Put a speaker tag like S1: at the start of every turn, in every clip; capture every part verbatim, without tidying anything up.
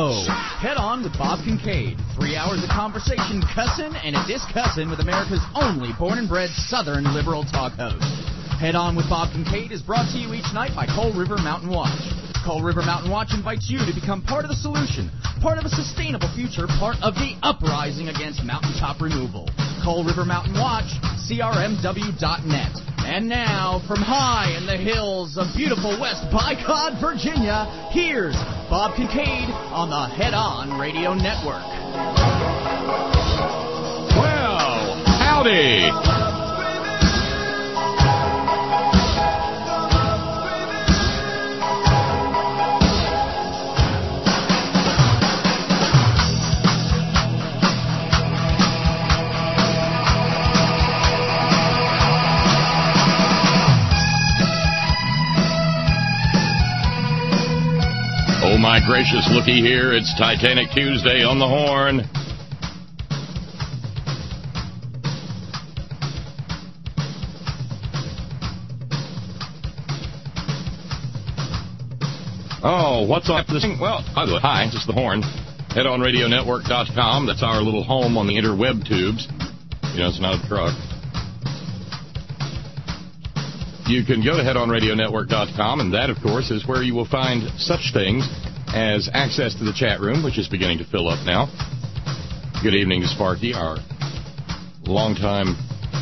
S1: Hello. Head On with Bob Kincaid. Three hours of conversation, cussing, and a discussing with America's only born-and-bred Southern liberal talk host. Head On with Bob Kincaid is brought to you each night by Coal River Mountain Watch. Coal River Mountain Watch invites you to become part of the solution, part of a sustainable future, part of the uprising against mountaintop removal. Coal River Mountain Watch, C R M W dot net. And now, from high in the hills of beautiful West Bicod, Virginia, here's Bob Kincaid on the Head On Radio Network.
S2: Well, howdy. Oh, my gracious, looky here. It's Titanic Tuesday on the Horn. Oh, what's up this thing? Well, hi, this is the Horn. head on radio network dot com. That's our little home on the interweb tubes. You know, it's not a truck. You can go to head on radio network dot com, and that, of course, is where you will find such things as access to the chat room, which is beginning to fill up now. Good evening to Sparky, our longtime,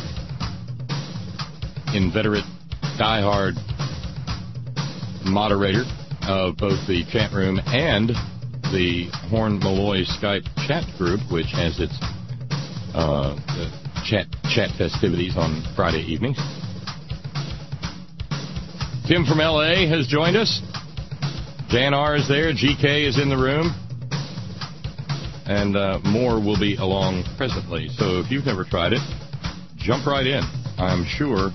S2: inveterate, diehard moderator of both the chat room and the Horn Malloy Skype chat group, which has its uh, chat chat festivities on Friday evenings. Tim from L A has joined us. Jan R is there. G K is in the room. And uh, more will be along presently. So if you've never tried it, jump right in. I'm sure,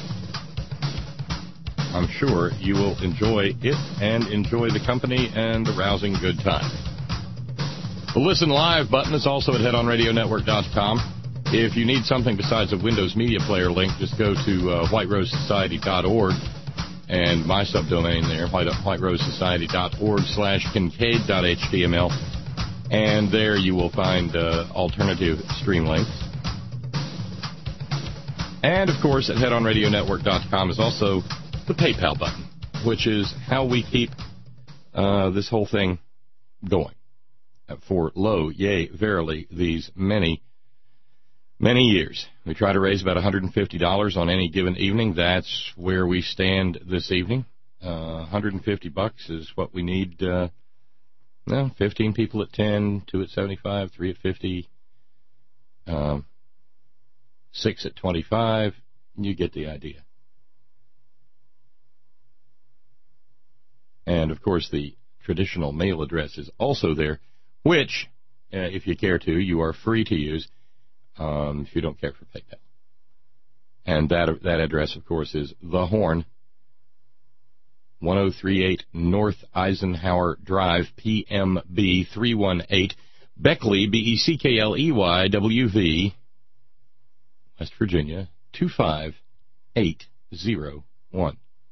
S2: I'm sure you will enjoy it and enjoy the company and the rousing good time. The Listen Live button is also at head on radio network dot com. If you need something besides a Windows Media Player link, just go to uh, white rose society dot org. And my subdomain there, white rose society dot org slash kincaid dot h t m l. And there you will find uh, alternative stream links. And, of course, at head on radio network dot com is also the PayPal button, which is how we keep uh, this whole thing going. For lo, yea, verily, these many, many years. We try to raise about one hundred fifty dollars on any given evening. That's where we stand this evening. Uh, one hundred fifty bucks is what we need. Uh, well, fifteen people at ten, two at seventy-five, three at fifty, um, six at twenty-five. You get the idea. And, of course, the traditional mail address is also there, which, uh, if you care to, you are free to use. Um, if you don't care for PayPal. And that that address, of course, is The Horn, ten thirty-eight North Eisenhower Drive, P M B three one eight, Beckley, B E C K L E Y, W V, West Virginia, two five eight zero one.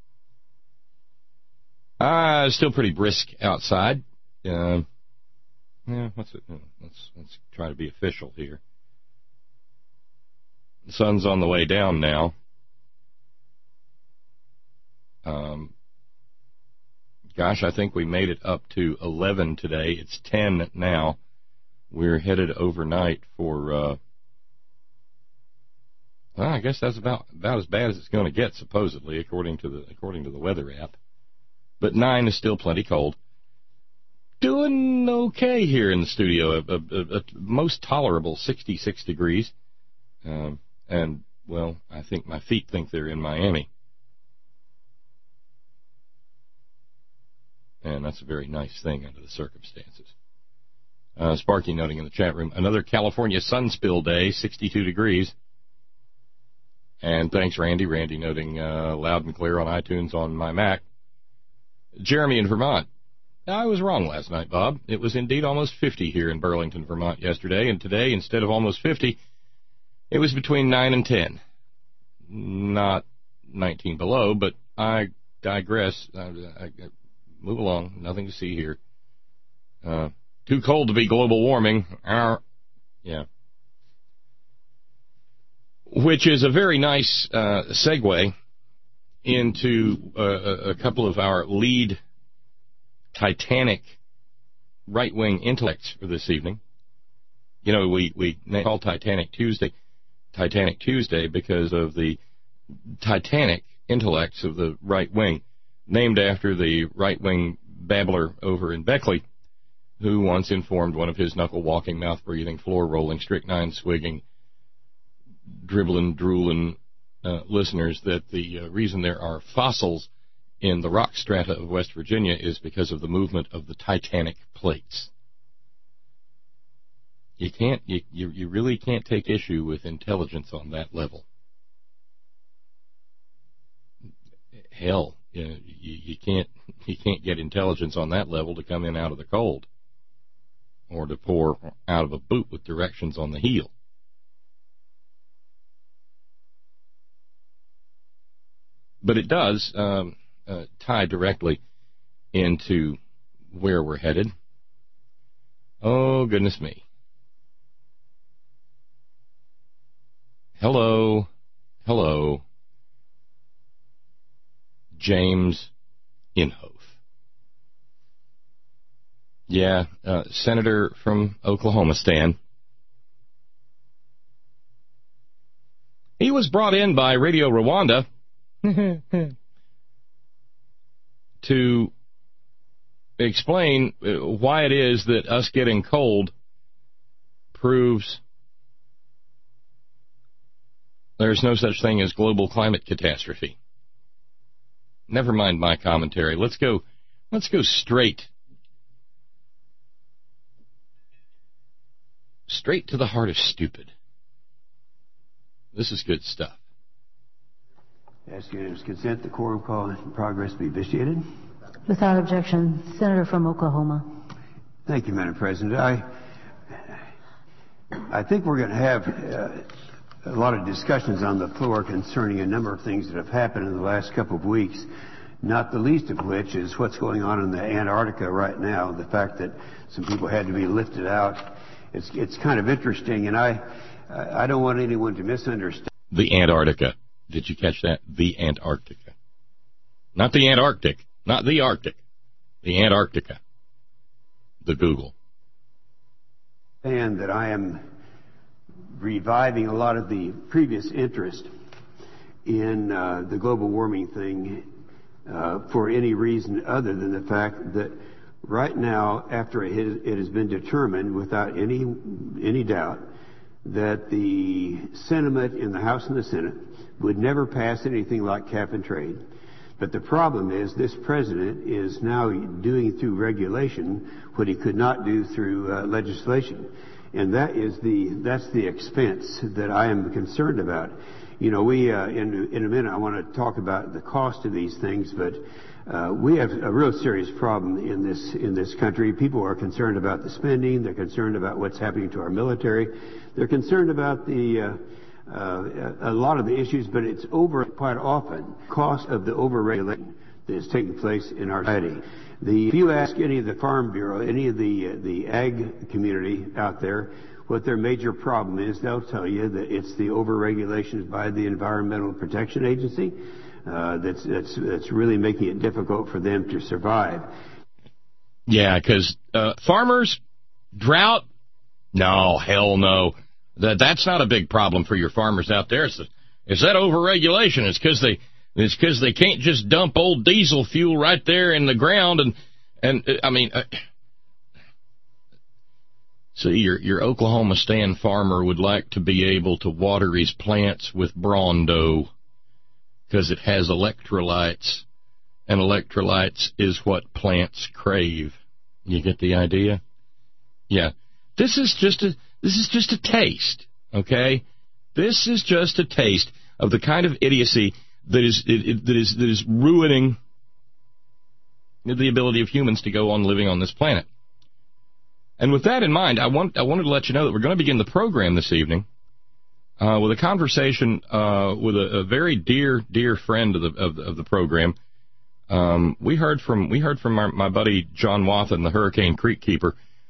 S2: Ah, uh, still pretty brisk outside. Uh, yeah, what's it? Let's let's try to be official here. The sun's on the way down now. Um, gosh, I think we made it up to eleven today. It's ten now. We're headed overnight for, uh, well, I guess that's about, about as bad as it's going to get, supposedly, according to the according to the weather app. But nine is still plenty cold. Doing okay here in the studio. A, a, a most tolerable sixty-six degrees. Um, And, well, I think my feet think they're in Miami. And that's a very nice thing under the circumstances. Uh, Sparky noting in the chat room, another California sun spill day, sixty-two degrees. And thanks, Randy. Randy noting uh, loud and clear on iTunes on my Mac. Jeremy in Vermont. I was wrong last night, Bob. It was indeed almost fifty here in Burlington, Vermont yesterday. And today, instead of almost fifty, it was between nine and ten. Not nineteen below, but I digress. I, I, I move along. Nothing to see here. Uh, too cold to be global warming. Uh, yeah. Which is a very nice uh, segue into uh, a couple of our lead Titanic right-wing intellects for this evening. You know, we, we call Titanic Tuesday Titanic Tuesday because of the Titanic intellects of the right wing, named after the right-wing babbler over in Beckley, who once informed one of his knuckle-walking, mouth-breathing, floor-rolling, strychnine-swigging, dribbling, drooling uh, listeners that the uh, reason there are fossils in the rock strata of West Virginia is because of the movement of the Titanic plates. You can't, you, you, you really can't take issue with intelligence on that level. Hell, you, know, you, you can't, you can't get intelligence on that level to come in out of the cold, or to pour out of a boot with directions on the heel. But it does um, uh, tie directly into where we're headed. Oh, goodness me. Hello, hello, James Inhofe. Yeah, uh, Senator from Oklahoma, Stan. He was brought in by Radio Rwanda to explain why it is that us getting cold proves there's no such thing as global climate catastrophe. Never mind my commentary. Let's go, let's go straight, straight to the heart of stupid. This is good stuff.
S3: Ask unanimous consent the quorum call in progress be vitiated.
S4: Without objection, Senator from Oklahoma.
S3: Thank you, Madam President. I, I think we're going to have uh, a lot of discussions on the floor concerning a number of things that have happened in the last couple of weeks, not the least of which is what's going on in the Antarctica right now, the fact that some people had to be lifted out. It's, it's kind of interesting, and I, I don't want anyone to misunderstand.
S2: The Antarctica. Did you catch that? The Antarctica. Not the Antarctic. Not the Arctic. The Antarctica. The Google.
S3: And that I am reviving a lot of the previous interest in uh, the global warming thing uh, for any reason other than the fact that right now, after it has, it has been determined without any any doubt that the sentiment in the House and the Senate would never pass anything like cap and trade. But the problem is this president is now doing through regulation what he could not do through uh, legislation. And that is the, that's the expense that I am concerned about. You know, we, uh, in, in a minute I want to talk about the cost of these things, but uh, we have a real serious problem in this, in this country. People are concerned about the spending. They're concerned about what's happening to our military. They're concerned about the, uh, Uh, a lot of the issues, but it's over quite often cost of the overregulation that is taking place in our society. The, if you ask any of the Farm Bureau, any of the uh, the ag community out there, what their major problem is, they'll tell you that it's the overregulations by the Environmental Protection Agency uh, that's that's that's really making it difficult for them to survive.
S2: Yeah, because uh, farmers, drought, no, hell no. That that's not a big problem for your farmers out there. It's, the, it's that overregulation. It's because they it's because they can't just dump old diesel fuel right there in the ground and and I mean, uh, see your your Oklahoma stand farmer would like to be able to water his plants with Brawndo because it has electrolytes, and electrolytes is what plants crave. You get the idea? Yeah, this is just a. This is just a taste, okay? This is just a taste of the kind of idiocy that is it, it, that is that is ruining the ability of humans to go on living on this planet. And with that in mind, I want I wanted to let you know that we're going to begin the program this evening uh, with a conversation uh, with a, a very dear dear friend of the of the, of the program. Um, we heard from we heard from our, my buddy John Wathen, the Hurricane Creek Keeper,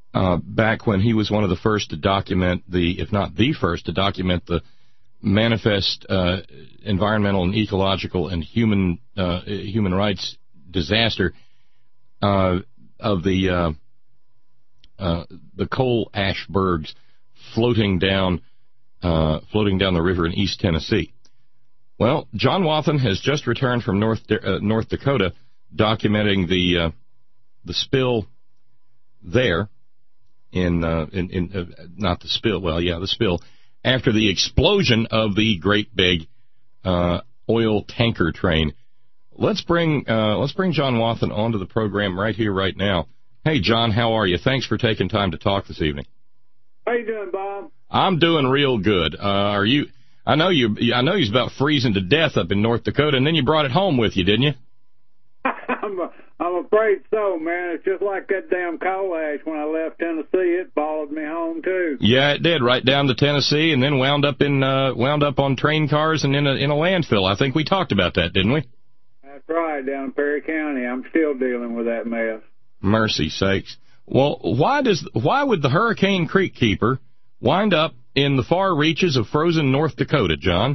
S2: uh, back when he was one of the first to document the, if not the first, to document the manifest uh, environmental and ecological and human uh, human rights disaster uh, of the uh, uh, the coal ash bergs floating down uh, floating down the river in East Tennessee. Well, John Wathen has just returned from North uh, North Dakota, documenting the uh, the spill there in uh, in, in uh, not the spill, well, yeah, the spill after the explosion of the great big uh, oil tanker train. Let's bring uh, let's bring John Wathen onto the program right here, right now. Hey, John, how are you? Thanks for taking time to talk this evening.
S5: How you doing, Bob? I'm
S2: doing real good. Uh, are you? I know you. I know you's about freezing to death up in North Dakota, and then you brought it home with you, didn't you?
S5: I'm, a, I'm afraid so, man. It's just like that damn coal ash when I left Tennessee. It followed me home too.
S2: Yeah, it did. Right down to Tennessee, and then wound up in uh, wound up on train cars and in a in a landfill. I think we talked about that, didn't we?
S5: That's right, down in Perry County. I'm still dealing with that mess.
S2: Mercy sakes. Well, why does why would the Hurricane Creek Keeper wind up in the far reaches of frozen North Dakota, John?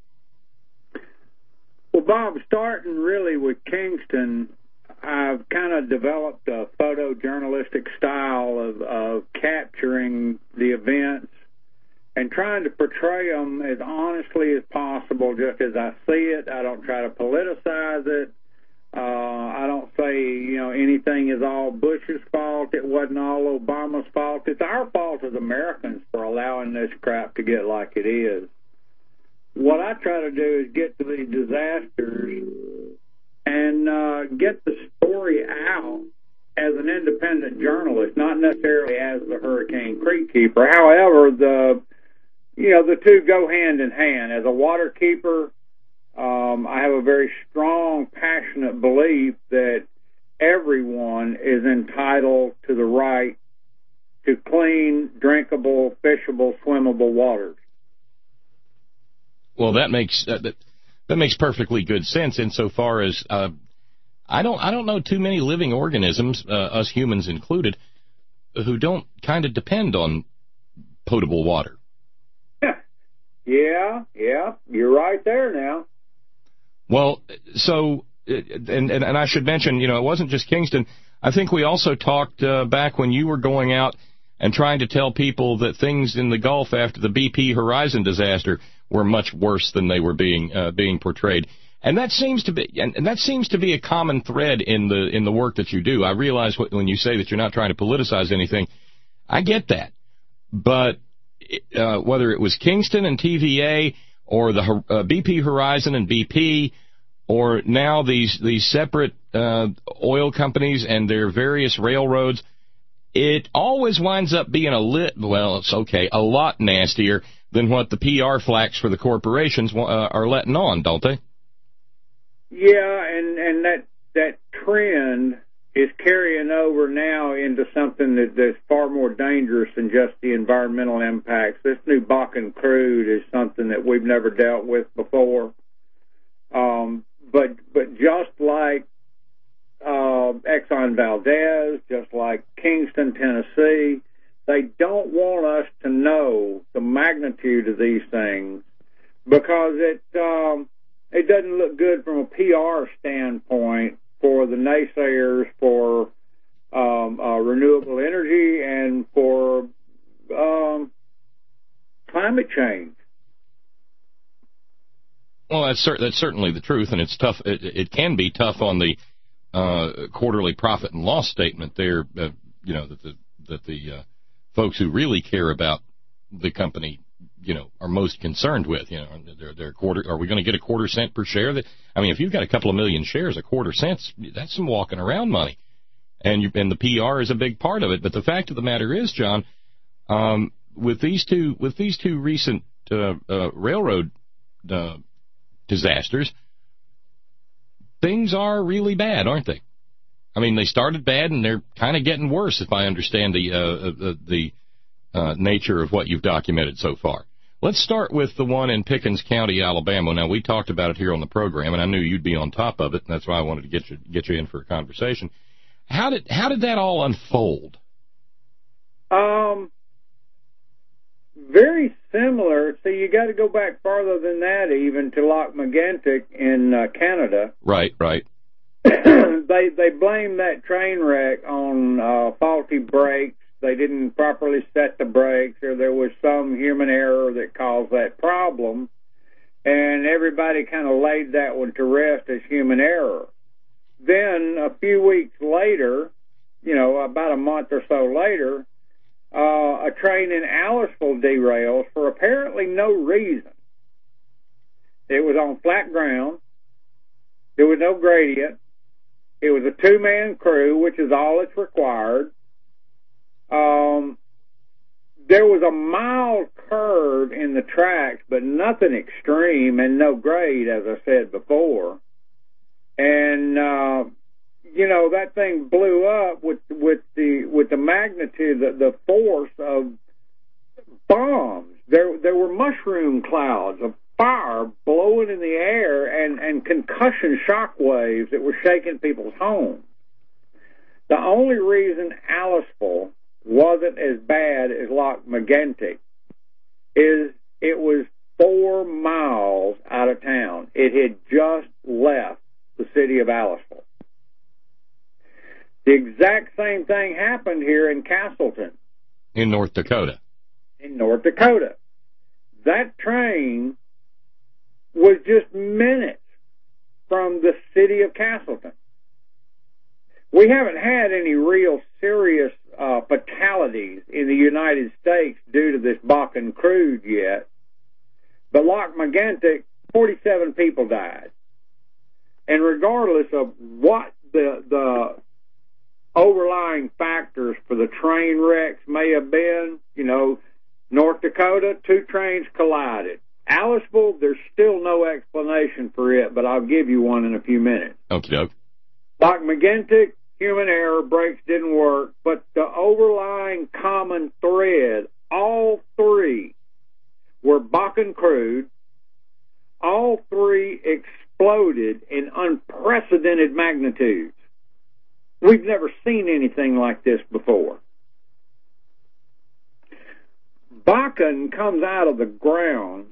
S5: Well, Bob, starting really with Kingston, I've kind of developed a photojournalistic style of, of capturing the events and trying to portray them as honestly as possible, just as I see it. I don't try to politicize it. Uh, I don't say, you know, anything is all Bush's fault. It wasn't all Obama's fault. It's our fault as Americans for allowing this crap to get like it is. What I try to do is get to these disasters and uh, get the story out as an independent journalist, not necessarily as the Hurricane Creek Keeper. However, the you know the two go hand in hand. As a water keeper, Um, I have a very strong, passionate belief that everyone is entitled to the right to clean, drinkable, fishable, swimmable waters.
S2: Well, that makes uh, that, that makes perfectly good sense insofar as uh, I don't I don't know too many living organisms, uh, us humans included, who don't kind of depend on potable water.
S5: Yeah, yeah, you're right there now.
S2: Well, so, and, and, and I should mention, you know, it wasn't just Kingston. I think we also talked uh, back when you were going out and trying to tell people that things in the Gulf after the B P Horizon disaster were much worse than they were being uh, being portrayed. And that seems to be and, and that seems to be a common thread in the in the work that you do. I realize what, when you say that you're not trying to politicize anything, I get that. But uh, whether it was Kingston and T V A or the uh, B P Horizon and B P, or now these these separate uh, oil companies and their various railroads, it always winds up being a lit well, it's okay, a lot nastier than what the P R flacks for the corporations uh, are letting on, don't they?
S5: Yeah, and and that that trend is carrying over now into something that, that's far more dangerous than just the environmental impacts. This new Bakken crude is something that we've never dealt with before. Um, but but just like uh, Exxon Valdez, just like Kingston, Tennessee, they don't want us to know the magnitude of these things because it um, it doesn't look good from a P R standpoint for the naysayers for um, uh, renewable energy and for um, climate change.
S2: Well, that's, cer- that's certainly the truth, and it's tough. It, it can be tough on the uh, quarterly profit and loss statement there. Uh, you know that the that the uh, folks who really care about the company, you know, are most concerned with. You know, they're, they're quarter. Are we going to get a quarter cent per share? That I mean, if you've got a couple of million shares, a quarter cents, that's some walking around money, and you, and the P R is a big part of it. But the fact of the matter is, John, um, with these two with these two recent uh, uh, railroad uh, disasters, things are really bad, aren't they? I mean, they started bad, and they're kind of getting worse, if I understand the uh, uh, the uh, nature of what you've documented so far. Let's start with the one in Pickens County, Alabama. Now, we talked about it here on the program, and I knew you'd be on top of it, and that's why I wanted to get you get you in for a conversation. How did how did that all unfold?
S5: Um, very similar. So you got to go back farther than that, even to Loch Magantic in uh, Canada.
S2: Right, right.
S5: they they blame that train wreck on uh, faulty brakes. They didn't properly set the brakes, or there was some human error that caused that problem, and everybody kind of laid that one to rest as human error. Then a few weeks later, you know, about a month or so later, uh, a train in Aliceville derails for apparently no reason. It was on flat ground. There was no gradient. It was a two-man crew, which is all that's required. Um, there was a mild curve in the tracks, but nothing extreme and no grade, as I said before. And, uh, you know, that thing blew up with, with the, with the magnitude, the, the force of bombs. There, there were mushroom clouds of fire blowing in the air and, and concussion shock waves that were shaking people's homes. The only reason Aliceville wasn't as bad as Loch Magantic is it was four miles out of town. It had just left the city of Aliceville. The exact same thing happened here in Castleton.
S2: In North Dakota.
S5: In North Dakota. That train was just minutes from the city of Castleton. We haven't had any real serious uh, fatalities in the United States due to this Bakken crude yet, but Loch Magantic, forty-seven people died. And regardless of what the the overlying factors for the train wrecks may have been, you know, North Dakota, two trains collided. Aliceville, there's still no explanation for it, but I'll give you one in a few minutes.
S2: Okie doke.
S5: Loch Magantic, human error, brakes didn't work, but the overlying common thread, all three were Bakken crude. All three exploded in unprecedented magnitudes. We've never seen anything like this before. Bakken comes out of the ground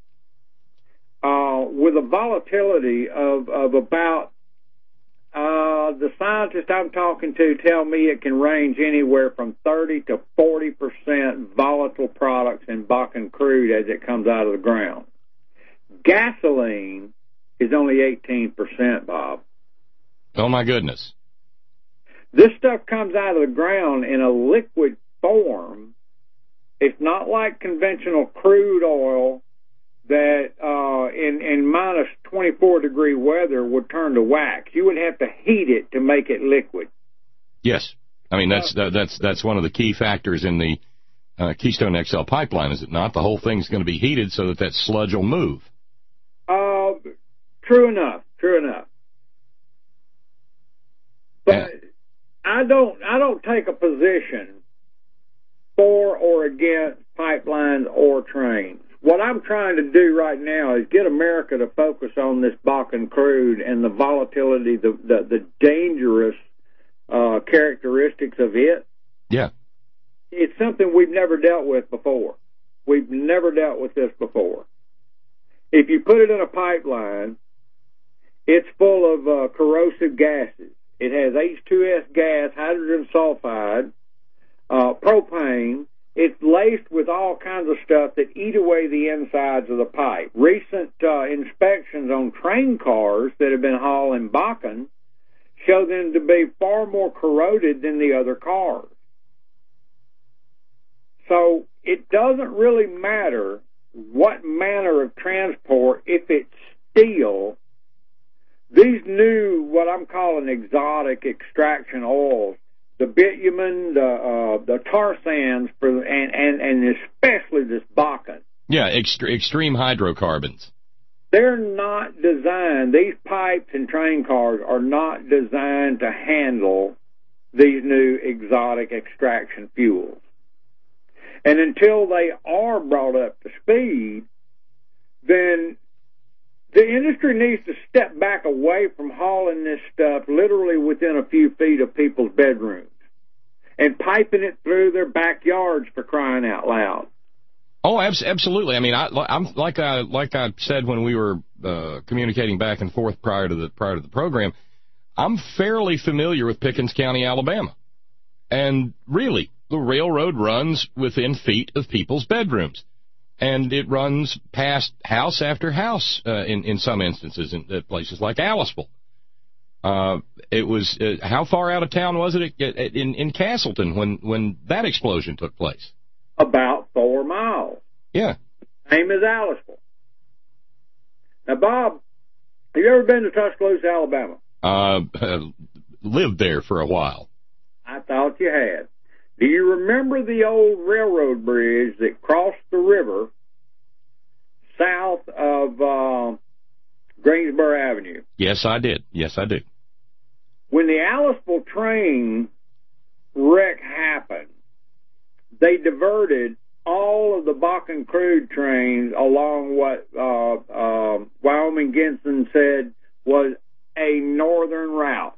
S5: uh, with a volatility of, of about, uh, the scientists I'm talking to tell me it can range anywhere from thirty to forty percent volatile products in Bakken crude as it comes out of the ground. Gasoline is only eighteen percent, Bob.
S2: Oh, my goodness.
S5: This stuff comes out of the ground in a liquid form. It's not like conventional crude oil that uh, in, in minus twenty-four degree weather would turn to wax. You would have to heat it to make it liquid.
S2: Yes. I mean, that's that, that's that's one of the key factors in the uh, Keystone X L pipeline, is it not? The whole thing's going to be heated so that that sludge will move.
S5: Uh, true enough. True enough. But
S2: Yeah.
S5: I don't I don't take a position for or against pipelines or trains. What I'm trying to do right now is get America to focus on this Bakken crude and the volatility, the the, the dangerous uh, characteristics of it.
S2: Yeah.
S5: It's something we've never dealt with before. We've never dealt with this before. If you put it in a pipeline, it's full of uh, corrosive gases. It has H two S gas, hydrogen sulfide, uh, propane. It's laced with all kinds of stuff that eat away the insides of the pipe. Recent uh, inspections on train cars that have been hauling Bakken show them to be far more corroded than the other cars. So it doesn't really matter what manner of transport if it's steel. These new, what I'm calling exotic extraction oils, the bitumen, the uh, the tar sands, for, and, and, and especially this Bakken.
S2: Yeah, ext- extreme hydrocarbons.
S5: They're not designed, these pipes and train cars are not designed to handle these new exotic extraction fuels. And until they are brought up to speed, then the industry needs to step back away from hauling this stuff literally within a few feet of people's bedrooms and piping it through their backyards, for crying out loud.
S2: Oh, absolutely. I mean, I, I'm like I like I said when we were uh, communicating back and forth prior to the prior to the program. I'm fairly familiar with Pickens County, Alabama, and really, the railroad runs within feet of people's bedrooms, and it runs past house after house uh, in in some instances in uh, places like Aliceville. Uh, it was uh, how far out of town was it in in Castleton when when that explosion took place?
S5: About four miles.
S2: Yeah.
S5: Same as Aliceville. Now, Bob, have you ever been to Tuscaloosa, Alabama?
S2: Uh, uh, lived there for a while.
S5: I thought you had. Do you remember the old railroad bridge that crossed the river south of uh, Greensboro Avenue?
S2: Yes, I did. Yes, I do.
S5: When the Aliceville train wreck happened, they diverted all of the Bakken crude trains along what uh, uh, Wyoming Ginson said was a northern route.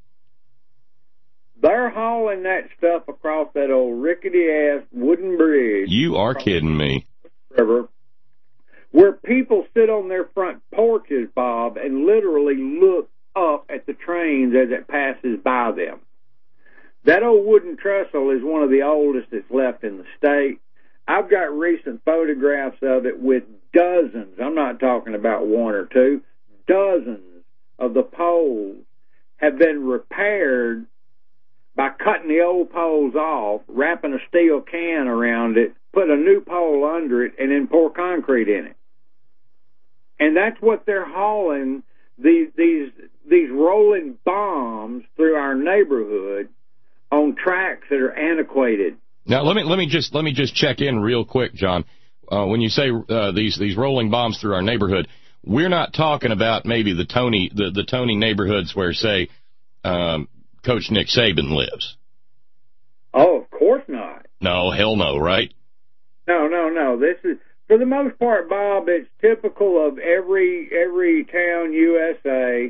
S5: They're hauling that stuff across that old rickety-ass wooden bridge.
S2: You are kidding me.
S5: River, where people sit on their front porches, Bob, and literally look up at the trains as it passes by them. That old wooden trestle is one of the oldest that's left in the state. I've got recent photographs of it with dozens, I'm not talking about one or two, dozens of the poles have been repaired by cutting the old poles off, wrapping a steel can around it, put a new pole under it, and then pour concrete in it. And that's what they're hauling, these these these rolling bombs through our neighborhood on tracks that are antiquated.
S2: Now let me let me just let me just check in real quick, John. Uh, when you say uh, these these rolling bombs through our neighborhood, we're not talking about maybe the Tony the, the Tony neighborhoods where, say, um, Coach Nick Saban lives.
S5: Oh, of course not.
S2: No, hell no, right?
S5: No, no, no. This is, for the most part, Bob, it's typical of every every town U S A.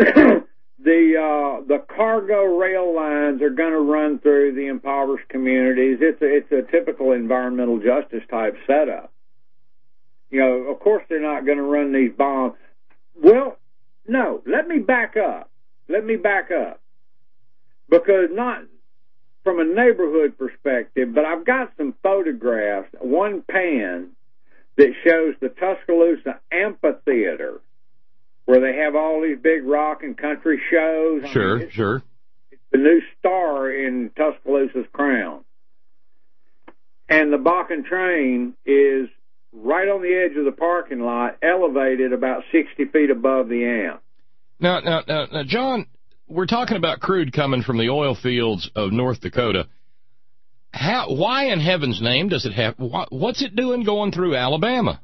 S5: The uh, the cargo rail lines are going to run through the impoverished communities. It's a, it's a typical environmental justice type setup. You know, of course they're not going to run these bombs. Well, no, let me back up. Let me back up. Because not from a neighborhood perspective, but I've got some photographs, one pan that shows the Tuscaloosa Amphitheater, where they have all these big rock and country shows.
S2: Sure,
S5: I mean, it's,
S2: sure.
S5: It's the new star in Tuscaloosa's crown. And the Bakken train is right on the edge of the parking lot, elevated about sixty feet above the amp.
S2: Now, now, now, now, John, we're talking about crude coming from the oil fields of North Dakota. How? Why in heaven's name does it have? What, what's it doing going through Alabama?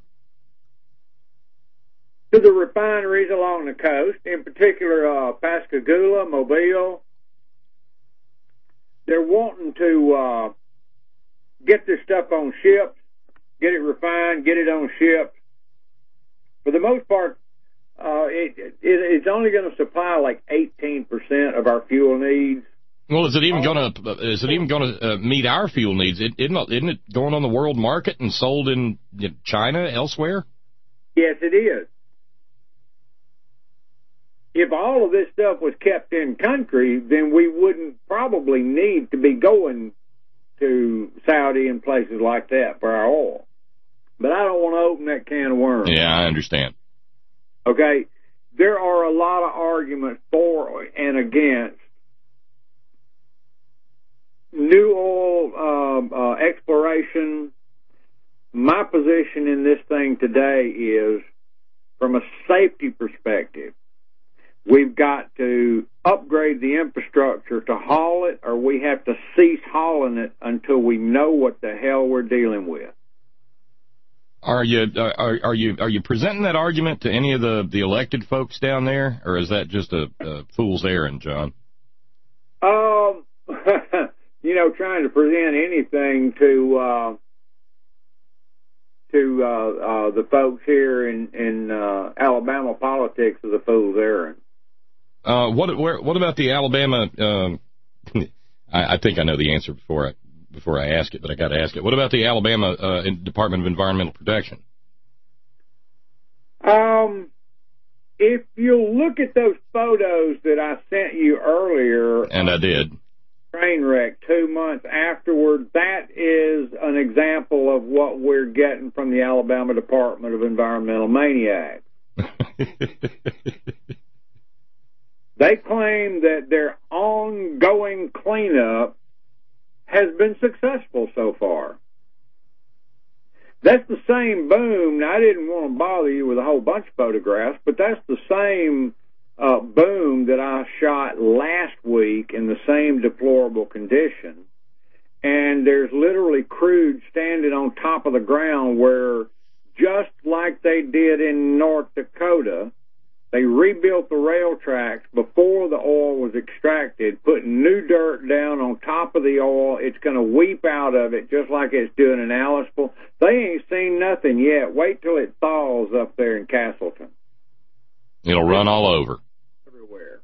S5: To the refineries along the coast, in particular uh, Pascagoula, Mobile. They're wanting to uh, get this stuff on ships, get it refined, get it on ships. For the most part, uh, it, it, it's only going to supply like eighteen percent of our fuel needs.
S2: Well, is it even going to is it even going to uh, meet our fuel needs? It, isn't, it, isn't it going on the world market and sold in you know, China, elsewhere?
S5: Yes, it is. If all of this stuff was kept in country, then we wouldn't probably need to be going to Saudi and places like that for our oil. But I don't want to open that can of worms.
S2: Yeah, I understand.
S5: Okay, there are a lot of arguments for and against new oil uh, uh, exploration. My position in this thing today is, from a safety perspective, we've got to upgrade the infrastructure to haul it, or we have to cease hauling it until we know what the hell we're dealing with.
S2: Are you are are you are you presenting that argument to any of the, the elected folks down there, or is that just a, a fool's errand, John?
S5: Um, you know, trying to present anything to uh, to uh, uh, the folks here in in uh, Alabama politics is a fool's errand.
S2: Uh, what where, what about the Alabama um, I, I think I know the answer before I before I ask it, but I got to ask it. What about the Alabama uh, Department of Environmental Protection?
S5: Um, if you look at those photos that I sent you earlier,
S2: and I did.
S5: Train wreck two months afterward, that is an example of what we're getting from the Alabama Department of Environmental Maniacs. They claim that their ongoing cleanup has been successful so far. That's the same boom. Now, I didn't want to bother you with a whole bunch of photographs, but that's the same uh, boom that I shot last week in the same deplorable condition. And there's literally crews standing on top of the ground where, just like they did in North Dakota, they rebuilt the rail tracks before the oil was extracted, putting new dirt down on top of the oil. It's going to weep out of it just like it's doing in Aliceville. They ain't seen nothing yet. Wait till it thaws up there in Castleton.
S2: It'll run all over.
S5: Everywhere.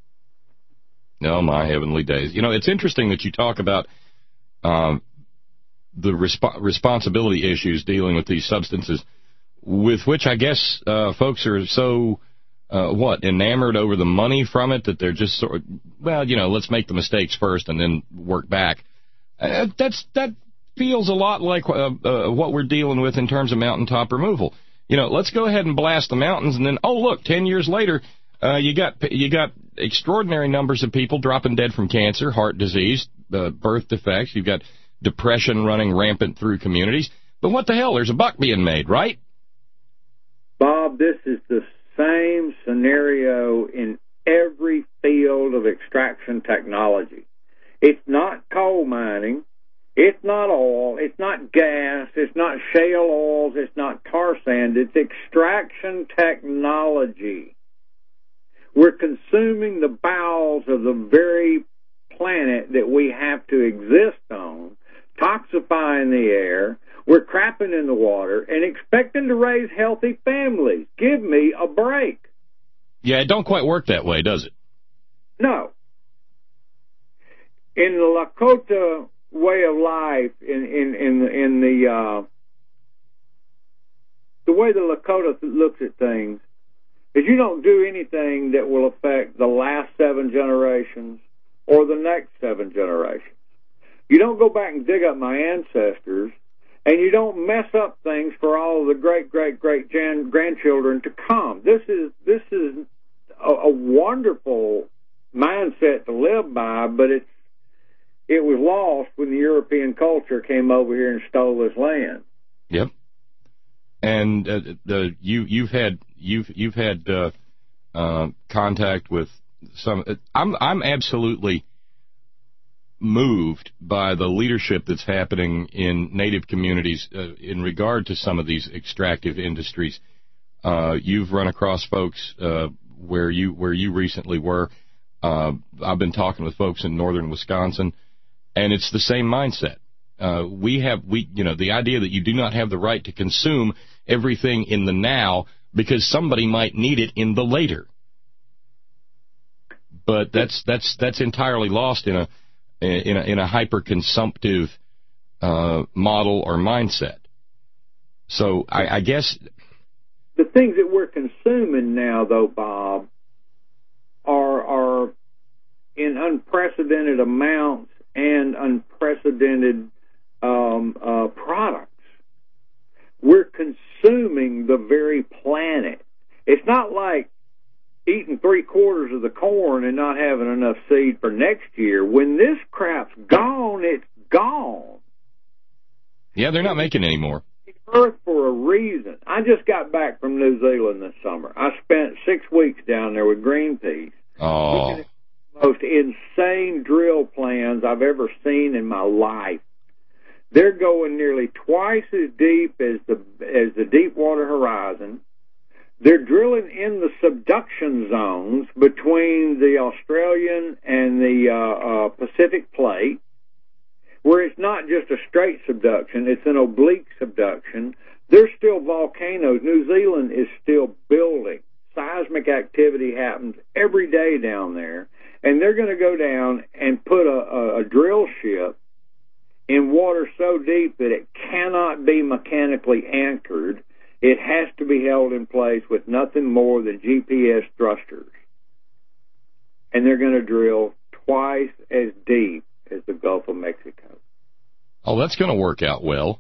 S2: Oh, my heavenly days. You know, it's interesting that you talk about um, the resp- responsibility issues dealing with these substances, with which I guess uh, folks are so... Uh, what, enamored over the money from it, that they're just sort of, well, you know, let's make the mistakes first and then work back. Uh, that's that feels a lot like uh, uh, what we're dealing with in terms of mountaintop removal. You know, let's go ahead and blast the mountains, and then, oh, look, ten years later, uh, you got you got extraordinary numbers of people dropping dead from cancer, heart disease, uh, birth defects. You've got depression running rampant through communities. But what the hell? There's a buck being made, right?
S5: Bob, this is the same scenario in every field of extraction technology. It's not coal mining, it's not oil, it's not gas, it's not shale oils, it's not tar sand, it's extraction technology. We're consuming the bowels of the very planet that we have to exist on, toxifying the air. We're crapping in the water and expecting to raise healthy families. Give me a break.
S2: Yeah, it don't quite work that way, does it?
S5: No. In the Lakota way of life, in in in, in the uh, the way the Lakota looks at things, is you don't do anything that will affect the last seven generations or the next seven generations. You don't go back and dig up my ancestors. And you don't mess up things for all of the great, great, great gen- grandchildren to come. This is this is a, a wonderful mindset to live by, but it's it was lost when the European culture came over here and stole this land.
S2: Yep. And uh, the you you've had you've you've had uh, uh, contact with some. I'm I'm absolutely moved by the leadership that's happening in Native communities uh, in regard to some of these extractive industries. Uh, you've run across folks uh, where you where you recently were. Uh, I've been talking with folks in northern Wisconsin, and it's the same mindset. Uh, we have we you know the idea that you do not have the right to consume everything in the now because somebody might need it in the later. But that's that's that's entirely lost in a in a, in a hyper-consumptive uh, model or mindset. So I, I guess...
S5: The things that we're consuming now, though, Bob, are, are in unprecedented amounts and unprecedented um, uh, products. We're consuming the very planet. It's not like eating three quarters of the corn and not having enough seed for next year. When this crap's gone, it's gone.
S2: Yeah, they're not making any more.
S5: It's Earth for a reason. I just got back from New Zealand this summer. I spent six weeks down there with Greenpeace.
S2: Oh.
S5: The most insane drill plans I've ever seen in my life. They're going nearly twice as deep as the as the Deepwater Horizon. They're drilling in the subduction zones between the Australian and the uh, uh, Pacific Plate, where it's not just a straight subduction, it's an oblique subduction. There's still volcanoes. New Zealand is still building. Seismic activity happens every day down there. and they're going to go down and put a, a, a drill ship in water so deep that it cannot be mechanically anchored. It has to be held in place with nothing more than G P S thrusters. And they're going to drill twice as deep as the Gulf of Mexico.
S2: Oh, that's going to work out well.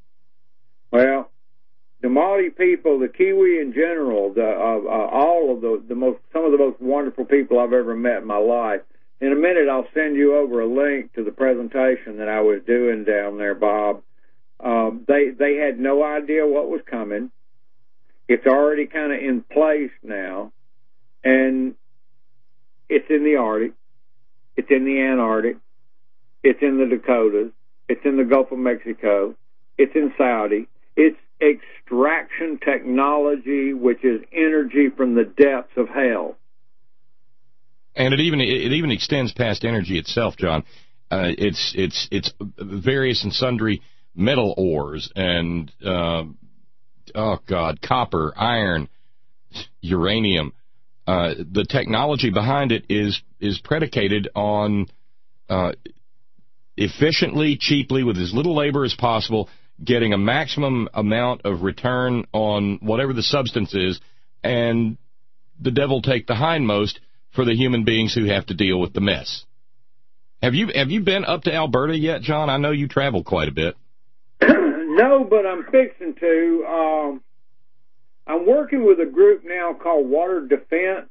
S5: Well, the Maori people, the Kiwi in general, the, uh, uh, all of the, the most, some of the most wonderful people I've ever met in my life. In a minute, I'll send you over a link to the presentation that I was doing down there, Bob. Um, they they had no idea what was coming. It's already kind of in place now, and it's in the Arctic, it's in the Antarctic, it's in the Dakotas, it's in the Gulf of Mexico, it's in Saudi. It's extraction technology, which is energy from the depths of hell.
S2: And it even it even extends past energy itself, John. Uh, it's it's it's various and sundry metal ores and uh, oh god, copper, iron, uranium. Uh, the technology behind it is is predicated on uh, efficiently, cheaply, with as little labor as possible, getting a maximum amount of return on whatever the substance is, and the devil take the hindmost for the human beings who have to deal with the mess. Have you have you been up to Alberta yet, John? I know you travel quite a bit.
S5: No, but I'm fixing to. Um, I'm working with a group now called Water Defense.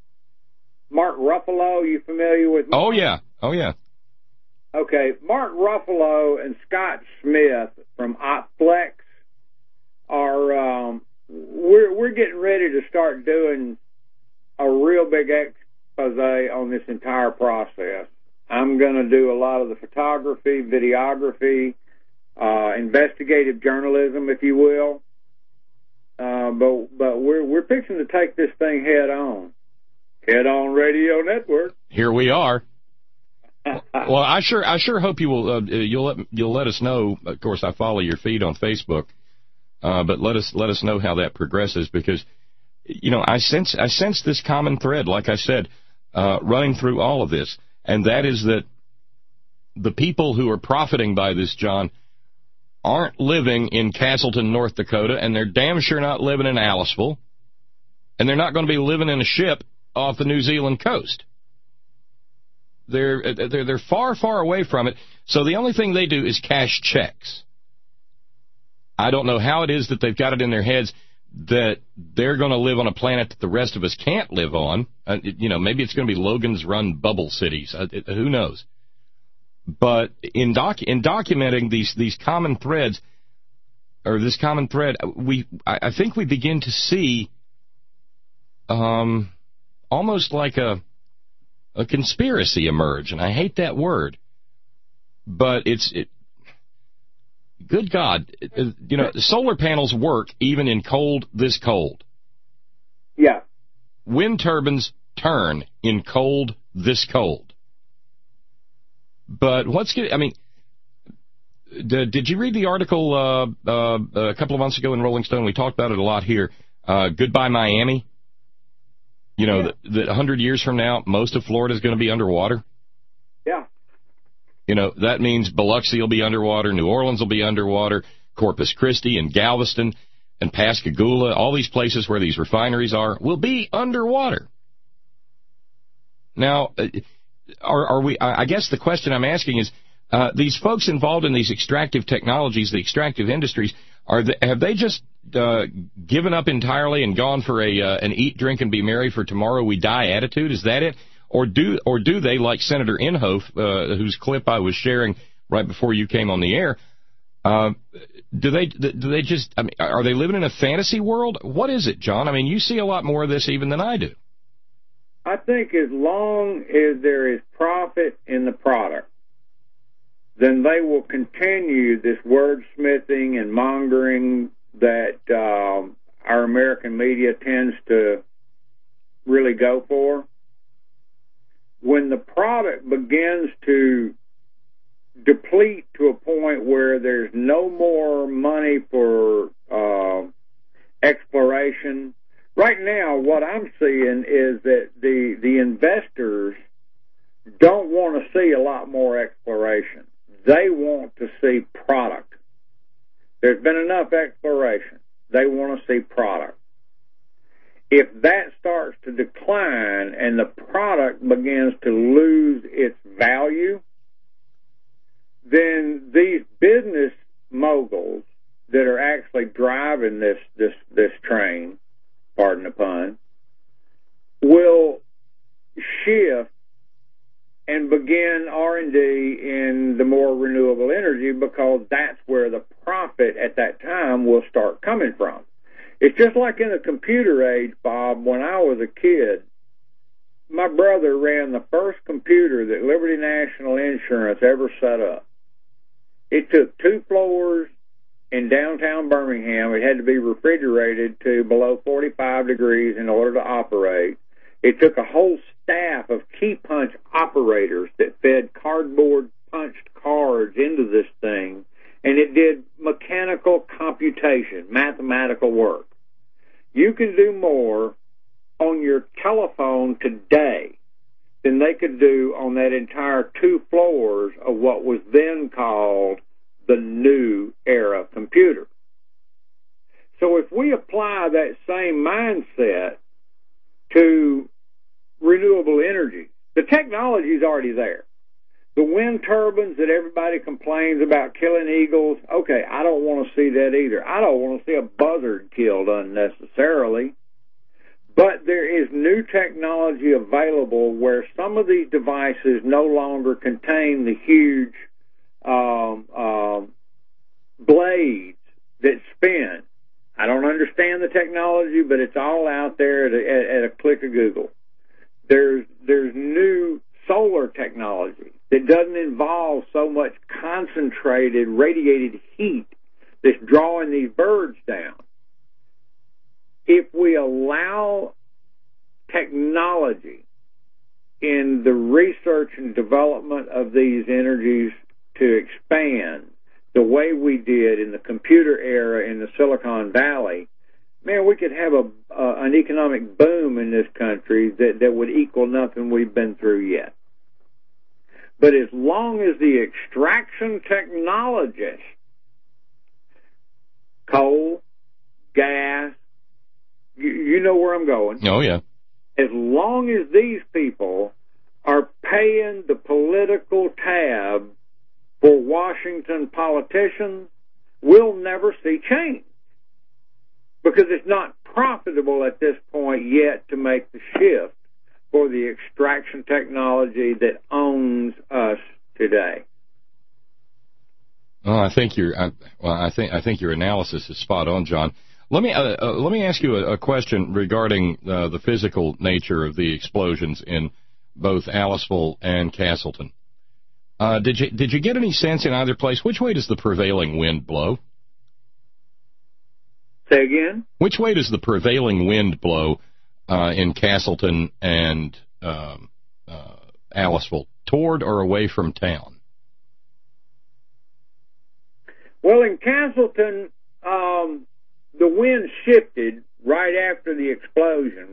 S5: Mark Ruffalo, you familiar with Mark?
S2: Oh, yeah. Oh, yeah.
S5: Okay, Mark Ruffalo and Scott Smith from OpFlex are, um, we're, we're getting ready to start doing a real big expose on this entire process. I'm going to do a lot of the photography, videography, uh, investigative journalism, if you will. Uh, but but we're we're fixing to take this thing head on. Head On Radio Network.
S2: Here we are. Well, I sure I sure hope you will uh, you'll let you'll let us know. Of course, I follow your feed on Facebook, uh, but let us let us know how that progresses, because you know I sense I sense this common thread, like I said, uh, running through all of this, and that is that the people who are profiting by this, John, aren't living in Castleton, North Dakota, and they're damn sure not living in Aliceville, and they're not going to be living in a ship off the New Zealand coast. They're, they're, they're far, far away from it, so the only thing they do is cash checks. I don't know how it is that they've got it in their heads that they're going to live on a planet that the rest of us can't live on. Uh, it, you know, maybe it's going to be Logan's Run bubble cities. Uh, it, who knows? But in doc in documenting these these common threads, or this common thread, we I, I think we begin to see um, almost like a a conspiracy emerge, and I hate that word, but it's it. Good God, it, you know, solar panels work even in cold this cold.
S5: Yeah.
S2: Wind turbines turn in cold this cold. But what's good? I mean, did, did you read the article uh, uh, a couple of months ago in Rolling Stone? We talked about it a lot here. Uh, Goodbye Miami. You know, yeah. that, that one hundred years from now, most of Florida is going to be underwater.
S5: Yeah.
S2: You know, that means Biloxi will be underwater, New Orleans will be underwater, Corpus Christi and Galveston and Pascagoula, all these places where these refineries are, will be underwater. Now, are, are we? I guess the question I'm asking is, uh, these folks involved in these extractive technologies, the extractive industries, are they, have they just uh, given up entirely and gone for a uh, an eat, drink, and be merry for tomorrow we die attitude? Is that it? Or do or do they, like Senator Inhofe, uh, whose clip I was sharing right before you came on the air, uh, do they do they just, I mean, are they living in a fantasy world? What is it, John? I mean, you see a lot more of this even than I do.
S5: I think as long as there is profit in the product, then they will continue this wordsmithing and mongering that um, our American media tends to really go for. When the product begins to deplete to a point where there's no more money for uh, exploration, right now what I'm seeing is that the the investors don't want to see a lot more exploration. They want to see product. There's been enough exploration. They want to see product. If that starts to decline and the product begins to lose its value, then these business moguls that are actually driving this, this, this train, pardon the pun, will shift and begin R and D in the more renewable energy, because that's where the profit at that time will start coming from. It's just like in the computer age, Bob. When I was a kid, my brother ran the first computer that Liberty National Insurance ever set up. It took two floors in downtown Birmingham. It had to be refrigerated to below forty-five degrees in order to operate. It took a whole staff of key punch operators that fed cardboard punched cards into this thing, and it did mechanical computation, mathematical work. You can do more on your telephone today than they could do on that entire two floors of what was then called the new era computer. So if we apply that same mindset to renewable energy, the technology is already there. The wind turbines that everybody complains about killing eagles, okay, I don't want to see that either. I don't want to see a buzzard killed unnecessarily. But there is new technology available where some of these devices no longer contain the huge um, um, blades that spin. I don't understand the technology, but it's all out there at a, at a click of Google. There's there's new solar technology that doesn't involve so much concentrated radiated heat that's drawing these birds down. If we allow technology in the research and development of these energies to expand the way we did in the computer era in the Silicon Valley, man, we could have a uh, an economic boom in this country that, that would equal nothing we've been through yet. But as long as the extraction technologists, coal, gas, you, you know where I'm going.
S2: Oh, yeah.
S5: As long as these people are paying the political tab for Washington politicians, we'll never see change. Because it's not profitable at this point yet to make the shift for the extraction technology that owns us today.
S2: Well, I think your I, well, I think I think your analysis is spot on, John. Let me uh, uh, let me ask you a, a question regarding uh, the physical nature of the explosions in both Aliceville and Castleton. Uh, did you did you get any sense in either place? Which way does the prevailing wind blow?
S5: Say again?
S2: Which way does the prevailing wind blow uh, in Castleton and um, uh, Aliceville? Toward or away from town?
S5: Well, in Castleton, um, the wind shifted right after the explosion,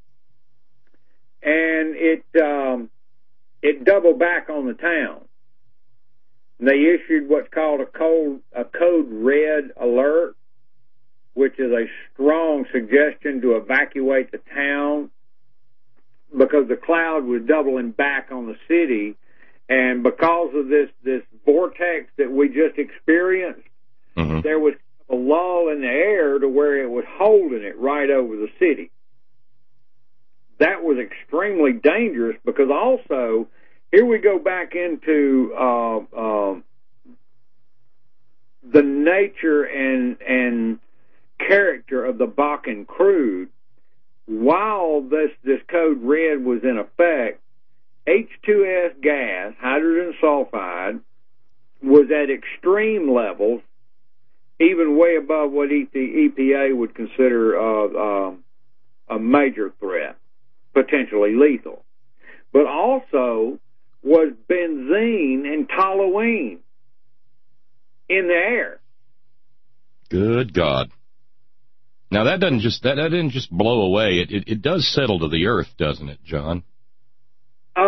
S5: and it um, it doubled back on the town. And they issued what's called a code, a code red alert, which is a strong suggestion to evacuate the town because the cloud was doubling back on the city. And because of this, this vortex that we just experienced, mm-hmm. there was a lull in the air to where it was holding it right over the city. That was extremely dangerous because also, here we go back into uh, uh, the nature and and character of the Bakken crude. While this, this code red was in effect, H two S gas, hydrogen sulfide, was at extreme levels, even way above what the E P A would consider uh, uh, a major threat, potentially lethal. But also was benzene and toluene in the air.
S2: Good God. Now, that doesn't just that, that didn't just blow away. It, it it does settle to the earth, doesn't it, John?
S5: Um,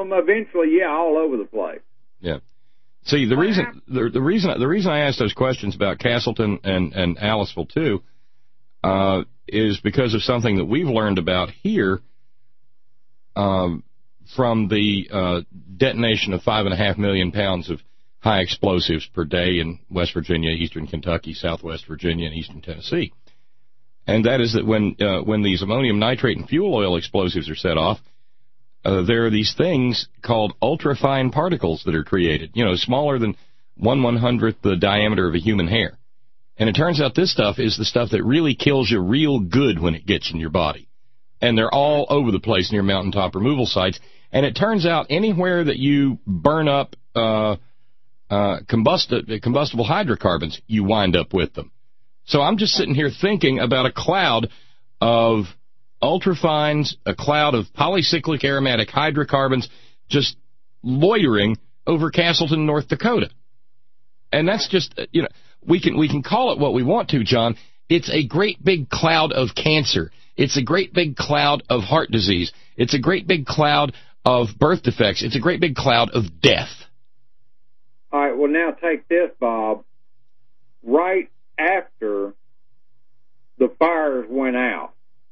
S5: them eventually, yeah, all over the place.
S2: Yeah. See, the reason the, the reason the reason I asked those questions about Castleton and and Aliceville too uh, is because of something that we've learned about here um, from the uh, detonation of five and a half million pounds of high explosives per day in West Virginia, Eastern Kentucky, Southwest Virginia, and Eastern Tennessee, and that is that when uh, when these ammonium nitrate and fuel oil explosives are set off. Uh, there are these things called ultrafine particles that are created, you know, smaller than one one-hundredth the diameter of a human hair. And it turns out this stuff is the stuff that really kills you real good when it gets in your body. And they're all over the place near mountaintop removal sites. And it turns out anywhere that you burn up uh, uh, combusti- combustible hydrocarbons, you wind up with them. So I'm just sitting here thinking about a cloud of ultrafines, a cloud of polycyclic aromatic hydrocarbons just loitering over Castleton, North Dakota. And that's just, you know, we can we can call it what we want to, John. It's a great big cloud of cancer. It's a great big cloud of heart disease. It's a great big cloud of birth defects. It's a great big cloud of death.
S5: All right, well, now take this, Bob. Right after the fires went out,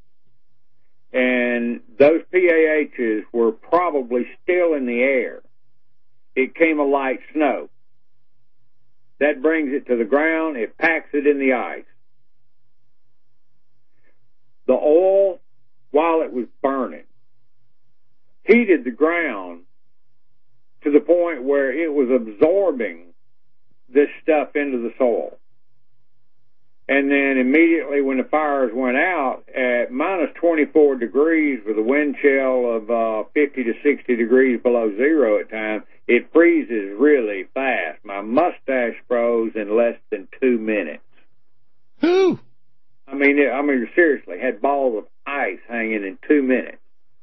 S5: and those P A Hs were probably still in the air, it came a light snow. That brings it to the ground. It packs it in the ice. The oil, while it was burning, heated the ground to the point where it was absorbing this stuff into the soil. And then immediately when the fires went out, at minus twenty-four degrees with a wind chill of uh, fifty to sixty degrees below zero at times, it freezes really fast. My mustache froze in less than two minutes.
S2: Who?
S5: I mean, I mean, seriously, had balls of ice hanging in two minutes.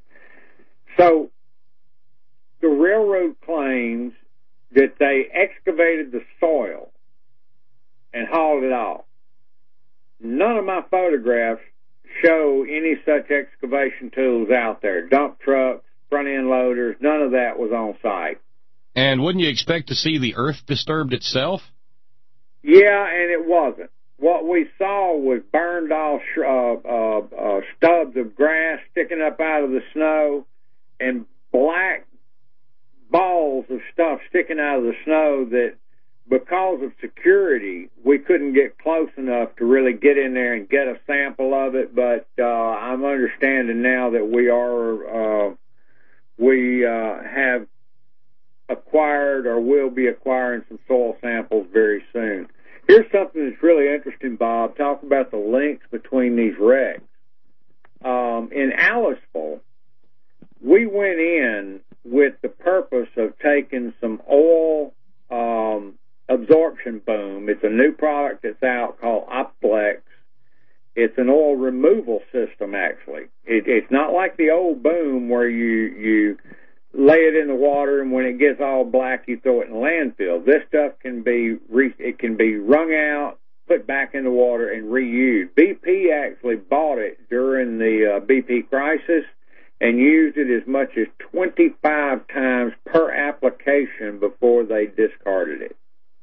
S5: So the railroad claims that they excavated the soil and hauled it off. None of my photographs show any such excavation tools out there. Dump trucks, front-end loaders, none of that was on site.
S2: And wouldn't you expect to see the earth disturbed itself?
S5: Yeah, and it wasn't. What we saw was burned off uh, uh, uh, stubs of grass sticking up out of the snow and black balls of stuff sticking out of the snow that, because of security, we couldn't get close enough to really get in there and get a sample of it. But uh, I'm understanding now that we are uh, we uh, have acquired or will be acquiring some soil samples very soon. Here's something that's really interesting, Bob. Talk about the links between these wrecks. Um, in Aliceville, we went in with the purpose of taking some oil um, absorption boom. It's a new product that's out called Oplex. It's an oil removal system, actually. It, it's not like the old boom where you you lay it in the water and when it gets all black, you throw it in the landfill. This stuff can be re, it can be wrung out, put back in the water, and reused. B P actually bought it during the uh, B P crisis and used it as much as twenty-five times per application before they discarded it.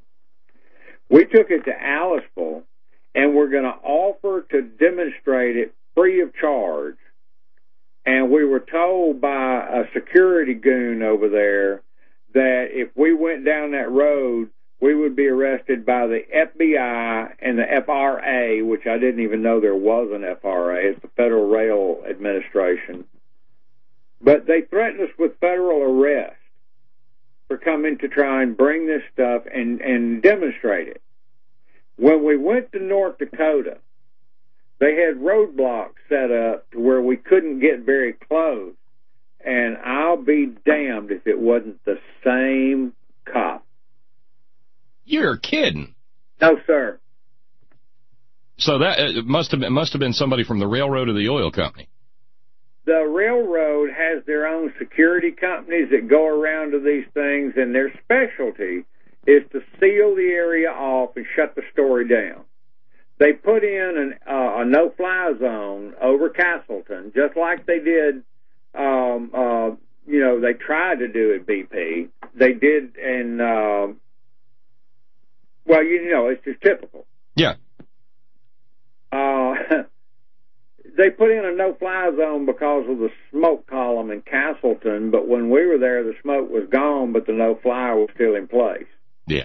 S5: We took it to Aliceville, and we're going to offer to demonstrate it free of charge. And we were told by a security goon over there that if we went down that road, we would be arrested by the F B I and the F R A, which I didn't even know there was an F R A. It's the Federal Rail Administration. But they threatened us with federal arrest for coming to try and bring this stuff and, and demonstrate it. When we went to North Dakota, they had roadblocks set up to where we couldn't get very close. And I'll be damned if it wasn't the same cop.
S2: You're kidding.
S5: No, sir.
S2: So that it must have been, must have been somebody from the railroad or the oil company.
S5: The railroad has their own security companies that go around to these things, and their specialty is to seal the area off and shut the story down. They put in an, uh, a no-fly zone over Castleton, just like they did um, uh, you know, they tried to do at B P. They did, and, uh, well, you know, it's just typical.
S2: Yeah.
S5: Uh, they put in a no-fly zone because of the smoke column in Castleton, but when we were there, the smoke was gone, but the no-fly was still in place.
S2: Yeah.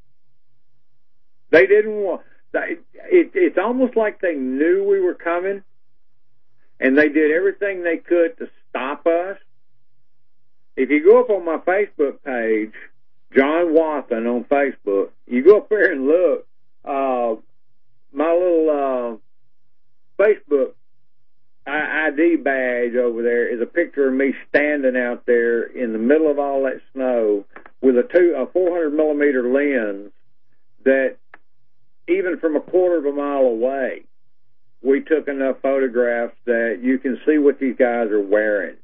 S5: They didn't want, they, it, it's almost like they knew we were coming, and they did everything they could to stop us. If you go up on my Facebook page, John Watson on Facebook, you go up there and look, uh, my little uh, Facebook I D badge over there is a picture of me standing out there in the middle of all that snow with a two a four hundred millimeter lens that even from a quarter of a mile away, we took enough photographs that you can see what these guys are wearing.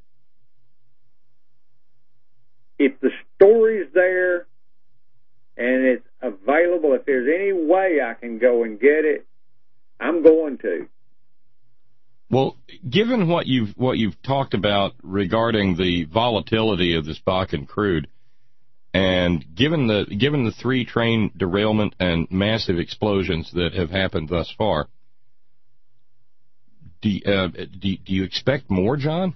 S5: If the story's there and it's available, if there's any way I can go and get it, I'm going to.
S2: Well, given what you've what you've talked about regarding the volatility of this Bakken crude, and given the given the three train derailment and massive explosions that have happened thus far, do uh, do, do you expect more, John?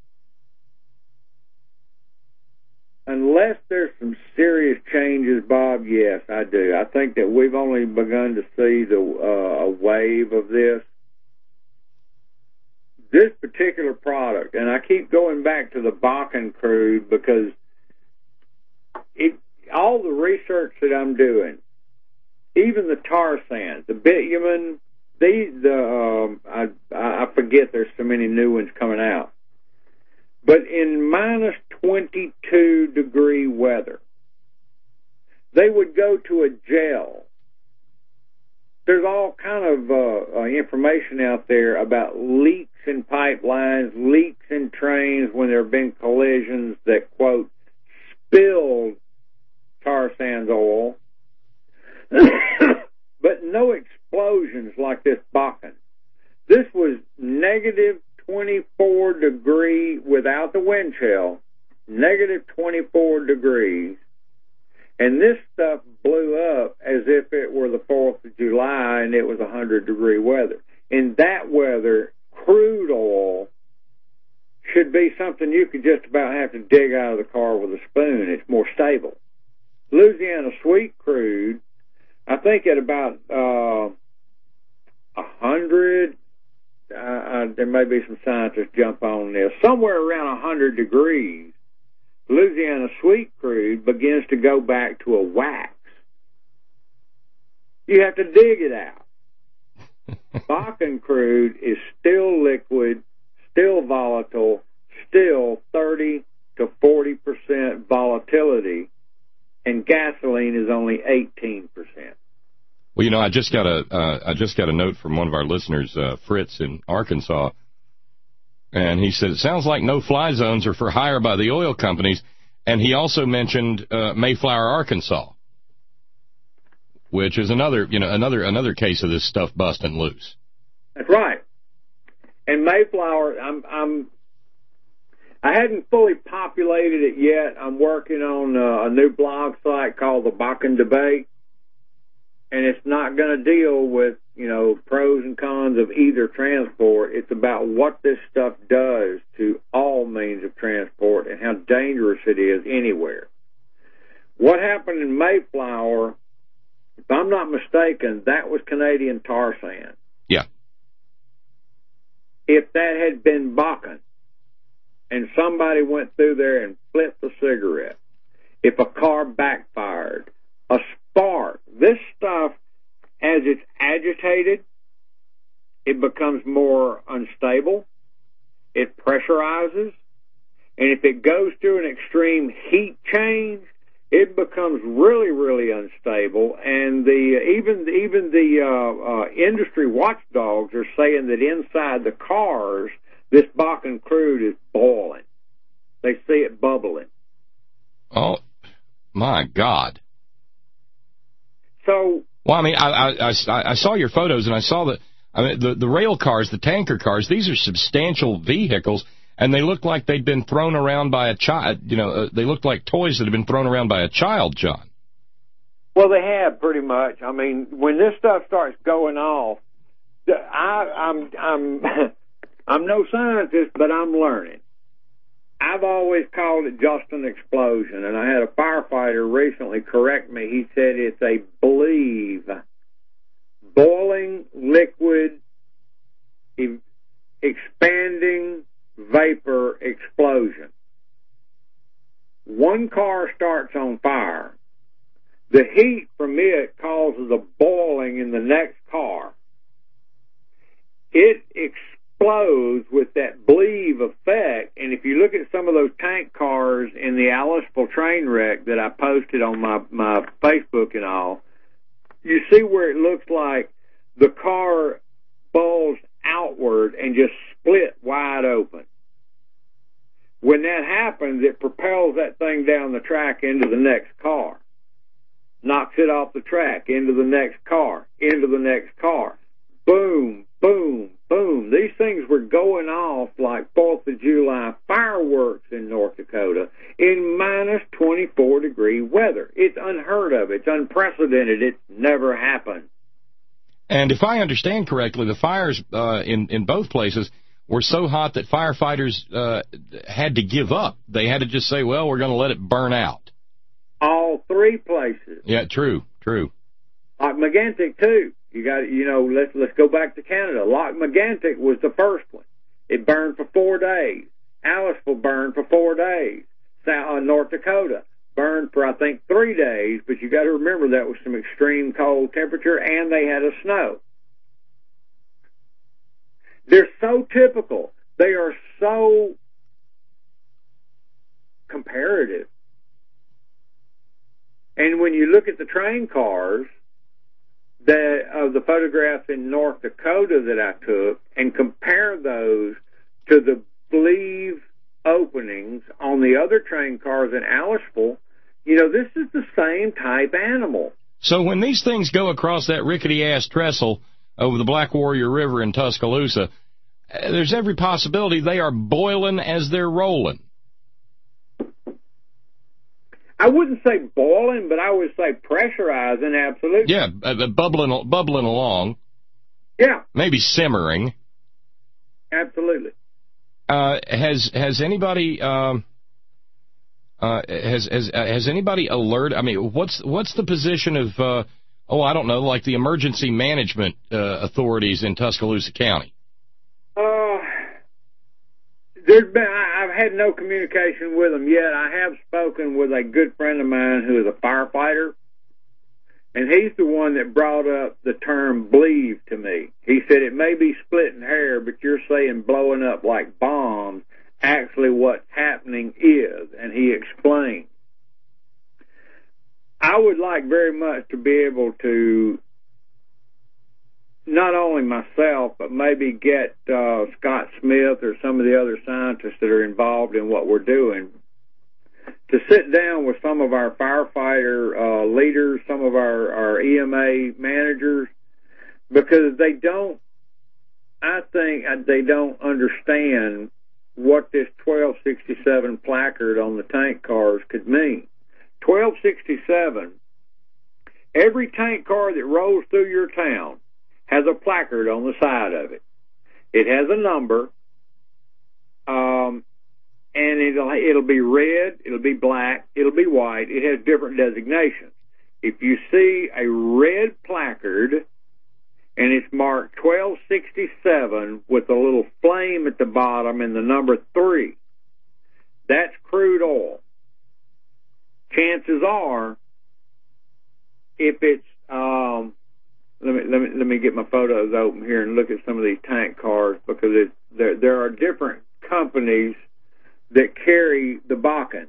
S5: Unless there's some serious changes, Bob, yes, I do. I think that we've only begun to see the uh, a wave of this. This particular product, and I keep going back to the Bakken crude because it, all the research that I'm doing, even the tar sands, the bitumen, these, the, um, I, I forget there's so many new ones coming out. But in minus twenty-two degree weather, they would go to a gel. There's all kind of uh, uh, information out there about leaks in pipelines, leaks in trains when there have been collisions that, quote, spilled tar sands oil, but no explosions like this Bakken. This was negative twenty-four degree without the wind chill, negative twenty-four degrees, and this stuff blew up as if it were the fourth of July and it was one hundred degree weather. In that weather, crude oil should be something you could just about have to dig out of the car with a spoon. It's more stable. Louisiana sweet crude, I think at about uh, one hundred, uh, uh, there may be some scientists jump on this, somewhere around one hundred degrees, Louisiana sweet crude begins to go back to a wax. You have to dig it out. Bakken crude is still liquid, still volatile, still thirty to forty percent volatility, and gasoline is only eighteen percent.
S2: Well, you know, I just got a uh, I just got a note from one of our listeners, uh, Fritz in Arkansas, and he said it sounds like no-fly zones are for hire by the oil companies, and he also mentioned uh, Mayflower, Arkansas, which is another you know another another case of this stuff busting loose.
S5: That's right. And Mayflower, I'm I'm I hadn't fully populated it yet. I'm working on uh, a new blog site called the Bakken Debate. And it's not going to deal with, you know, pros and cons of either transport. It's about what this stuff does to all means of transport and how dangerous it is anywhere. What happened in Mayflower, if I'm not mistaken, that was Canadian tar sand.
S2: Yeah.
S5: If that had been Bakken and somebody went through there and flipped a cigarette, if a car backfired, a spark, this stuff, as it's agitated, it becomes more unstable, it pressurizes, and if it goes through an extreme heat change, it becomes really, really unstable, and the even even the uh, uh, industry watchdogs are saying that inside the cars, this Bakken crude is boiling. They see it bubbling.
S2: Oh, my God.
S5: So,
S2: well, I mean, I, I, I, I saw your photos, and I saw that I mean, the, the rail cars, the tanker cars, these are substantial vehicles, and they looked like they'd been thrown around by a child. You know, uh, they looked like toys that had been thrown around by a child, John.
S5: Well, they have pretty much. I mean, when this stuff starts going off, I, I'm I'm I'm no scientist, but I'm learning. I've always called it just an explosion, and I had a firefighter recently correct me. He said it's a bleave, boiling liquid, e- expanding vapor explosion. One car starts on fire. The heat from it causes a boiling in the next car. It explodes with that bleave effect, and if you look at some of those tank cars in the Aliceville train wreck that I posted on my, my Facebook and all, you see where it looks like the car bulged outward and just split wide open. When that happens, it propels that thing down the track into the next car. Knocks it off the track, into the next car, into the next car. Boom, boom, boom. These things were going off like fourth of July fireworks in North Dakota in minus twenty-four degree weather. It's unheard of. It's unprecedented. It's never happened.
S2: And if I understand correctly, the fires uh, in, in both places were so hot that firefighters uh, had to give up. They had to just say, well, we're going to let it burn out.
S5: All three places.
S2: Yeah, true, true.
S5: Like Megantic, too. You got, you know, let's let's go back to Canada. Loch Megantic was the first one. It burned for four days. Aliceville burned for four days. South, uh, North Dakota burned for, I think, three days, but you got to remember that was some extreme cold temperature, and they had a snow. They're so typical. They are so comparative. And when you look at the train cars, that of the photographs in North Dakota that I took, and compare those to the bleave openings on the other train cars in Aliceville, you know, this is the same type animal.
S2: So when these things go across that rickety-ass trestle over the Black Warrior River in Tuscaloosa, there's every possibility they are boiling as they're rolling.
S5: I wouldn't say boiling, but I would say pressurizing, absolutely.
S2: Yeah, uh, bubbling, bubbling along.
S5: Yeah.
S2: Maybe simmering.
S5: Absolutely.
S2: Uh, has has anybody um, uh, has has uh, has anybody alert? I mean, what's what's the position of uh, oh I don't know, like the emergency management uh, authorities in Tuscaloosa County?
S5: Uh, there's been I, I've had no communication with them yet. I have spoken with a good friend of mine who is a firefighter, and he's the one that brought up the term bleave to me. He said it may be splitting hair, but you're saying blowing up like bombs. Actually, what's happening is, and he explained. I would like very much to be able to not only myself, but maybe get uh, Scott Smith or some of the other scientists that are involved in what we're doing to sit down with some of our firefighter uh, leaders, some of our, our E M A managers, because they don't, I think they don't understand what this twelve sixty-seven placard on the tank cars could mean. twelve sixty-seven, every tank car that rolls through your town has a placard on the side of it. It has a number, um, and it'll it'll be red, it'll be black, it'll be white. It has different designations. If you see a red placard and it's marked twelve sixty-seven with a little flame at the bottom and the number three, that's crude oil. Chances are, if it's um, let me let me let me get my photos open here and look at some of these tank cars, because it, there there are different companies that carry the Bakken.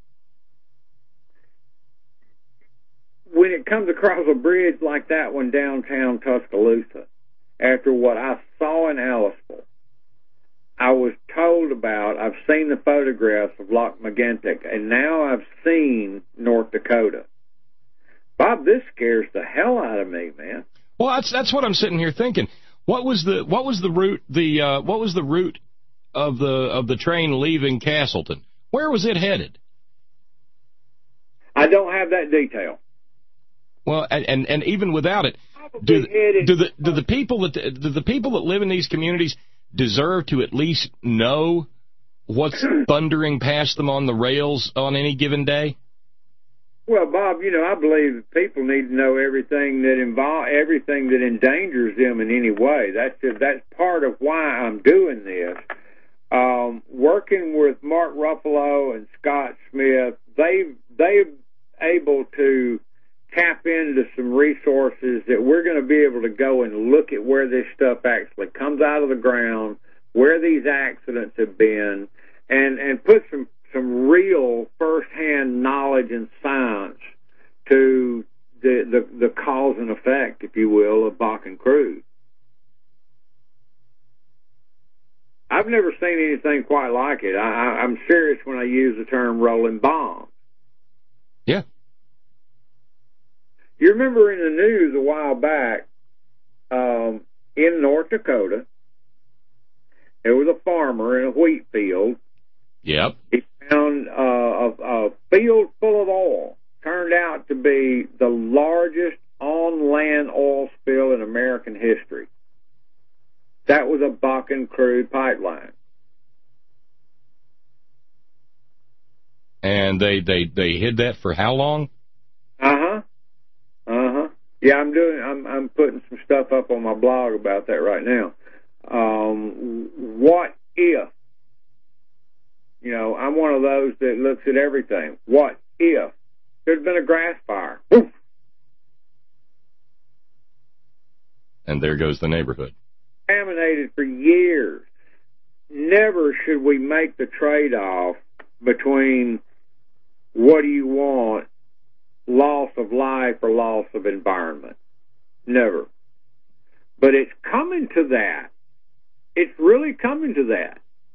S5: When it comes across a bridge like that one downtown Tuscaloosa, after what I saw in Aliceville, I was told about, I've seen the photographs of Loch Megantic, and now I've seen North Dakota. Bob, this scares the hell out of me, man.
S2: Well, that's that's what I'm sitting here thinking. What was the what was the route the uh, what was the route of the of the train leaving Castleton? Where was it headed?
S5: I don't have that detail.
S2: Well, and and, and even without it, do, do the do the people that do the people that live in these communities deserve to at least know what's thundering past them on the rails on any given day?
S5: Well, Bob, you know, I believe that people need to know everything that involve everything that endangers them in any way. That's that's part of why I'm doing this. Um, working with Mark Ruffalo and Scott Smith, they they're able to tap into some resources that we're going to be able to go and look at where this stuff actually comes out of the ground, where these accidents have been, and and put some some real first-hand knowledge and science to the, the, the cause and effect, if you will, of Bakken crude. I've never seen anything quite like it. I, I'm serious when I use the term rolling bombs.
S2: Yeah.
S5: You remember in the news a while back, um, in North Dakota, there was a farmer in a wheat field.
S2: Yep.
S5: He found uh, a, a field full of oil. Turned out to be the largest on-land oil spill in American history. That was a Bakken crude pipeline.
S2: And they, they, they hid that for how long?
S5: Uh-huh. Uh-huh. Yeah, I'm doing, I'm, I'm putting some stuff up on my blog about that right now. Um, what if? You know, I'm one of those that looks at everything. What if there'd been a grass fire? Woof.
S2: And there goes the neighborhood.
S5: Contaminated for years. Never should we make the trade-off between what do you want, loss of life or loss of environment. Never. But it's coming to that. It's really coming to that.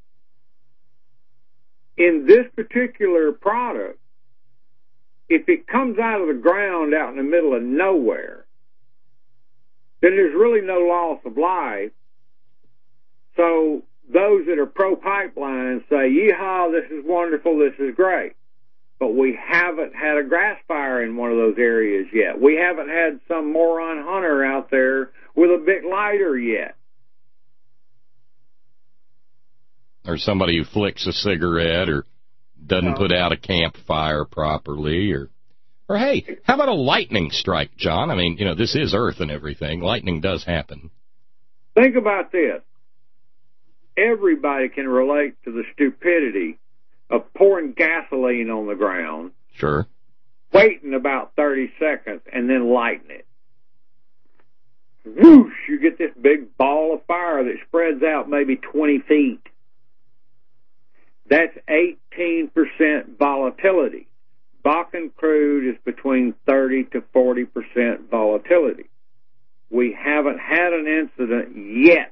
S5: In this particular product, if it comes out of the ground out in the middle of nowhere, then there's really no loss of life. So those that are pro-pipeline say, yeehaw, this is wonderful, this is great. But we haven't had a grass fire in one of those areas yet. We haven't had some moron hunter out there with a big lighter yet.
S2: Or somebody who flicks a cigarette or doesn't
S5: no.
S2: put out a campfire properly. Or, or, hey, how about a lightning strike, John? I mean, you know, this is Earth and everything. Lightning does happen.
S5: Think about this. Everybody can relate to the stupidity of pouring gasoline on the ground.
S2: Sure.
S5: Waiting about thirty seconds and then lighting it. Whoosh! You get this big ball of fire that spreads out maybe twenty feet. That's eighteen percent volatility. Bakken crude is between thirty to forty percent volatility. We haven't had an incident yet.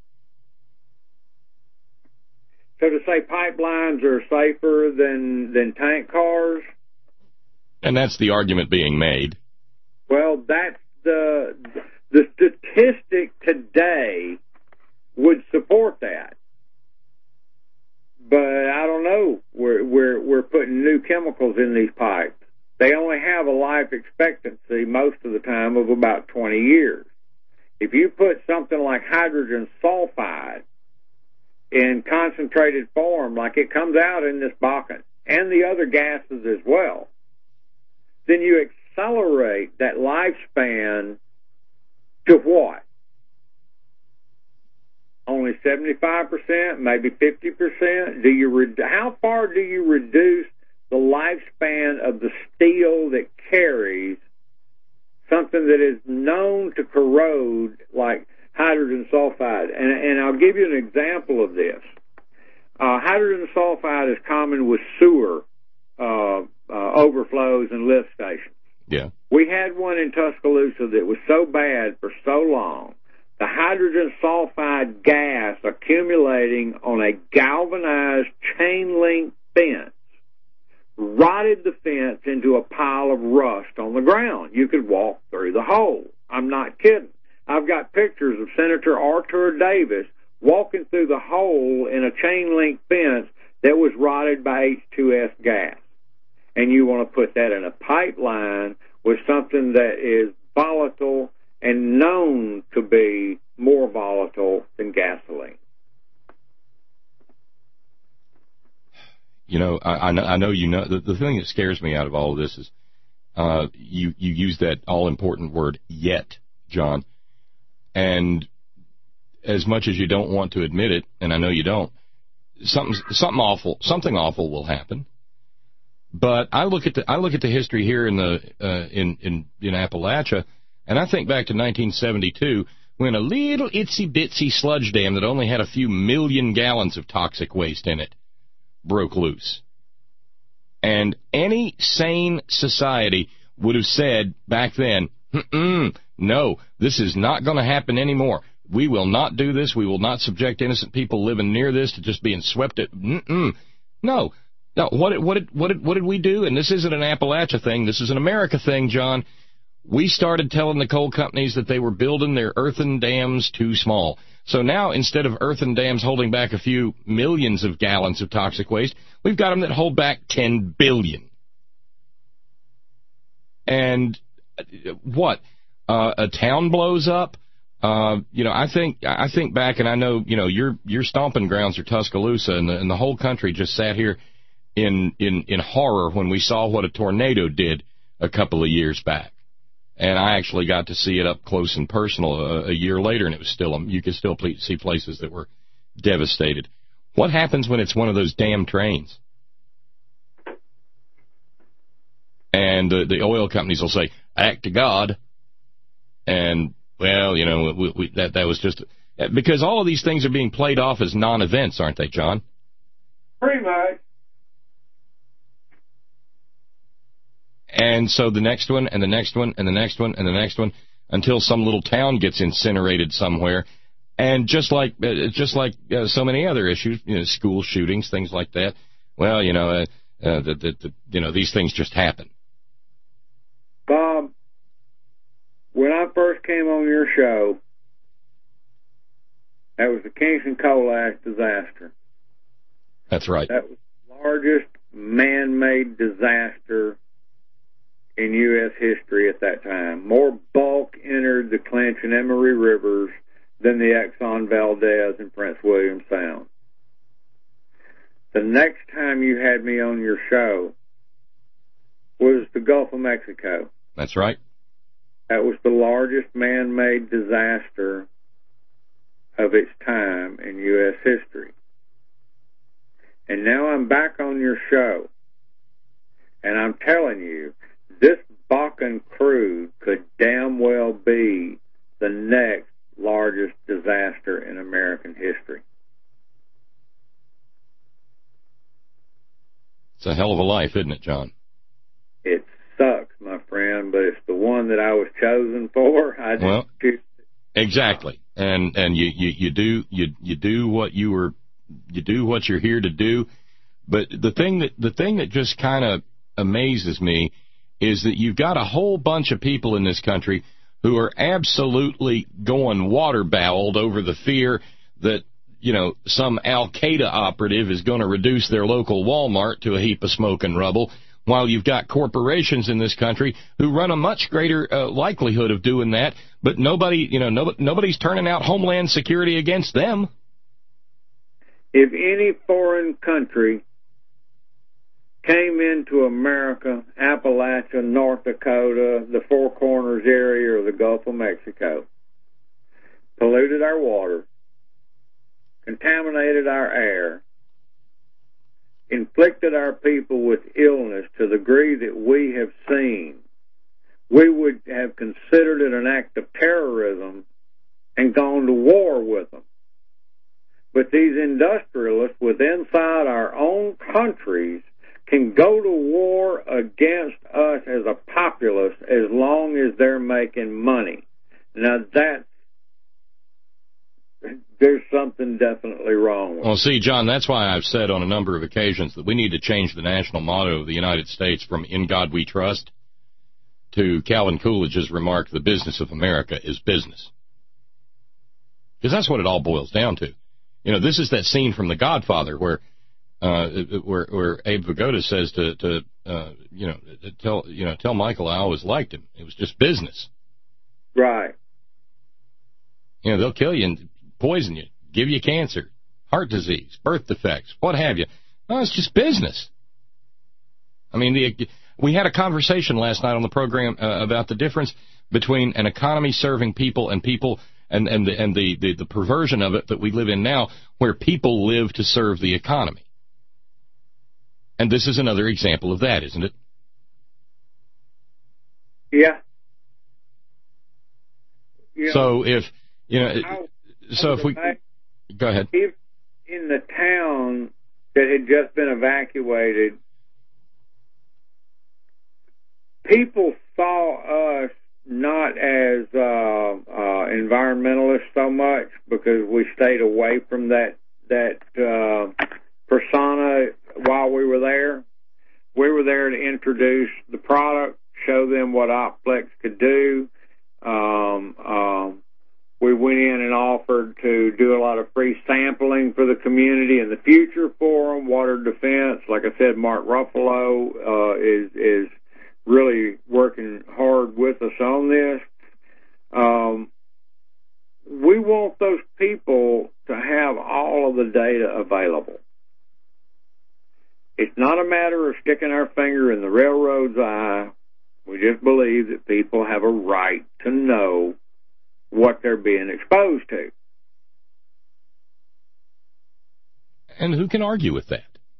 S5: So to say pipelines are safer than, than tank cars?
S2: And that's the argument being made.
S5: Well, that's the, the statistic today would support that. But I don't know. We're, we're, we're putting new chemicals in these pipes. They only have a life expectancy most of the time of about twenty years. If you put something like hydrogen sulfide in concentrated form, like it comes out in this Bakken, and the other gases as well, then you accelerate that lifespan to what? Only seventy-five percent, maybe fifty percent? Do you re- how far do you reduce the lifespan of the steel that carries something that is known to corrode like hydrogen sulfide? And, and I'll give you an example of this. Uh, hydrogen sulfide is common with sewer uh, uh, overflows and lift stations.
S2: Yeah.
S5: We had one in Tuscaloosa that was so bad for so long. The hydrogen sulfide gas accumulating on a galvanized chain link fence rotted the fence into a pile of rust on the ground. You could walk through the hole. I'm not kidding. I've got pictures of Senator Arthur Davis walking through the hole in a chain-link fence that was rotted by H two S gas. And you want to put that in a pipeline with something that is volatile and known to be more volatile than gasoline.
S2: You know, I, I know, I know you know, the, the thing that scares me out of all of this is uh, you, you use that all-important word, yet, John. And as much as you don't want to admit it, and I know you don't, something, something awful, something awful will happen. But I look at the, I look at the history here in the, uh, in, in, in Appalachia, and I think back to nineteen seventy-two, when a little itsy-bitsy sludge dam that only had a few million gallons of toxic waste in it broke loose. And any sane society would have said back then, Mm-mm, no, this is not going to happen anymore. We will not do this. We will not subject innocent people living near this to just being swept at. Mm-mm. No. No, what did, what, did, what, did, what did we do? And this isn't an Appalachia thing. This is an America thing, John. We started telling the coal companies that they were building their earthen dams too small. So now, instead of earthen dams holding back a few millions of gallons of toxic waste, we've got them that hold back ten billion. And what? Uh, a town blows up? Uh, you know, I think I think back, and I know, you know, your your stomping grounds are Tuscaloosa, and the, and the whole country just sat here in, in, in horror when we saw what a tornado did a couple of years back. And I actually got to see it up close and personal a, a year later, and it was still, you could still see places that were devastated. What happens when it's one of those damn trains? And the, the oil companies will say, act to God. And, well, you know, we, we, that, that was just, because all of these things are being played off as non-events, aren't they, John?
S5: Pretty much.
S2: And so the next one, and the next one, and the next one, and the next one, until some little town gets incinerated somewhere. And just like uh, just like uh, so many other issues, you know, school shootings, things like that. Well, you know, uh, uh, the, the, the, you know, these things just happen.
S5: Bob, when I first came on your show, that was the Kingston coal ash disaster.
S2: That's right.
S5: That was the largest man-made disaster in U S history at that time. More bulk entered the Clinch and Emery rivers than the Exxon Valdez and Prince William Sound. The next time you had me on your show was the Gulf of Mexico.
S2: That's right.
S5: That was the largest man-made disaster of its time in U S history. And now I'm back on your show, and I'm telling you, this Bakken crude could damn well be the next largest disaster in American history.
S2: It's a hell of a life, isn't it, John?
S5: It sucks, my friend, but it's the one that I was chosen for. I just
S2: well, exactly, and and you, you, you do you you do what you were you do what you're here to do. But the thing that the thing that just kind of amazes me is that you've got a whole bunch of people in this country who are absolutely going water-bowled over the fear that, you know, some Al-Qaeda operative is going to reduce their local Walmart to a heap of smoke and rubble, while you've got corporations in this country who run a much greater uh, likelihood of doing that, but nobody, you know, nobody, nobody's turning out Homeland Security against them.
S5: If any foreign country came into America, Appalachia, North Dakota, the Four Corners area, or the Gulf of Mexico, polluted our water, contaminated our air, inflicted our people with illness to the degree that we have seen, we would have considered it an act of terrorism and gone to war with them. But these industrialists within inside our own countries can go to war against us as a populace as long as they're making money. Now that, there's something definitely wrong with it.
S2: Well, see, John, that's why I've said on a number of occasions that we need to change the national motto of the United States from "In God We Trust" to Calvin Coolidge's remark, "The business of America is business." Because that's what it all boils down to. You know, this is that scene from The Godfather where uh, where, where Abe Vigoda says to, to uh, you know, tell you know tell Michael I always liked him. It was just business.
S5: Right.
S2: You know, they'll kill you and poison you, give you cancer, heart disease, birth defects, what have you. No, it's just business. I mean, the, we had a conversation last night on the program uh, about the difference between an economy serving people and people and, and, the, and the, the, the perversion of it that we live in now, where people live to serve the economy. And this is another example of that, isn't it?
S5: Yeah. You know,
S2: so if, you know,
S5: I,
S2: so
S5: I
S2: if we,
S5: back,
S2: go ahead.
S5: If in the town that had just been evacuated, people saw us not as uh, uh, environmentalists so much because we stayed away from that that uh, persona while we were there. We were there to introduce the product, show them what Opflex could do. Um, um, we went in and offered to do a lot of free sampling for the community in the future for them. Water Defense, like I said, Mark Ruffalo uh, is is really working hard with us on this. Um, we want those people to have all of the data available. It's not a matter of sticking our finger in the railroad's eye. We just believe that people have a right to know what they're being exposed to.
S2: And who can argue with that?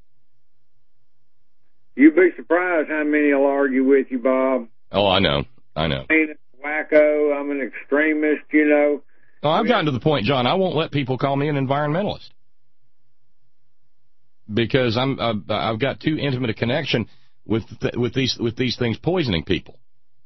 S5: You'd be surprised how many will argue with you, Bob.
S2: Oh, I know. I know.
S5: I'm a wacko. I'm an extremist, you know.
S2: Oh, I've gotten to the point, John, I won't let people call me an environmentalist. Because I'm, I've, I've got too intimate a connection with th- with these with these things poisoning people.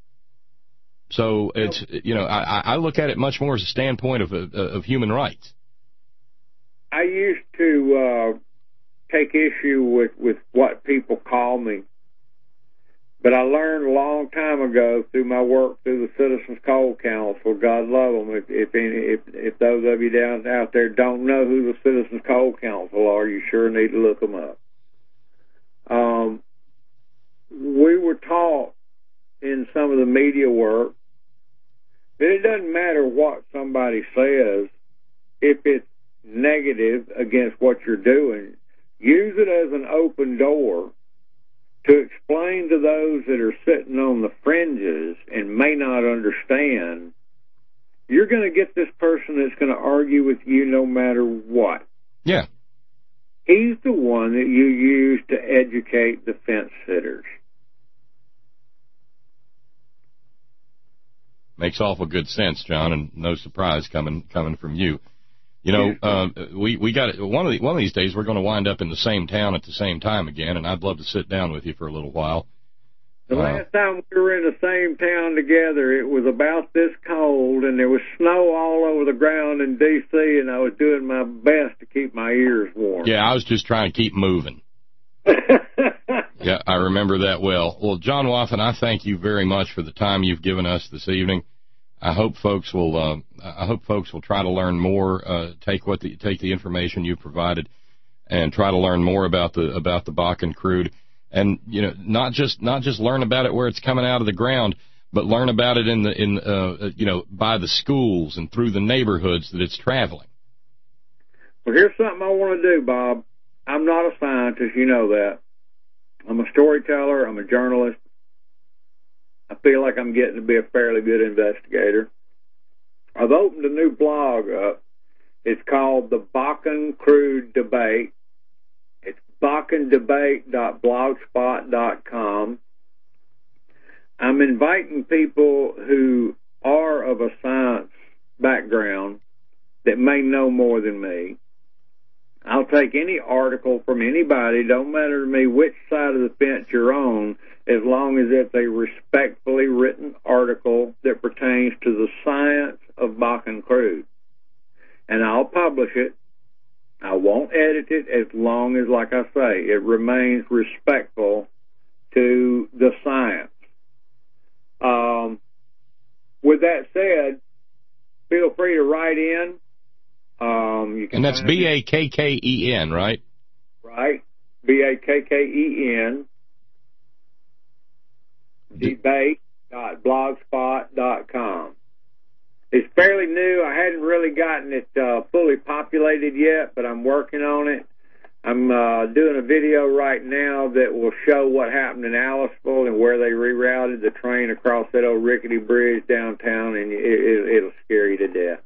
S2: So it's, you know, I, I look at it much more as a standpoint of of human rights.
S5: I used to uh, take issue with, with what people call me, but I learned a long time ago through my work through the Citizens Coal Council. God love them. If if, any, if if those of you down out there don't know who the Citizens Coal Council are, you sure need to look them up. Um, we were taught in some of the media work that it doesn't matter what somebody says if it's negative against what you're doing. Use it as an open door to explain to those that are sitting on the fringes and may not understand. You're going to get this person that's going to argue with you no matter what.
S2: Yeah.
S5: He's the one that you use to educate the fence sitters.
S2: Makes awful good sense, John, and no surprise coming coming from you. You know, uh, we we got one of the, one of these days we're going to wind up in the same town at the same time again, and I'd love to sit down with you for a little while.
S5: The
S2: uh,
S5: last time we were in the same town together, it was about this cold, and there was snow all over the ground in D C, and I was doing my best to keep my ears warm.
S2: Yeah, I was just trying to keep moving. Yeah, I remember that well. Well, John Wathen, I thank you very much for the time you've given us this evening. I hope folks will. Uh, I hope folks will try to learn more. Uh, take what the take the information you provided, and try to learn more about the about the Bakken crude, and you know, not just not just learn about it where it's coming out of the ground, but learn about it in the in uh, you know by the schools and through the neighborhoods that it's traveling.
S5: Well, here's something I want to do, Bob. I'm not a scientist, you know that. I'm a storyteller. I'm a journalist. I feel like I'm getting to be a fairly good investigator. I've opened a new blog up. It's called the Bakken Crude Debate. It's bakken debate dot blogspot dot com. I'm inviting people who are of a science background that may know more than me. I'll take any article from anybody, don't matter to me which side of the fence you're on, as long as it's a respectfully written article that pertains to the science of Bakken crude. And I'll publish it. I won't edit it as long as, like I say, it remains respectful to the science. Um, with that said, feel free to write in. Um, you can
S2: and that's B A K K E N, right?
S5: Right. B A K K E N. debate dot blogspot dot com. It's fairly new. I hadn't really gotten it uh, fully populated yet, but I'm working on it. I'm uh, doing a video right now that will show what happened in Aliceville and where they rerouted the train across that old rickety bridge downtown, and it, it, it'll scare you to death.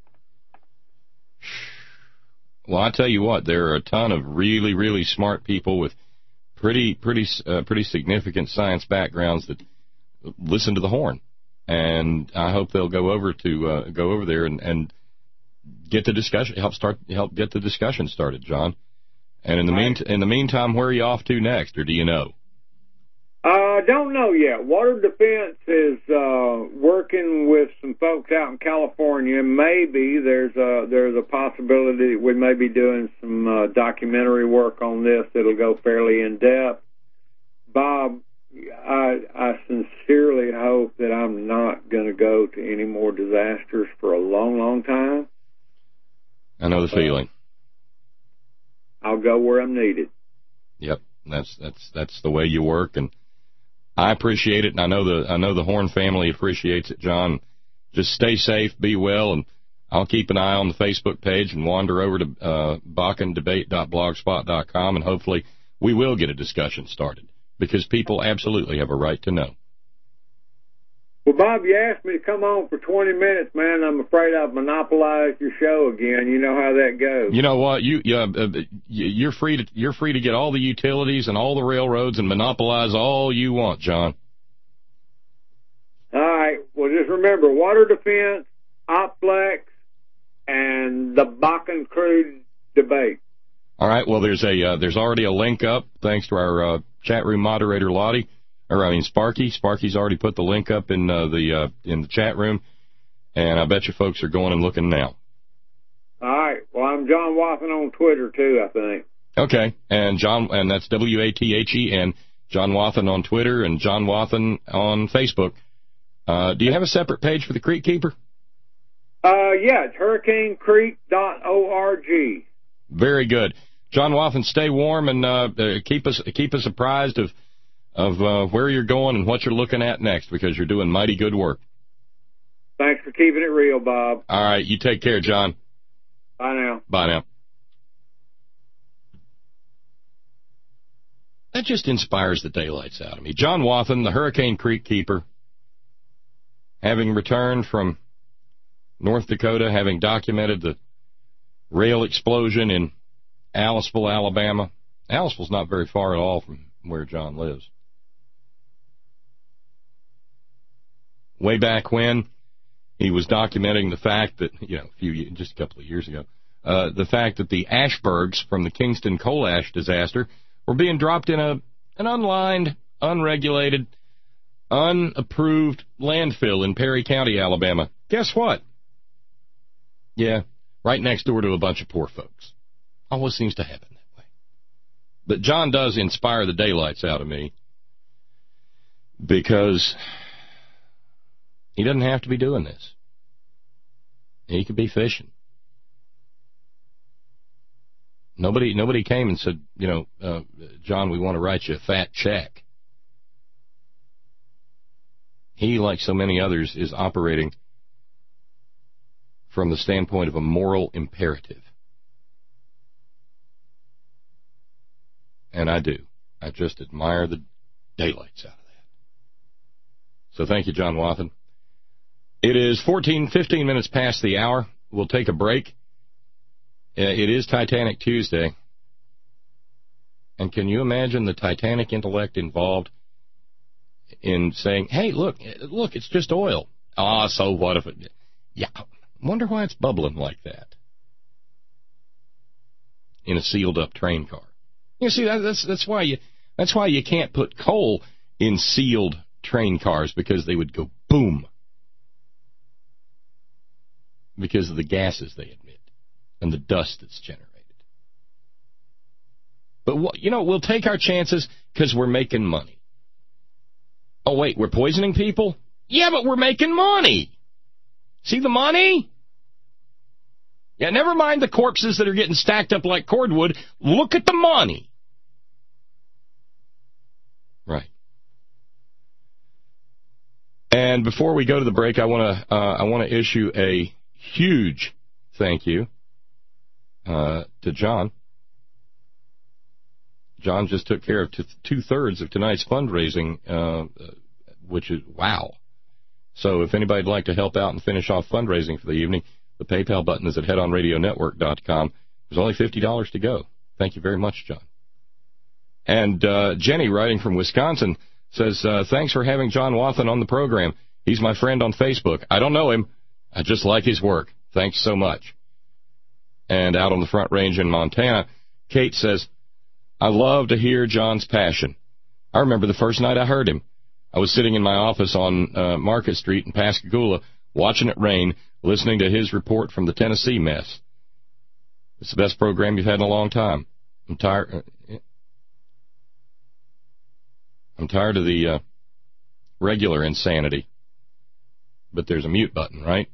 S2: Well, I tell you what, there are a ton of really, really smart people with pretty, pretty, uh, pretty significant science backgrounds that listen to the horn, and I hope they'll go over to uh, go over there and, and get the discussion, help start, help get the discussion started, John. And in the mean, in the meantime, where are you off to next, or do you know?
S5: I uh, don't know yet. Water Defense is uh, working with some folks out in California. Maybe there's a there's a possibility we may be doing some uh, documentary work on this that'll go fairly in depth. Bob, I I sincerely hope that I'm not going to go to any more disasters for a long, long time.
S2: I know the feeling.
S5: I'll go where I'm needed.
S2: Yep, that's that's that's the way you work, and I appreciate it, and I know the I know the Horn family appreciates it, John. Just stay safe, be well, and I'll keep an eye on the Facebook page and wander over to uh, Bakken debate dot blogspot dot com, and hopefully we will get a discussion started, because people absolutely have a right to know.
S5: Well, Bob, you asked me to come on for twenty minutes, man. I'm afraid I've monopolized your show again. You know how that goes.
S2: You know what? You, you uh, you're free to you're free to get all the utilities and all the railroads and monopolize all you want, John.
S5: All right. Well, just remember, Water Defense, Oplex, and the Bakken Crude debate.
S2: All right. Well, there's a uh, there's already a link up, thanks to our uh, chat room moderator, Lottie. Or I mean Sparky. Sparky's already put the link up in uh, the uh, in the chat room, and I bet you folks are going and looking now.
S5: All right. Well, I'm John Wathen on Twitter too, I think.
S2: Okay, and John, and that's W A T H E N, John Wathen on Twitter and John Wathen on Facebook. Uh, do you have a separate page for the Creek Keeper?
S5: Uh, yeah, it's hurricane creek dot org.
S2: Very good, John Wathen. Stay warm and uh, uh, keep us keep us apprised of. of uh, where you're going and what you're looking at next, because you're doing mighty good work.
S5: Thanks for keeping it real, Bob.
S2: All right, you take care, John.
S5: Bye now.
S2: Bye now. That just inspires the daylights out of me. John Wathen, the Hurricane Creek Keeper, having returned from North Dakota, having documented the rail explosion in Aliceville, Alabama. Aliceville's not very far at all from where John lives. Way back when, he was documenting the fact that, you know, a few, just a couple of years ago, uh, the fact that the Ashbergs from the Kingston coal ash disaster were being dropped in a an unlined, unregulated, unapproved landfill in Perry County, Alabama. Guess what? Yeah, right next door to a bunch of poor folks. Always seems to happen that way. But John does inspire the daylights out of me, because he doesn't have to be doing this. He could be fishing. Nobody nobody came and said, you know, uh, John, we want to write you a fat check. He, like so many others, is operating from the standpoint of a moral imperative. And I do. I just admire the daylights out of that. So thank you, John Wathen. It is fourteen, fifteen minutes past the hour. We'll take a break. It is Titanic Tuesday. And can you imagine the Titanic intellect involved in saying, hey, look, look, it's just oil. Ah, so what if it... Yeah, wonder why it's bubbling like that in a sealed-up train car. You see, that's that's why you that's why you can't put coal in sealed train cars, because they would go boom, because of the gases they emit and the dust that's generated. But, you know, we'll take our chances because we're making money. Oh, wait, we're poisoning people? Yeah, but we're making money. See the money? Yeah, never mind the corpses that are getting stacked up like cordwood. Look at the money. Right. And before we go to the break, I want to uh, I want to issue a huge thank you uh, to John. John just took care of t- two-thirds of tonight's fundraising, uh, which is, wow. So if anybody'd like to help out and finish off fundraising for the evening, the PayPal button is at head on radio network dot com. There's only fifty dollars to go. Thank you very much, John. And uh, Jenny, writing from Wisconsin, says, uh, thanks for having John Wathen on the program. He's my friend on Facebook. I don't know him. I just like his work. Thanks so much. And out on the Front Range in Montana, Kate says, I love to hear John's passion. I remember the first night I heard him. I was sitting in my office on uh, Market Street in Pascagoula, watching it rain, listening to his report from the Tennessee mess. It's the best program you've had in a long time. I'm tired. Uh, I'm tired of the uh, regular insanity. But there's a mute button, right?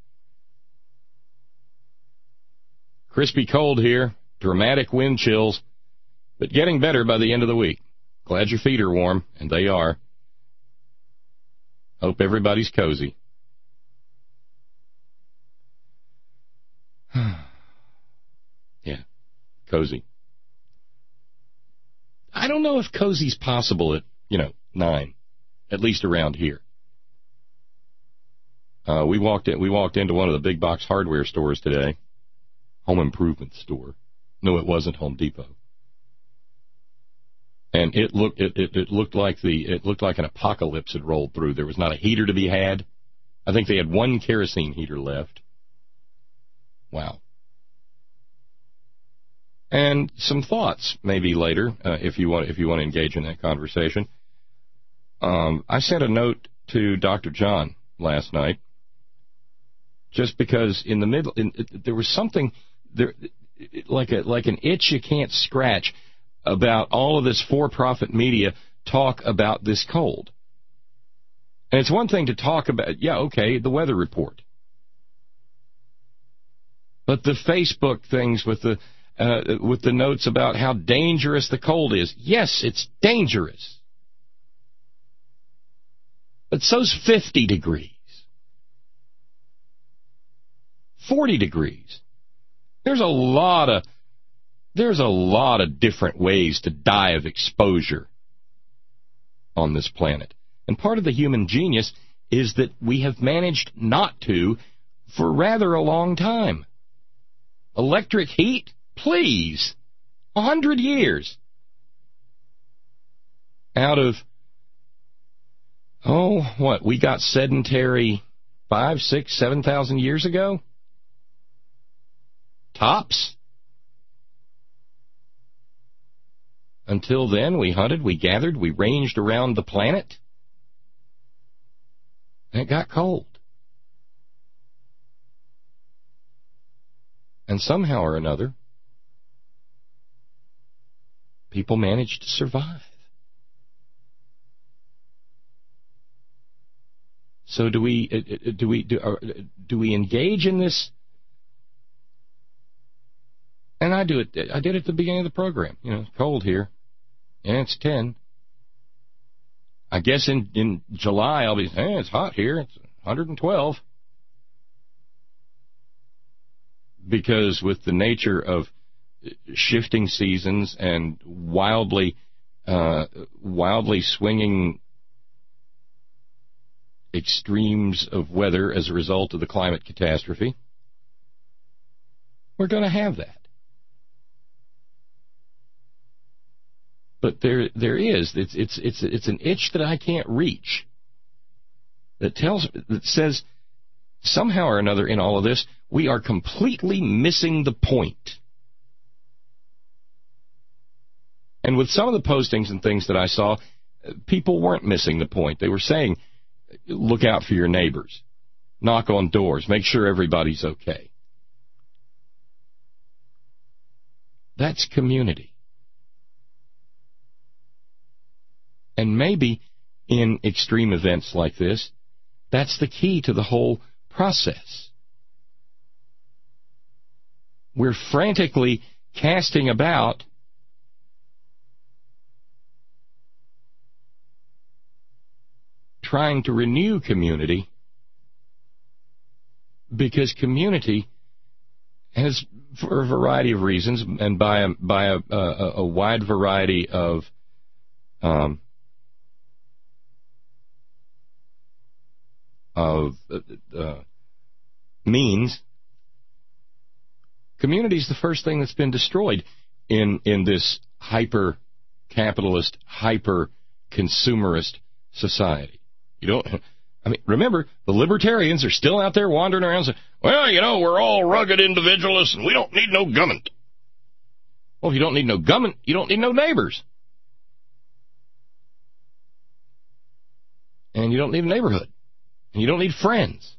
S2: Crispy cold here, dramatic wind chills, but getting better by the end of the week. Glad your feet are warm, and they are. Hope everybody's cozy. Yeah, cozy. I don't know if cozy's possible at, you know, nine, at least around here. Uh, we walked in, we walked into one of the big box hardware stores today, home improvement store. No, it wasn't Home Depot. And it looked it, it, it looked like the it looked like an apocalypse had rolled through. There was not a heater to be had. I think they had one kerosene heater left. Wow. And some thoughts maybe later, uh, if you want if you want to engage in that conversation. Um, I sent a note to Doctor John last night, just because in the middle in, it, there was something there like a like an itch you can't scratch about all of this for-profit media talk about this cold. And it's one thing to talk about, yeah, okay, the weather report. But the Facebook things with the uh, with the notes about how dangerous the cold is. Yes, it's dangerous. But so's fifty degrees. forty degrees. There's a lot of There's a lot of different ways to die of exposure on this planet. And part of the human genius is that we have managed not to for rather a long time. Electric heat? Please. A hundred years. Out of, oh, what, we got sedentary five, six, seven thousand years ago? Tops? Until then, we hunted, we gathered, we ranged around the planet, and it got cold. And somehow or another, people managed to survive. So do we do we do, do we engage in this? And I do it. I did it at the beginning of the program. You know, it's cold here. And it's ten. I guess in, in July I'll be saying, hey, it's hot here. It's one hundred twelve. Because with the nature of shifting seasons and wildly, uh, wildly swinging extremes of weather as a result of the climate catastrophe, we're going to have that. But there, there is. It's, it's, it's, it's an itch that I can't reach. That tells, that says, somehow or another in all of this, we are completely missing the point. And with some of the postings and things that I saw, people weren't missing the point. They were saying, look out for your neighbors, knock on doors, make sure everybody's okay. That's community. And maybe in extreme events like this, that's the key to the whole process. we're frantically casting about trying to renew community, because community has, for a variety of reasons, and by a, by a, a, a wide variety of um, of uh, means, community is the first thing that's been destroyed in in this hyper-capitalist, hyper-consumerist society. You don't. I mean, remember, the libertarians are still out there wandering around saying, well, you know, we're all rugged individualists and we don't need no government. Well, if you don't need no government, you don't need no neighbors. And you don't need a neighborhood. And you don't need friends.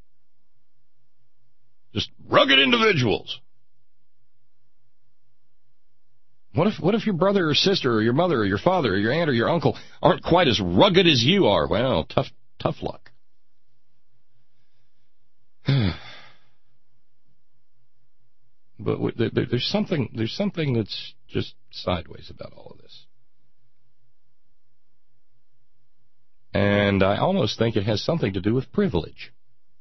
S2: Just rugged individuals. What if what if your brother or sister or your mother or your father or your aunt or your uncle aren't quite as rugged as you are? Well, tough tough luck. But there's something there's something that's just sideways about all of this. And I almost think it has something to do with privilege.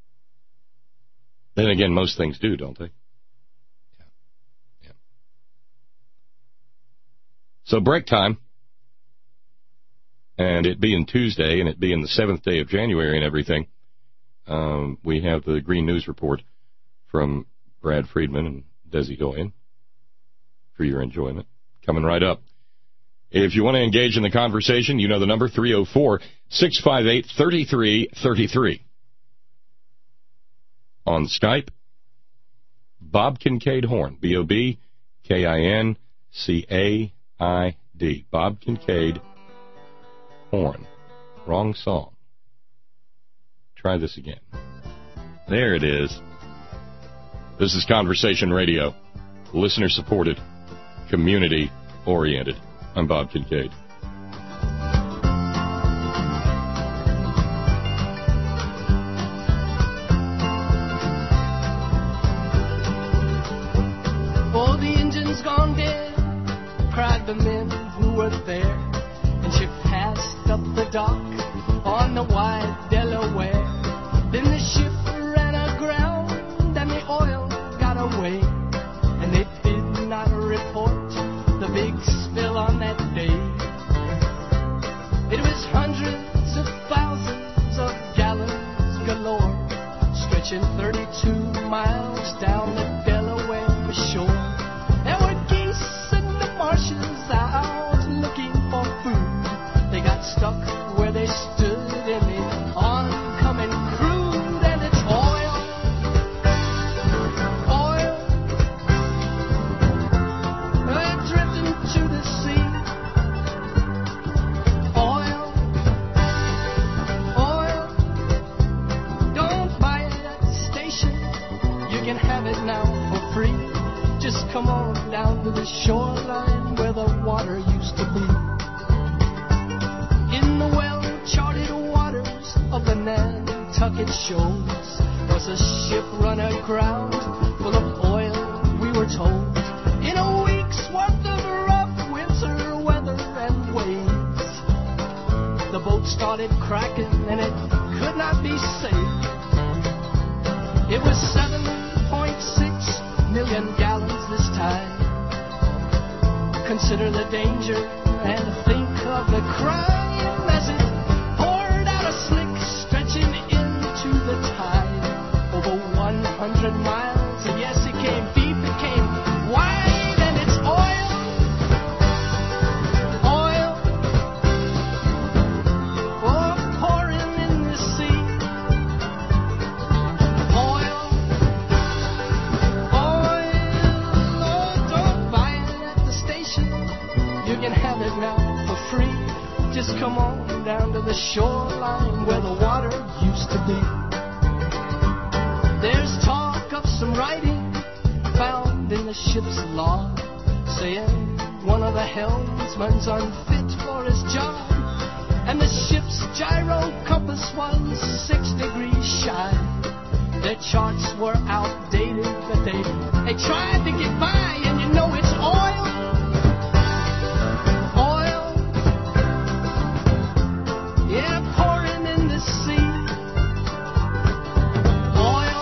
S2: Then again, most things do, don't they? Yeah. Yeah. So break time, and it being Tuesday, and it being the seventh day of January and everything, um, we have the Green News Report from Brad Friedman and Desi Doyen for your enjoyment. Coming right up. If you want to engage in the conversation, you know the number, three oh four, six five eight, three three three three. On Skype, Bob Kincaid Horn, B O B K I N C A I D. Bob Kincaid Horn. Wrong song. Try this again. There it is. This is Conversation Radio. Listener-supported, community-oriented. I'm Bob Kincaid.
S6: Oh, the engine's gone dead, cried the men who were there. And she passed up the dock on the wide Delaware. Then the ship ran aground and the oil got away. And they did not report the big spill on that day. It was hundreds of thousands of gallons galore, stretching thirty-two miles down the Delaware shore. There were geese in the marshes out looking for food. They got stuck where they stood in the oncoming crude, and it's oil, oil, they're drifting to the sea. Oil, oil, don't buy it at the station. You can have it now for free. Just come on down to the shoreline where the water used to be. In the well-charted waters of the Nantucket shores was a ship run aground full of oil, we were told. In a week's worth of rough winter weather and waves, the boat started cracking and it could not be saved. It was seven point six million gallons this time. Consider the danger and think of the crime as it poured out a slick stretching into the tide. Over one hundred miles, and yes, it came deep, it came wide, and it's oil, oil, oh, pouring in the sea. Oil, oil, oh, don't buy it at the station. You can have it now for free. Just come on down to the shoreline where the water used to be. There's talk of some writing found in the ship's log, saying one of the helmsman's unfit for his job, and the ship's gyro compass was six degrees shy. Their charts were outdated, but they, they tried to get by, and you know it's oil. Oil. Yeah, pouring in the sea. Oil.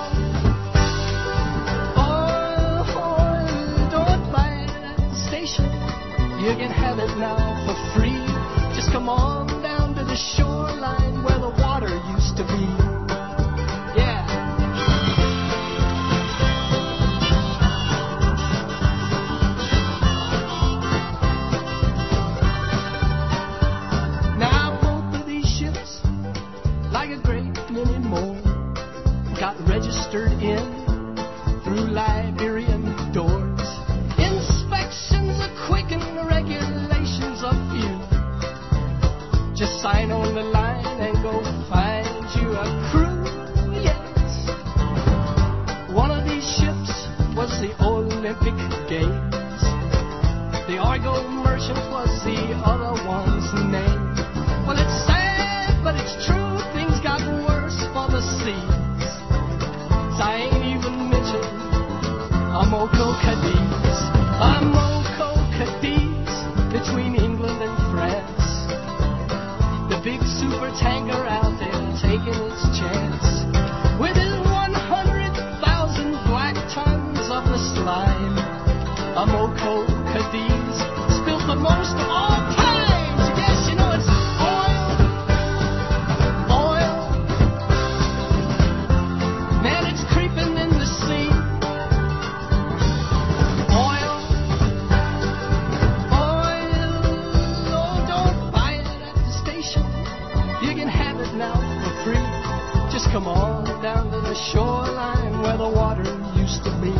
S6: Oil, oil. Don't buy it at the station. You can have it now for free. Just come on down to the shoreline where the water used to be. Registered in through Liberian doors. Inspections are quick and the regulations are few. Just sign on the line and go find you a crew. Yes. One of these ships was the Olympic Games. The Argo Merchant was the other one's name. Well, it's sad, but it's true. Things got worse for the sea. I ain't even mentioned Amoco Cadiz. Amoco Cadiz between England and France. The big super tanker out there taking its chance. With his one hundred thousand black tons of the slime. Amoco Cadiz spilt the most of all times. Yes, you know it's oil. Oil. Man, it's creeping in the sea. Oil. Oil. Oh, don't buy it at the station. You can have it now for free. Just come on down to the shoreline where the water used to be.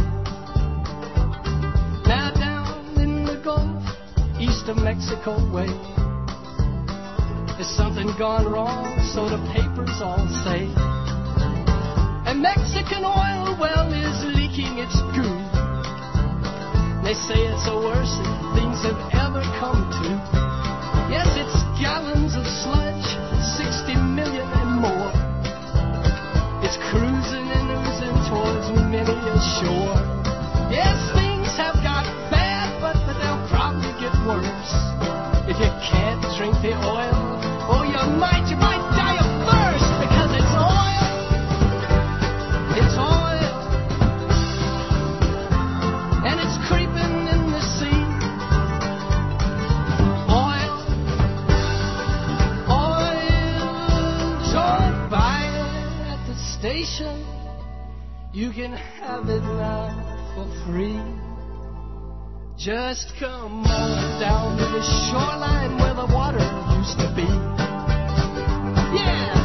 S6: Now down in the Gulf, east of Mexico way, there's something gone wrong, so the papers all say. And Mexican oil well is leaking its goo. They say it's the worst things have ever come to. Yes, it's gallons of sludge, sixty million and more. It's cruising and oozing towards many a shore. Yes, things have got bad, but, but they'll probably get worse. If you can't drink the oil, oh, you might, you might die of thirst, because it's oil. It's oil. And it's creeping in the sea. Oil. Oil. Don't buy it at the station. You can have it now for free. Just come on down to the shoreline where the water used to be. Yeah!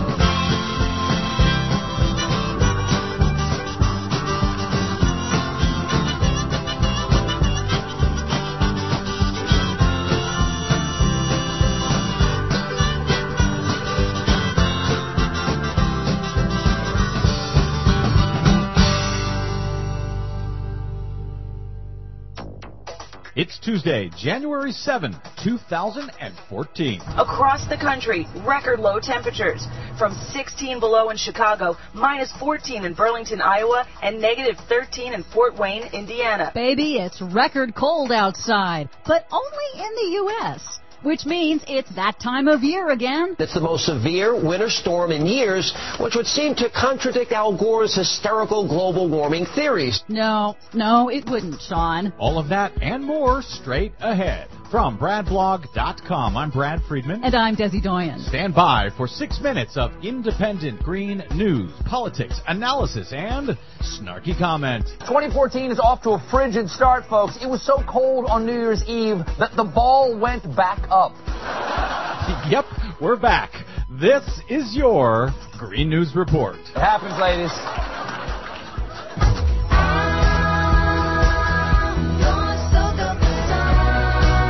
S7: It's Tuesday, January seventh, two thousand fourteen.
S8: Across the country, record low temperatures. From sixteen below in Chicago, minus fourteen in Burlington, Iowa, and negative thirteen in Fort Wayne, Indiana.
S9: Baby, it's record cold outside, but only in the U S, which means it's that time of year again.
S10: It's the most severe winter storm in years, which would seem to contradict Al Gore's hysterical global warming theories.
S9: No, no, it wouldn't, Sean.
S7: All of that and more straight ahead. From Brad Blog dot com, I'm Brad Friedman.
S9: And I'm Desi Doyen.
S7: Stand by for six minutes of independent green news, politics, analysis, and snarky comment.
S11: twenty fourteen is off to a frigid start, folks. It was so cold on New Year's Eve that the ball went back up.
S7: Yep, we're back. This is your Green News Report.
S11: It happens, ladies.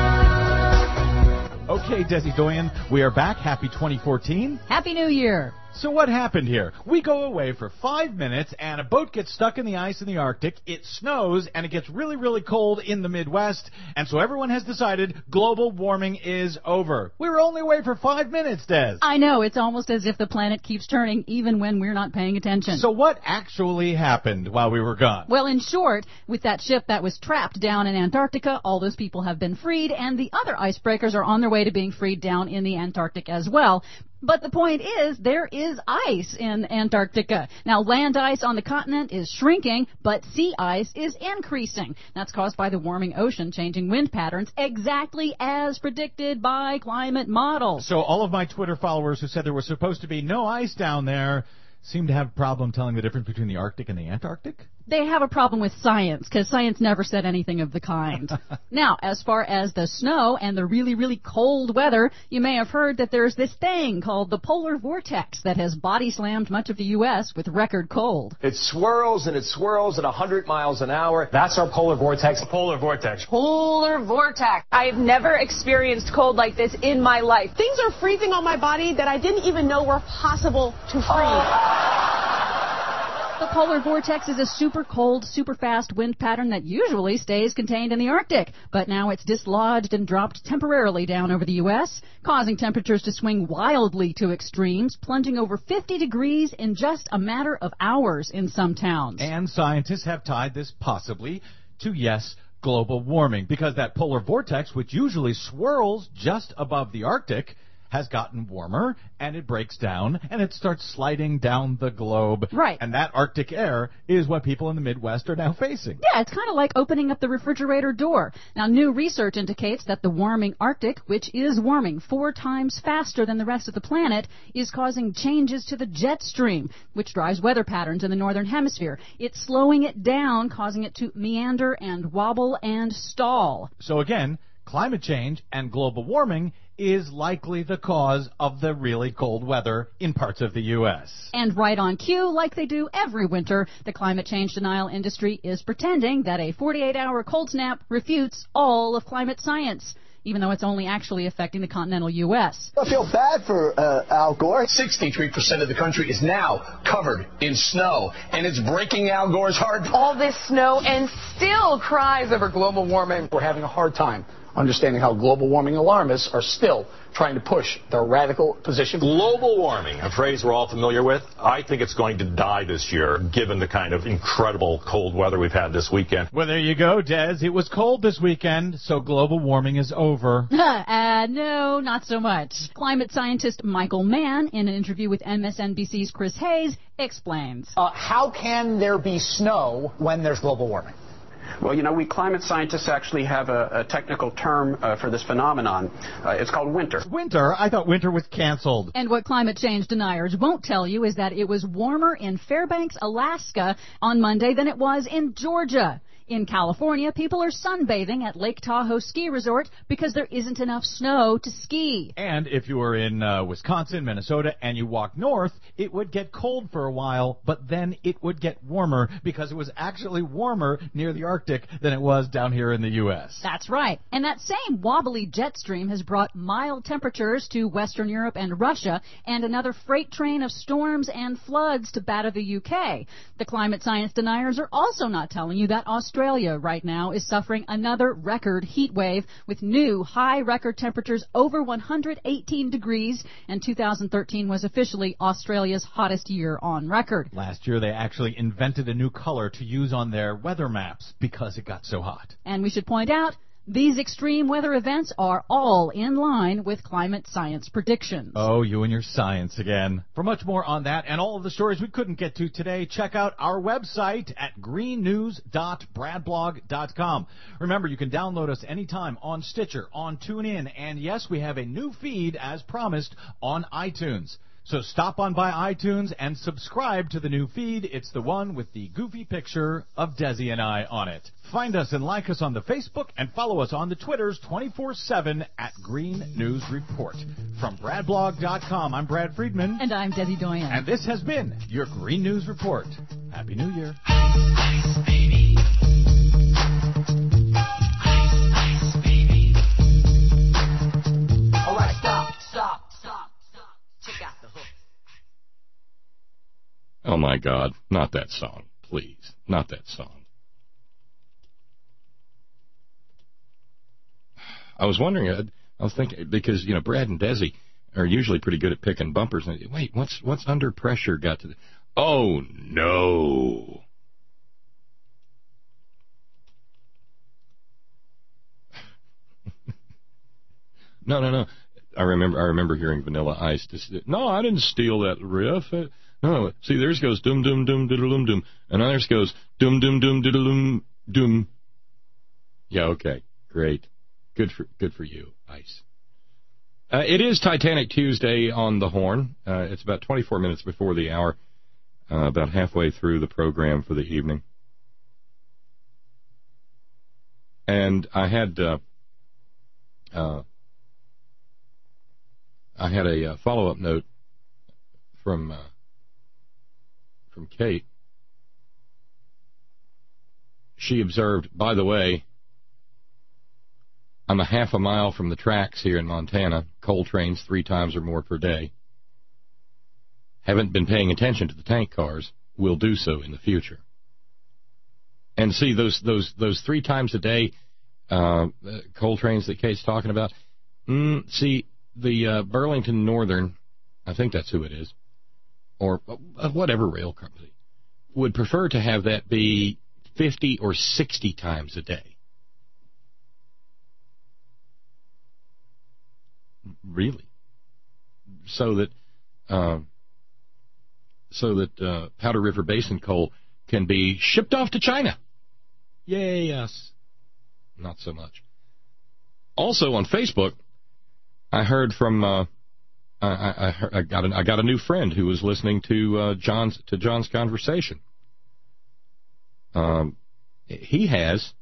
S7: Okay, Desi Doyen, we are back. Happy twenty fourteen.
S9: Happy New Year.
S7: So what happened here? We go away for five minutes and a boat gets stuck in the ice in the Arctic, it snows, and it gets really, really cold in the Midwest, and so everyone has decided global warming is over. We were only away for five minutes, Des.
S9: I know, it's almost as if the planet keeps turning even when we're not paying attention.
S7: So what actually happened while we were gone?
S9: Well, in short, with that ship that was trapped down in Antarctica, all those people have been freed, and the other icebreakers are on their way to being freed down in the Antarctic as well. But the point is, there is ice in Antarctica. Now, land ice on the continent is shrinking, but sea ice is increasing. That's caused by the warming ocean changing wind patterns exactly as predicted by climate models.
S7: So all of my Twitter followers who said there was supposed to be no ice down there seem to have a problem telling the difference between the Arctic and the Antarctic?
S9: They have a problem with science, because science never said anything of the kind. Now, as far as the snow and the really, really cold weather, you may have heard that there's this thing called the polar vortex that has body-slammed much of the U S with record cold.
S10: It swirls and it swirls at one hundred miles an hour. That's our polar vortex.
S11: Polar vortex.
S12: Polar vortex. I've never experienced cold like this in my life.
S13: Things are freezing on my body that I didn't even know were possible to freeze.
S9: The polar vortex is a super cold, super fast wind pattern that usually stays contained in the Arctic, but now it's dislodged and dropped temporarily down over the U S, causing temperatures to swing wildly to extremes, plunging over fifty degrees in just a matter of hours in some towns.
S7: And scientists have tied this possibly to, yes, global warming, because that polar vortex, which usually swirls just above the Arctic, has gotten warmer, and it breaks down, and it starts sliding down the globe.
S9: Right.
S7: And that Arctic air is what people in the Midwest are now facing.
S9: Yeah, it's kind of like opening up the refrigerator door. Now, new research indicates that the warming Arctic, which is warming four times faster than the rest of the planet, is causing changes to the jet stream, which drives weather patterns in the northern hemisphere. It's slowing it down, causing it to meander and wobble and stall.
S7: So again, climate change and global warming is likely the cause of the really cold weather in parts of the U S.
S9: And right on cue, like they do every winter, the climate change denial industry is pretending that a forty-eight hour cold snap refutes all of climate science, even though it's only actually affecting the continental U S.
S14: I feel bad for uh, Al Gore.
S15: sixty-three percent of the country is now covered in snow, and it's breaking Al Gore's heart.
S12: All this snow and still cries over global warming.
S15: We're having a hard time understanding how global warming alarmists are still trying to push their radical position.
S16: Global warming, a phrase we're all familiar with. I think it's going to die this year, given the kind of incredible cold weather we've had this weekend.
S7: Well, there you go, Des. It was cold this weekend, so global warming is over.
S9: uh, no, not so much. Climate scientist Michael Mann, in an interview with M S N B C's Chris Hayes, explains.
S11: Uh, how can there be snow when there's global warming?
S17: Well, you know, we climate scientists actually have a, a technical term uh, for this phenomenon. Uh, it's called winter.
S7: Winter? I thought winter was canceled.
S9: And what climate change deniers won't tell you is that it was warmer in Fairbanks, Alaska on Monday than it was in Georgia. In California, people are sunbathing at Lake Tahoe Ski Resort because there isn't enough snow to ski.
S7: And if you were in uh, Wisconsin, Minnesota, and you walk north, it would get cold for a while, but then it would get warmer because it was actually warmer near the Arctic than it was down here in the U S.
S9: That's right. And that same wobbly jet stream has brought mild temperatures to Western Europe and Russia, and another freight train of storms and floods to batter the U K. The climate science deniers are also not telling you that Australia Australia right now is suffering another record heat wave with new high record temperatures over one hundred eighteen degrees, and two thousand thirteen was officially Australia's hottest year on record.
S7: Last year they actually invented a new color to use on their weather maps because it got so hot.
S9: And we should point out, these extreme weather events are all in line with climate science predictions.
S7: Oh, you and your science again. For much more on that and all of the stories we couldn't get to today, check out our website at green news dot brad blog dot com. Remember, you can download us anytime on Stitcher, on TuneIn, and yes, we have a new feed, as promised, on iTunes. So stop on by iTunes and subscribe to the new feed. It's the one with the goofy picture of Desi and I on it. Find us and like us on the Facebook and follow us on the Twitters twenty-four seven at Green News Report. From brad blog dot com, I'm Brad Friedman.
S9: And I'm Desi Doyen.
S7: And this has been your Green News Report. Happy New Year.
S6: Ice, ice, baby. Ice, ice, baby.
S11: All right, stop, stop, stop, stop. Check out the hook.
S2: my God, not that song, please, not that song. I was wondering, I was thinking, because, you know, Brad and Desi are usually pretty good at picking bumpers. And wait, what's what's Under Pressure got to do? Oh, no. no, no, no. I remember I remember hearing Vanilla Ice. Just, no, I didn't steal that riff. No, see, theirs goes dum dum dum diddle dum, and others goes dum dum dum diddle dum. Yeah, okay, great, good for good for you, Ice. Uh, it is Titanic Tuesday on the Horn. Uh, it's about twenty-four minutes before the hour, uh, about halfway through the program for the evening, and I had. Uh, uh, I had a uh, follow-up note from uh, from Kate. She observed, by the way, I'm a half a mile from the tracks here in Montana, coal trains three times or more per day. Haven't been paying attention to the tank cars. Will do so in the future. And see, those those those three times a day uh, coal trains that Kate's talking about, mm, see, the uh, Burlington Northern, I think that's who it is, or uh, whatever rail company, would prefer to have that be fifty or sixty times a day. Really? So that uh, so that uh, Powder River Basin coal can be shipped off to China. Yay, us. Not so much. Also on Facebook, I heard from uh, I, I, I got a, I got a new friend who was listening to uh, John's to John's conversation. Um, he has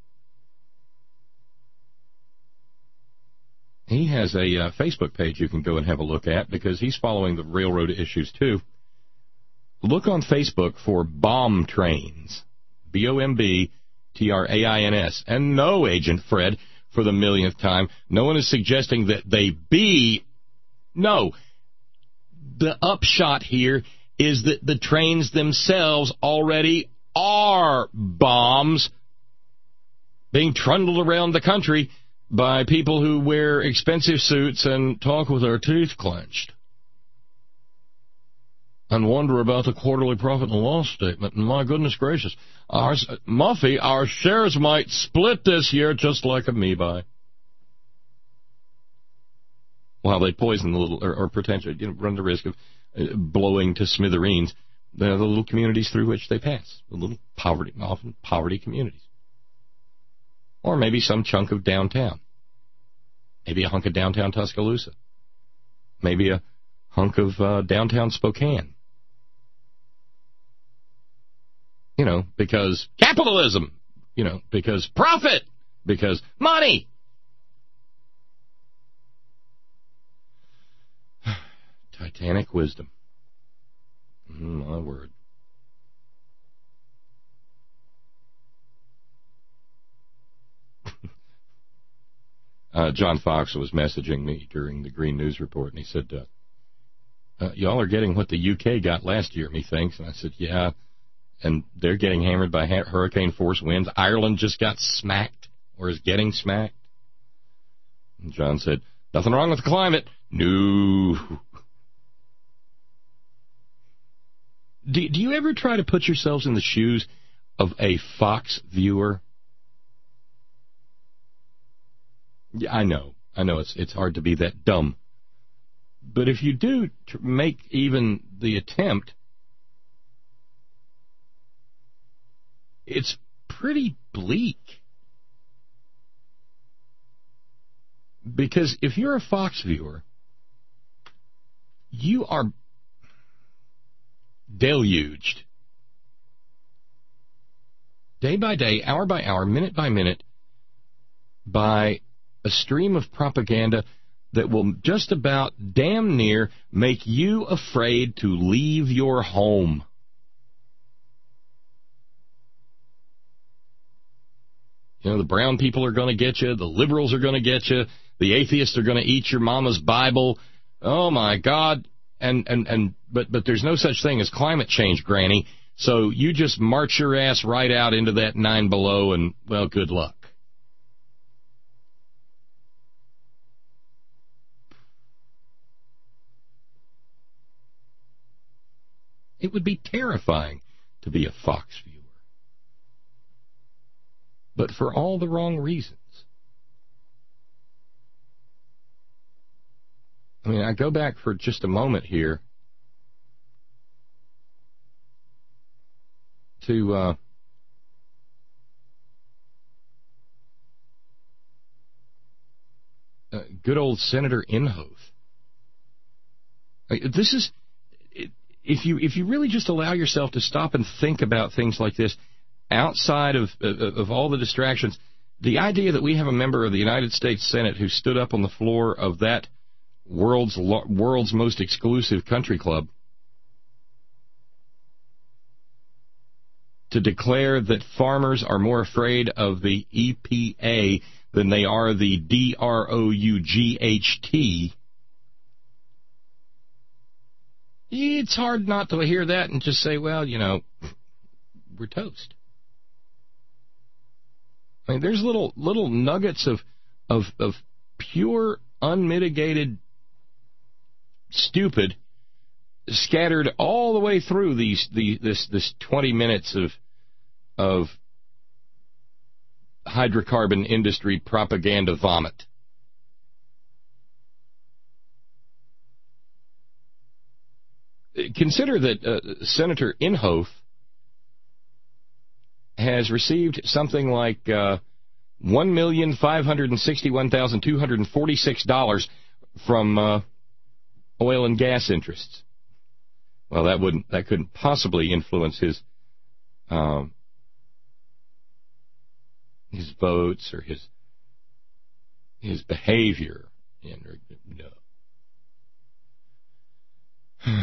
S2: he has a uh, Facebook page you can go and have a look at because he's following the railroad issues too. Look on Facebook for Bomb Trains, B O M B T R A I N S, and no, Agent Fred. For the millionth time, no one is suggesting that they be. No. The upshot here is that the trains themselves already are bombs being trundled around the country by people who wear expensive suits and talk with their teeth clenched and wonder about the quarterly profit and loss statement. And my goodness gracious, our, Muffy, our shares might split this year just like amoeba. While they poison the little, or, or potentially you know, run the risk of uh, blowing to smithereens the, the little communities through which they pass. The little poverty, often poverty communities. Or maybe some chunk of downtown. Maybe a hunk of downtown Tuscaloosa. Maybe a hunk of uh, downtown Spokane. You know, because capitalism, you know, because profit, because money. Titanic wisdom. Mm, my word. uh, John Fox was messaging me during the Green News Report, and he said, uh, uh, y'all are getting what the U K got last year, methinks. And I said, yeah. And they're getting hammered by hurricane force winds. Ireland just got smacked, or is getting smacked. And John said, nothing wrong with the climate. No. Do, do you ever try to put yourselves in the shoes of a Fox viewer? Yeah, I know. I know it's it's hard to be that dumb. But if you do tr- make even the attempt, it's pretty bleak. Because if you're a Fox viewer, you are deluged day by day, hour by hour, minute by minute by a stream of propaganda that will just about damn near make you afraid to leave your home. You know, the brown people are going to get you, the liberals are going to get you, the atheists are going to eat your mama's Bible. Oh, my God. and, and, and but, but there's no such thing as climate change, Granny. So you just march your ass right out into that nine below, and, well, good luck. It would be terrifying to be a Fox viewer. But for all the wrong reasons. I mean, I go back for just a moment here to uh, uh, good old Senator Inhofe. This is... If you if you really just allow yourself to stop and think about things like this, outside of, of of all the distractions, the idea that we have a member of the United States Senate who stood up on the floor of that world's world's most exclusive country club to declare that farmers are more afraid of the E P A than they are the D R O U G H T. It's hard not to hear that and just say, well, you know, we're toast. I mean, there's little little nuggets of of of pure, unmitigated, stupid scattered all the way through these the this this twenty minutes of of hydrocarbon industry propaganda vomit. Consider that uh, Senator Inhofe has received something like uh, one million five hundred sixty-one thousand two hundred forty-six dollars from uh, oil and gas interests. Well, that wouldn't that couldn't possibly influence his um, his votes or his his behavior. In, no.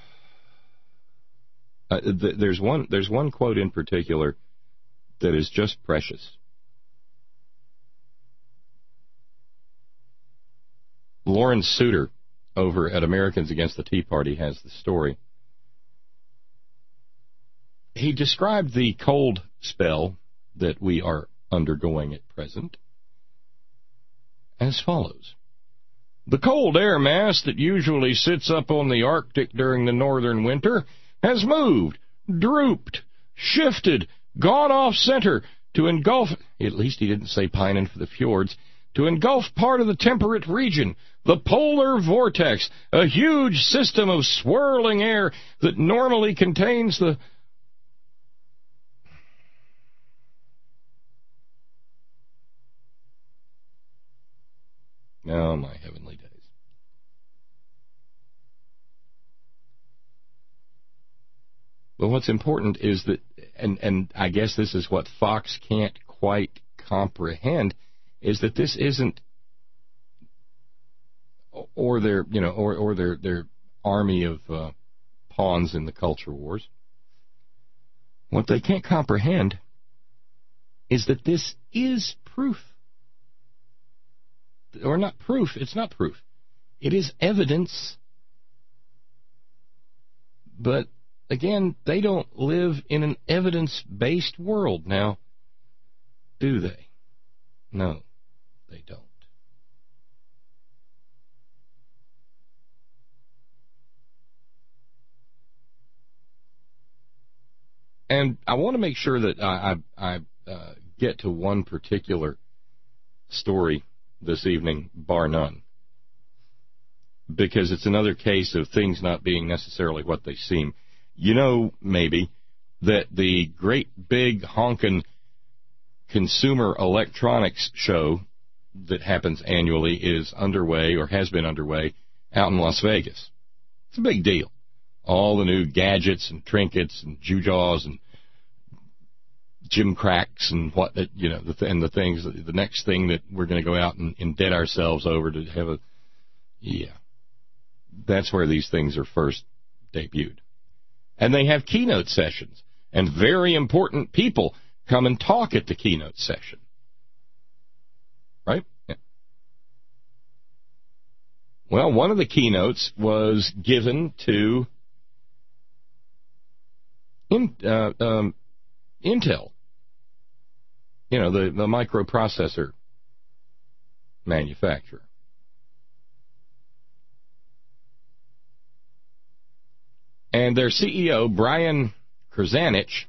S2: Uh, th- there's one. There's one quote in particular that is just precious. Lauren Souter over at Americans Against the Tea Party has the story. He described the cold spell that we are undergoing at present as follows. The cold air mass that usually sits up on the Arctic during the northern winter has moved, drooped, shifted, gone off center to engulf, at least he didn't say pining for the fjords, to engulf part of the temperate region, the polar vortex, a huge system of swirling air that normally contains the... Oh, my heavenly days. But what's important is that, and, and I guess this is what Fox can't quite comprehend, is that this isn't, or their, you know, or, or their, their army of uh, pawns in the culture wars. What they can't comprehend is that this is proof. Or not proof, it's not proof. It is evidence. But again, they don't live in an evidence-based world now, do they? No, they don't. And I want to make sure that I, I, I uh, get to one particular story this evening, bar none, because it's another case of things not being necessarily what they seem. You know, maybe, that the great big honkin' consumer electronics show that happens annually is underway, or has been underway, out in Las Vegas. It's a big deal. All the new gadgets and trinkets and gewgaws and gimcracks and what, you know, the th- and the things, the next thing that we're going to go out and indent ourselves over to have a, yeah. That's where these things are first debuted. And they have keynote sessions, and very important people come and talk at the keynote session. Right? Yeah. Well, one of the keynotes was given to in, uh, um, Intel, you know, the, the microprocessor manufacturer. And their C E O, Brian Krzanich,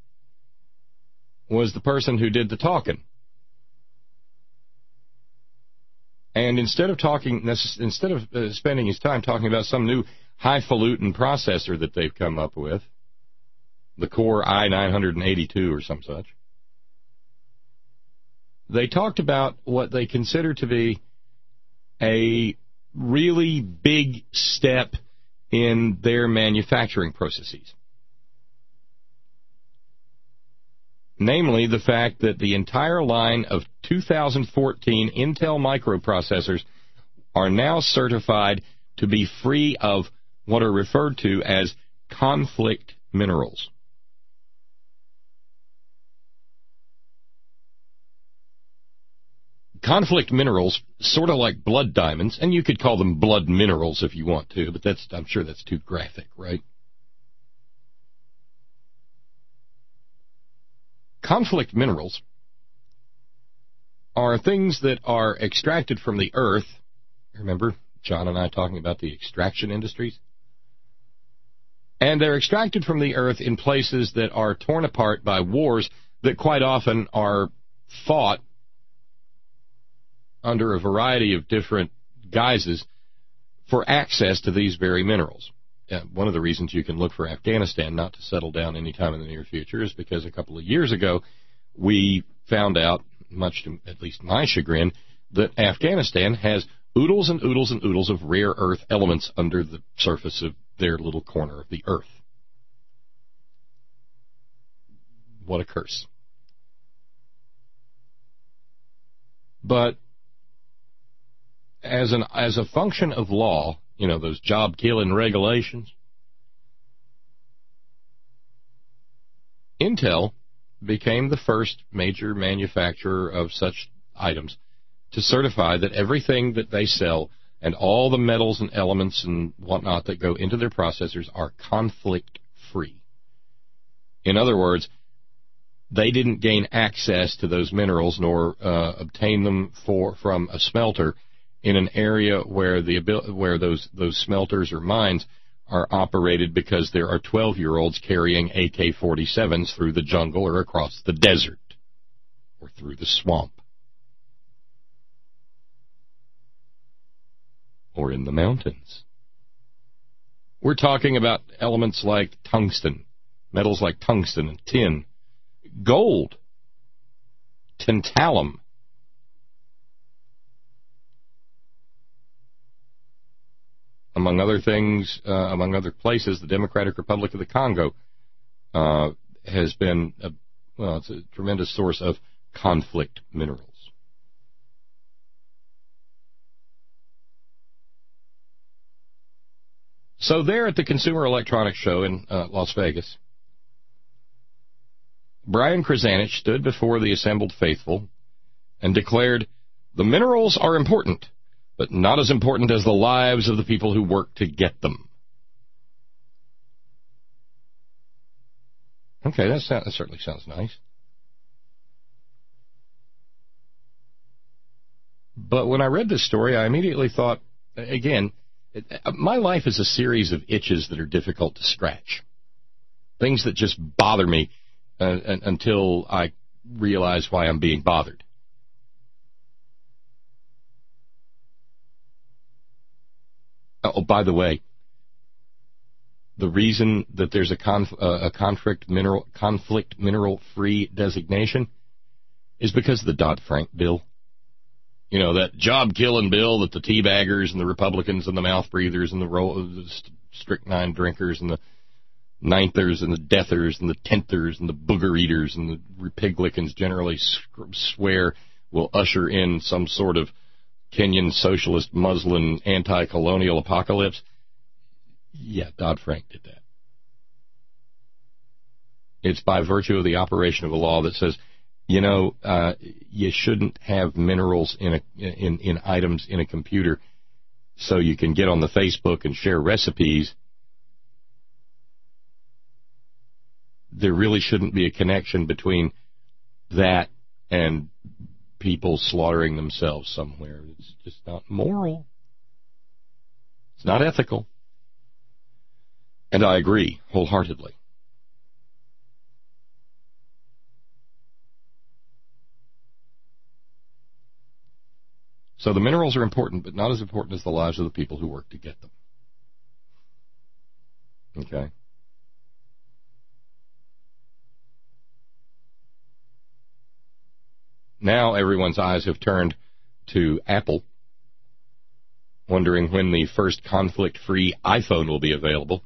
S2: was the person who did the talking. And instead of talking, instead of uh, spending his time talking about some new highfalutin processor that they've come up with, the Core i nine eighty-two or some such, they talked about what they consider to be a really big step in their manufacturing processes. Namely, the fact that the entire line of two thousand fourteen Intel microprocessors are now certified to be free of what are referred to as conflict minerals. Conflict minerals, sort of like blood diamonds, and you could call them blood minerals if you want to, but that's, I'm sure that's too graphic, right? Conflict minerals are things that are extracted from the earth. Remember John and I talking about the extraction industries? And they're extracted from the earth in places that are torn apart by wars that quite often are fought under a variety of different guises for access to these very minerals. Uh, one of the reasons you can look for Afghanistan not to settle down anytime in the near future is because a couple of years ago we found out, much to at least my chagrin, that Afghanistan has oodles and oodles and oodles of rare earth elements under the surface of their little corner of the earth. What a curse. But as an as a function of law, you know, those job-killing regulations, Intel became the first major manufacturer of such items to certify that everything that they sell and all the metals and elements and whatnot that go into their processors are conflict-free. In other words, they didn't gain access to those minerals nor uh, obtain them for from a smelter in an area where the where those those smelters or mines are operated because there are twelve-year-olds carrying A K forty-sevens through the jungle or across the desert or through the swamp or in the mountains. We're talking about elements like tungsten, metals like tungsten and tin, gold, tantalum, among other things, uh, among other places. The Democratic Republic of the Congo uh, has been, a, well, it's a tremendous source of conflict minerals. So there at the Consumer Electronics Show in uh, Las Vegas, Brian Krzanich stood before the assembled faithful and declared, "The minerals are important, but not as important as the lives of the people who work to get them." Okay, that, sound, that certainly sounds nice. But when I read this story, I immediately thought, again, it, my life is a series of itches that are difficult to scratch. Things that just bother me uh, until I realize why I'm being bothered. Oh, by the way, the reason that there's a, conf, uh, a conflict mineral conflict mineral free designation is because of the Dodd-Frank bill. You know, that job-killing bill that the teabaggers and the Republicans and the mouth-breathers and the, ro- the strychnine drinkers and the ninthers and the deathers and the tenthers and the booger-eaters and the Republicans generally swear will usher in some sort of Kenyan socialist Muslim anti-colonial apocalypse. Yeah, Dodd-Frank did that. It's by virtue of the operation of a law that says, you know, uh, you shouldn't have minerals in a in, in items in a computer so you can get on the Facebook and share recipes, there really shouldn't be a connection between that and people slaughtering themselves somewhere. It's just not moral. It's not ethical. And I agree wholeheartedly. So the minerals are important, but not as important as the lives of the people who work to get them. Okay? Now everyone's eyes have turned to Apple, wondering when the first conflict-free iPhone will be available.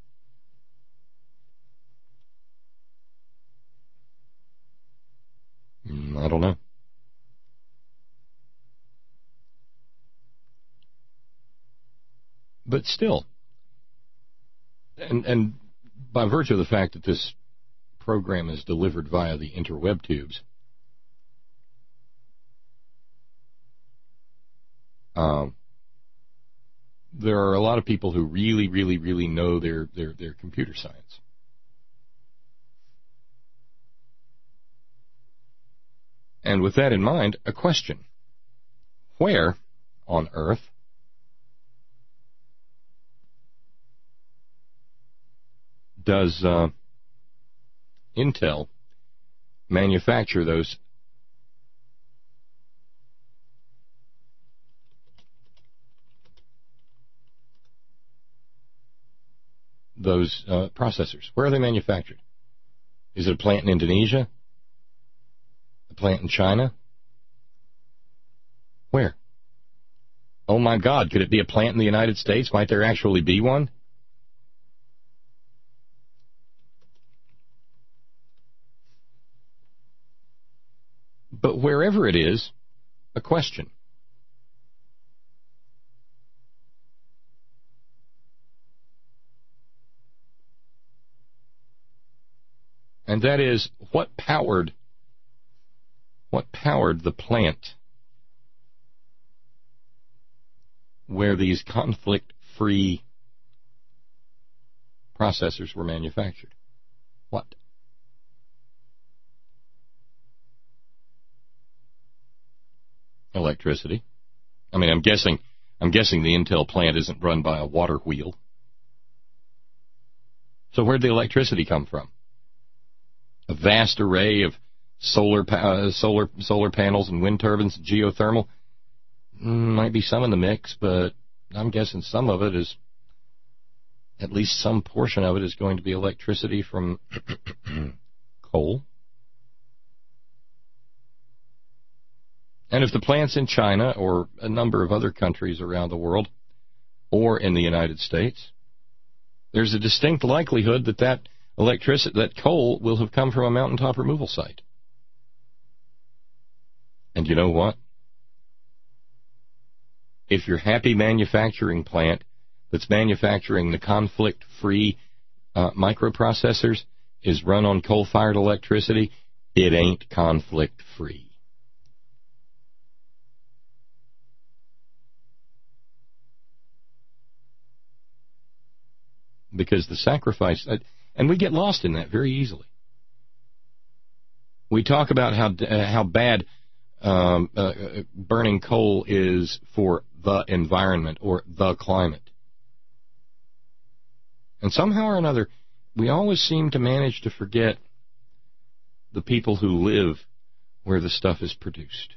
S2: I don't know. But still, and, and by virtue of the fact that this program is delivered via the interweb tubes, um, there are a lot of people who really, really, really know their, their, their computer science. And with that in mind, a question. Where on earth does uh, Intel manufacture those those uh, processors? Where are they manufactured? Is it a plant in Indonesia? A plant in China? Where? Oh my God, could it be a plant in the United States? Might there actually be one? But wherever it is, a question. And that is, what powered, what powered the plant where these conflict-free processors were manufactured? What? Electricity. I mean, I'm guessing, I'm guessing the Intel plant isn't run by a water wheel. So where'd the electricity come from? A vast array of solar, uh, solar, solar panels and wind turbines, geothermal. Might be some in the mix, but I'm guessing some of it is, at least some portion of it is going to be electricity from coal. And if the plant's in China or a number of other countries around the world, or in the United States, there's a distinct likelihood that that electricity, that coal, will have come from a mountaintop removal site. And you know what? If your happy manufacturing plant that's manufacturing the conflict-free uh, microprocessors is run on coal-fired electricity, it ain't conflict-free. Because the sacrifice, and we get lost in that very easily. We talk about how uh, how bad um, uh, burning coal is for the environment or the climate. And somehow or another, we always seem to manage to forget the people who live where the stuff is produced.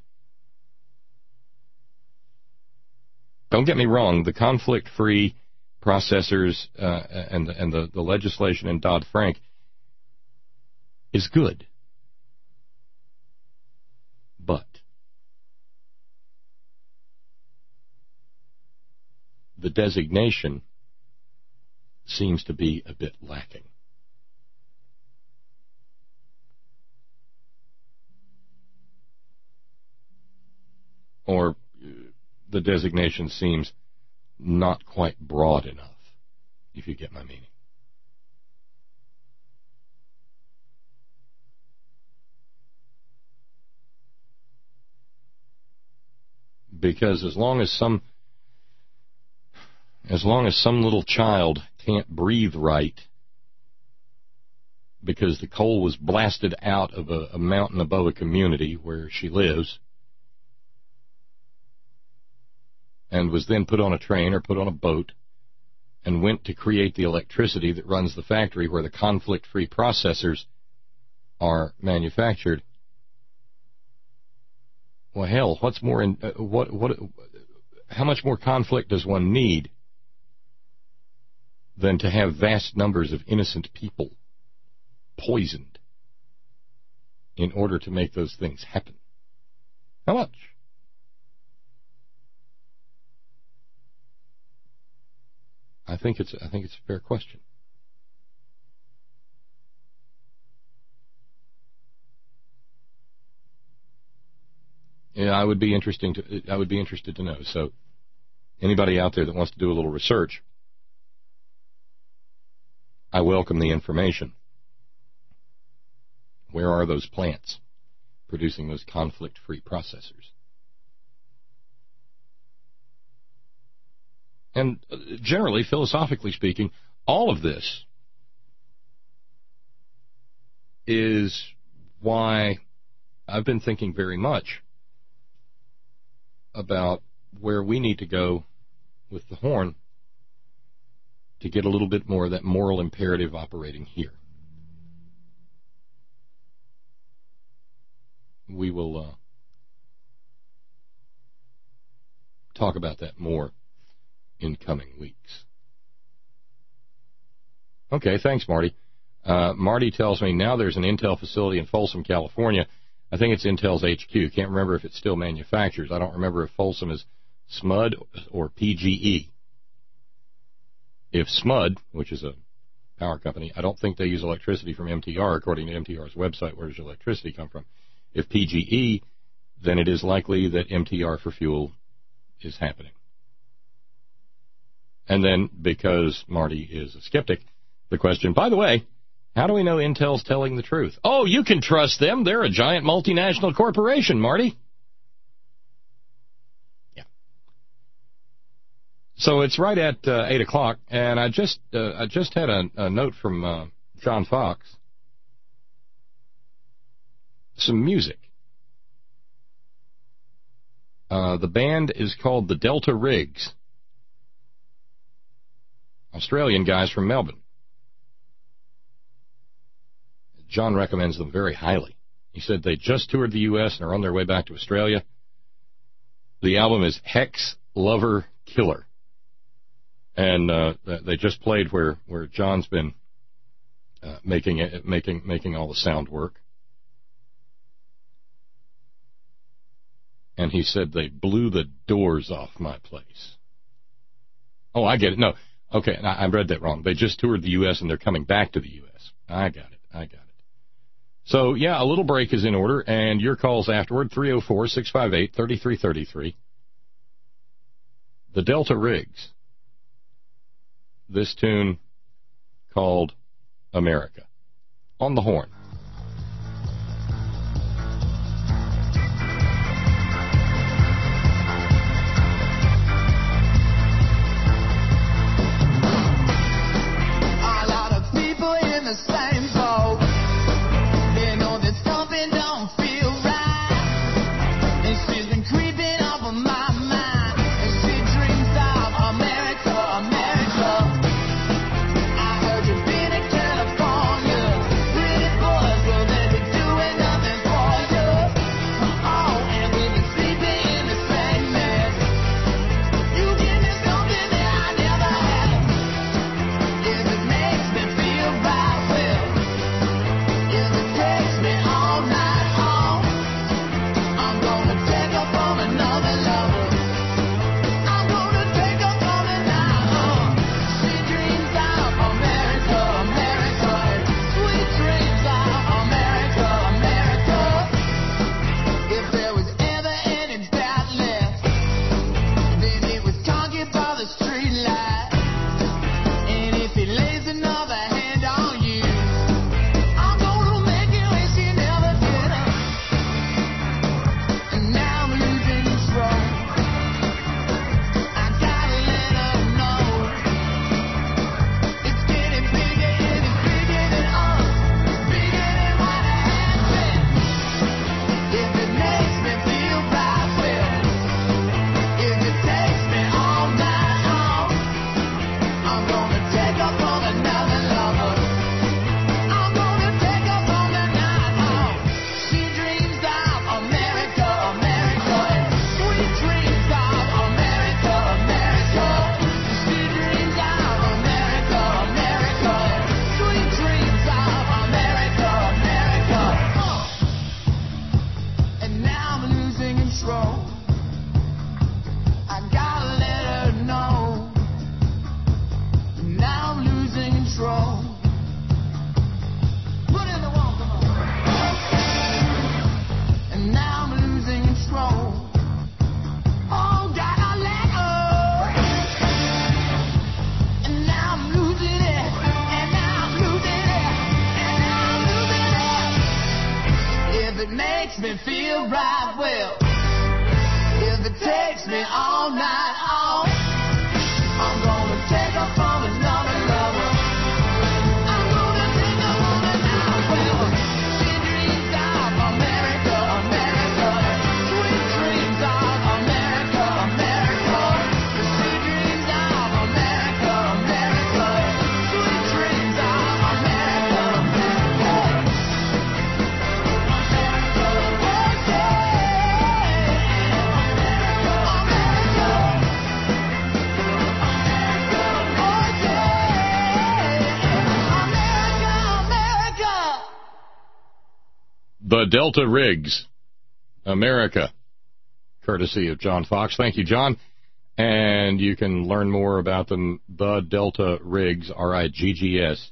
S2: Don't get me wrong, the conflict-free processors uh, and, and the, the legislation in Dodd-Frank is good. But the designation seems to be a bit lacking. Or the designation seems not quite broad enough, if you get my meaning. Because as long as some As long as some little child can't breathe right because the coal was blasted out of a, a mountain above a community where she lives and was then put on a train or put on a boat and went to create the electricity that runs the factory where the conflict-free processors are manufactured. Well, hell, what's more in uh, what what how much more conflict does one need than to have vast numbers of innocent people poisoned in order to make those things happen? How much? I think it's I think it's a fair question. Yeah, I would be interesting to I would be interested to know. So, anybody out there that wants to do a little research, I welcome the information. Where are those plants producing those conflict-free processors? And generally, philosophically speaking, all of this is why I've been thinking very much about where we need to go with the horn to get a little bit more of that moral imperative operating here. We will uh, talk about that more in coming weeks. Okay, thanks, Marty. Uh, Marty tells me now there's an Intel facility in Folsom, California. I think it's Intel's H Q. Can't remember if it still manufactures. I don't remember if Folsom is S M U D or P G E. If S M U D, which is a power company, I don't think they use electricity from M T R, according to M T R's website. Where does electricity come from? If P G E, then it is likely that M T R for fuel is happening. And then, because Marty is a skeptic, the question, by the way, how do we know Intel's telling the truth? Oh, you can trust them. They're a giant multinational corporation, Marty. Yeah. So it's right at uh, eight o'clock, and I just uh, I just had a, a note from uh, John Fox. Some music. Uh, the band is called the Delta Rigs. Australian guys from Melbourne. John recommends them very highly. He said they just toured the U S and are on their way back to Australia. The album is Hex Lover Killer. And uh, they just played where, where John's been uh, making it, making making all the sound work. And he said they blew the doors off my place. Oh, I get it. No. Okay, I, I read that wrong. They just toured the U S and they're coming back to the U S. I got it. I got it. So, yeah, a little break is in order, and your calls afterward, three oh four, six five eight, three three three three. The Delta Rigs. This tune called America. On the horn.
S18: Know
S6: gets me all night long. I'm gonna take her from another lover. I'm gonna take a woman now. Well, she dreams of America, America. Sweet dreams of America, America. She dreams of America, America. Sweet dreams of America, America.
S2: The Delta Rigs, America, courtesy of John Fox. Thank you, John. And you can learn more about them, The Delta Rigs, R I G G S,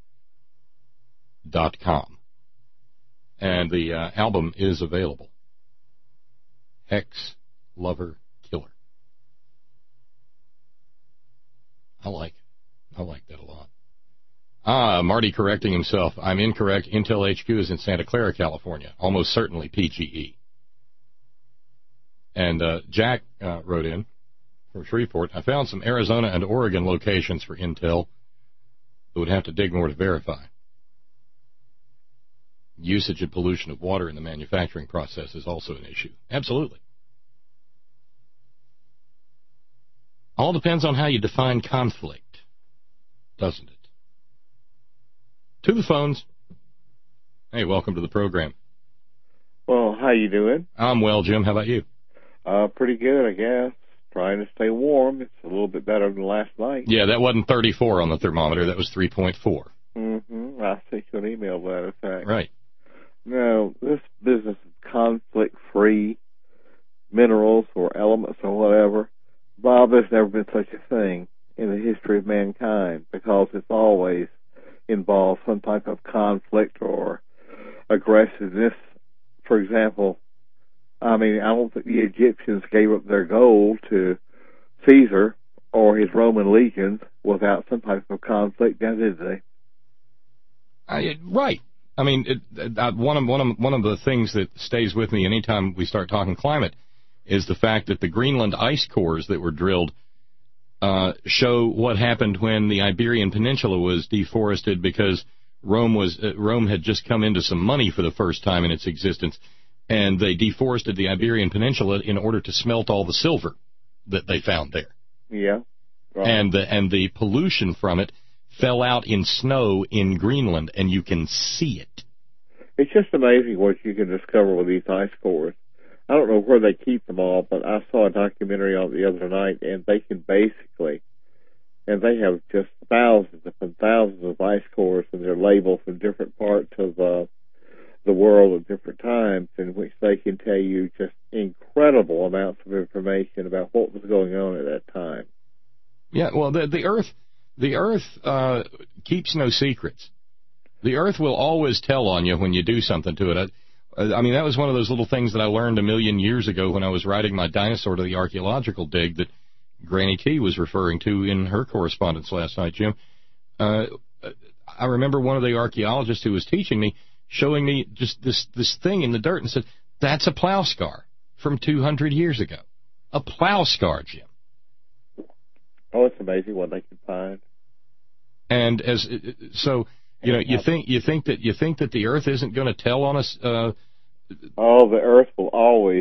S2: dot com. And the uh, album is available. Hex, Lover, Killer. I like it. I like that a lot. Ah, Marty correcting himself. I'm incorrect. Intel H Q is in Santa Clara, California. Almost certainly P G E. And uh, Jack uh, wrote in from Shreveport, I found some Arizona and Oregon locations for Intel, but would have to dig more to verify. Usage and pollution of water in the manufacturing process is also an issue. Absolutely. All depends on how you define conflict, doesn't it? To the phones. Hey, welcome to the program.
S18: Well, how you doing?
S2: I'm well, Jim. How about you?
S18: Uh, pretty good, I guess. Trying to stay warm. It's a little bit better than last night.
S2: Yeah, that wasn't thirty-four on the thermometer. That was three point four.
S18: Mm-hmm. I sent you an email to that effect.
S2: Right.
S18: Now, this business of conflict-free minerals or elements or whatever, Bob, there's never been such a thing in the history of mankind because it's always involved some type of conflict or aggressiveness. For example, I mean, I don't think the Egyptians gave up their gold to Caesar or his Roman legions without some type of conflict, now did they?
S2: I, right. I mean, it, it, one of one of one of the things that stays with me anytime we start talking climate is the fact that the Greenland ice cores that were drilled uh, show what happened when the Iberian Peninsula was deforested because Rome was uh, Rome had just come into some money for the first time in its existence, and they deforested the Iberian Peninsula in order to smelt all the silver that they found there.
S18: Yeah. Right.
S2: And the and the pollution from it fell out in snow in Greenland, and you can see it.
S18: It's just amazing what you can discover with these ice cores. I don't know where they keep them all, but I saw a documentary on it the other night, and they can basically, and they have just thousands and thousands of ice cores, and they're labeled from different parts of uh, the world at different times, in which they can tell you just incredible amounts of information about what was going on at that time.
S2: Yeah, well, the, the Earth, the Earth uh, keeps no secrets. The Earth will always tell on you when you do something to it. I, I mean, that was one of those little things that I learned a million years ago when I was writing my Dinosaur to the Archaeological Dig that Granny T was referring to in her correspondence last night, Jim. Uh, I remember one of the archaeologists who was teaching me showing me just this, this thing in the dirt and said, that's a plow scar from two hundred years ago. A plow scar, Jim.
S18: Oh, it's amazing what they can find.
S2: And as so, you know, you think you think that you think that the Earth isn't going to tell on us. Uh,
S18: oh, the Earth will always.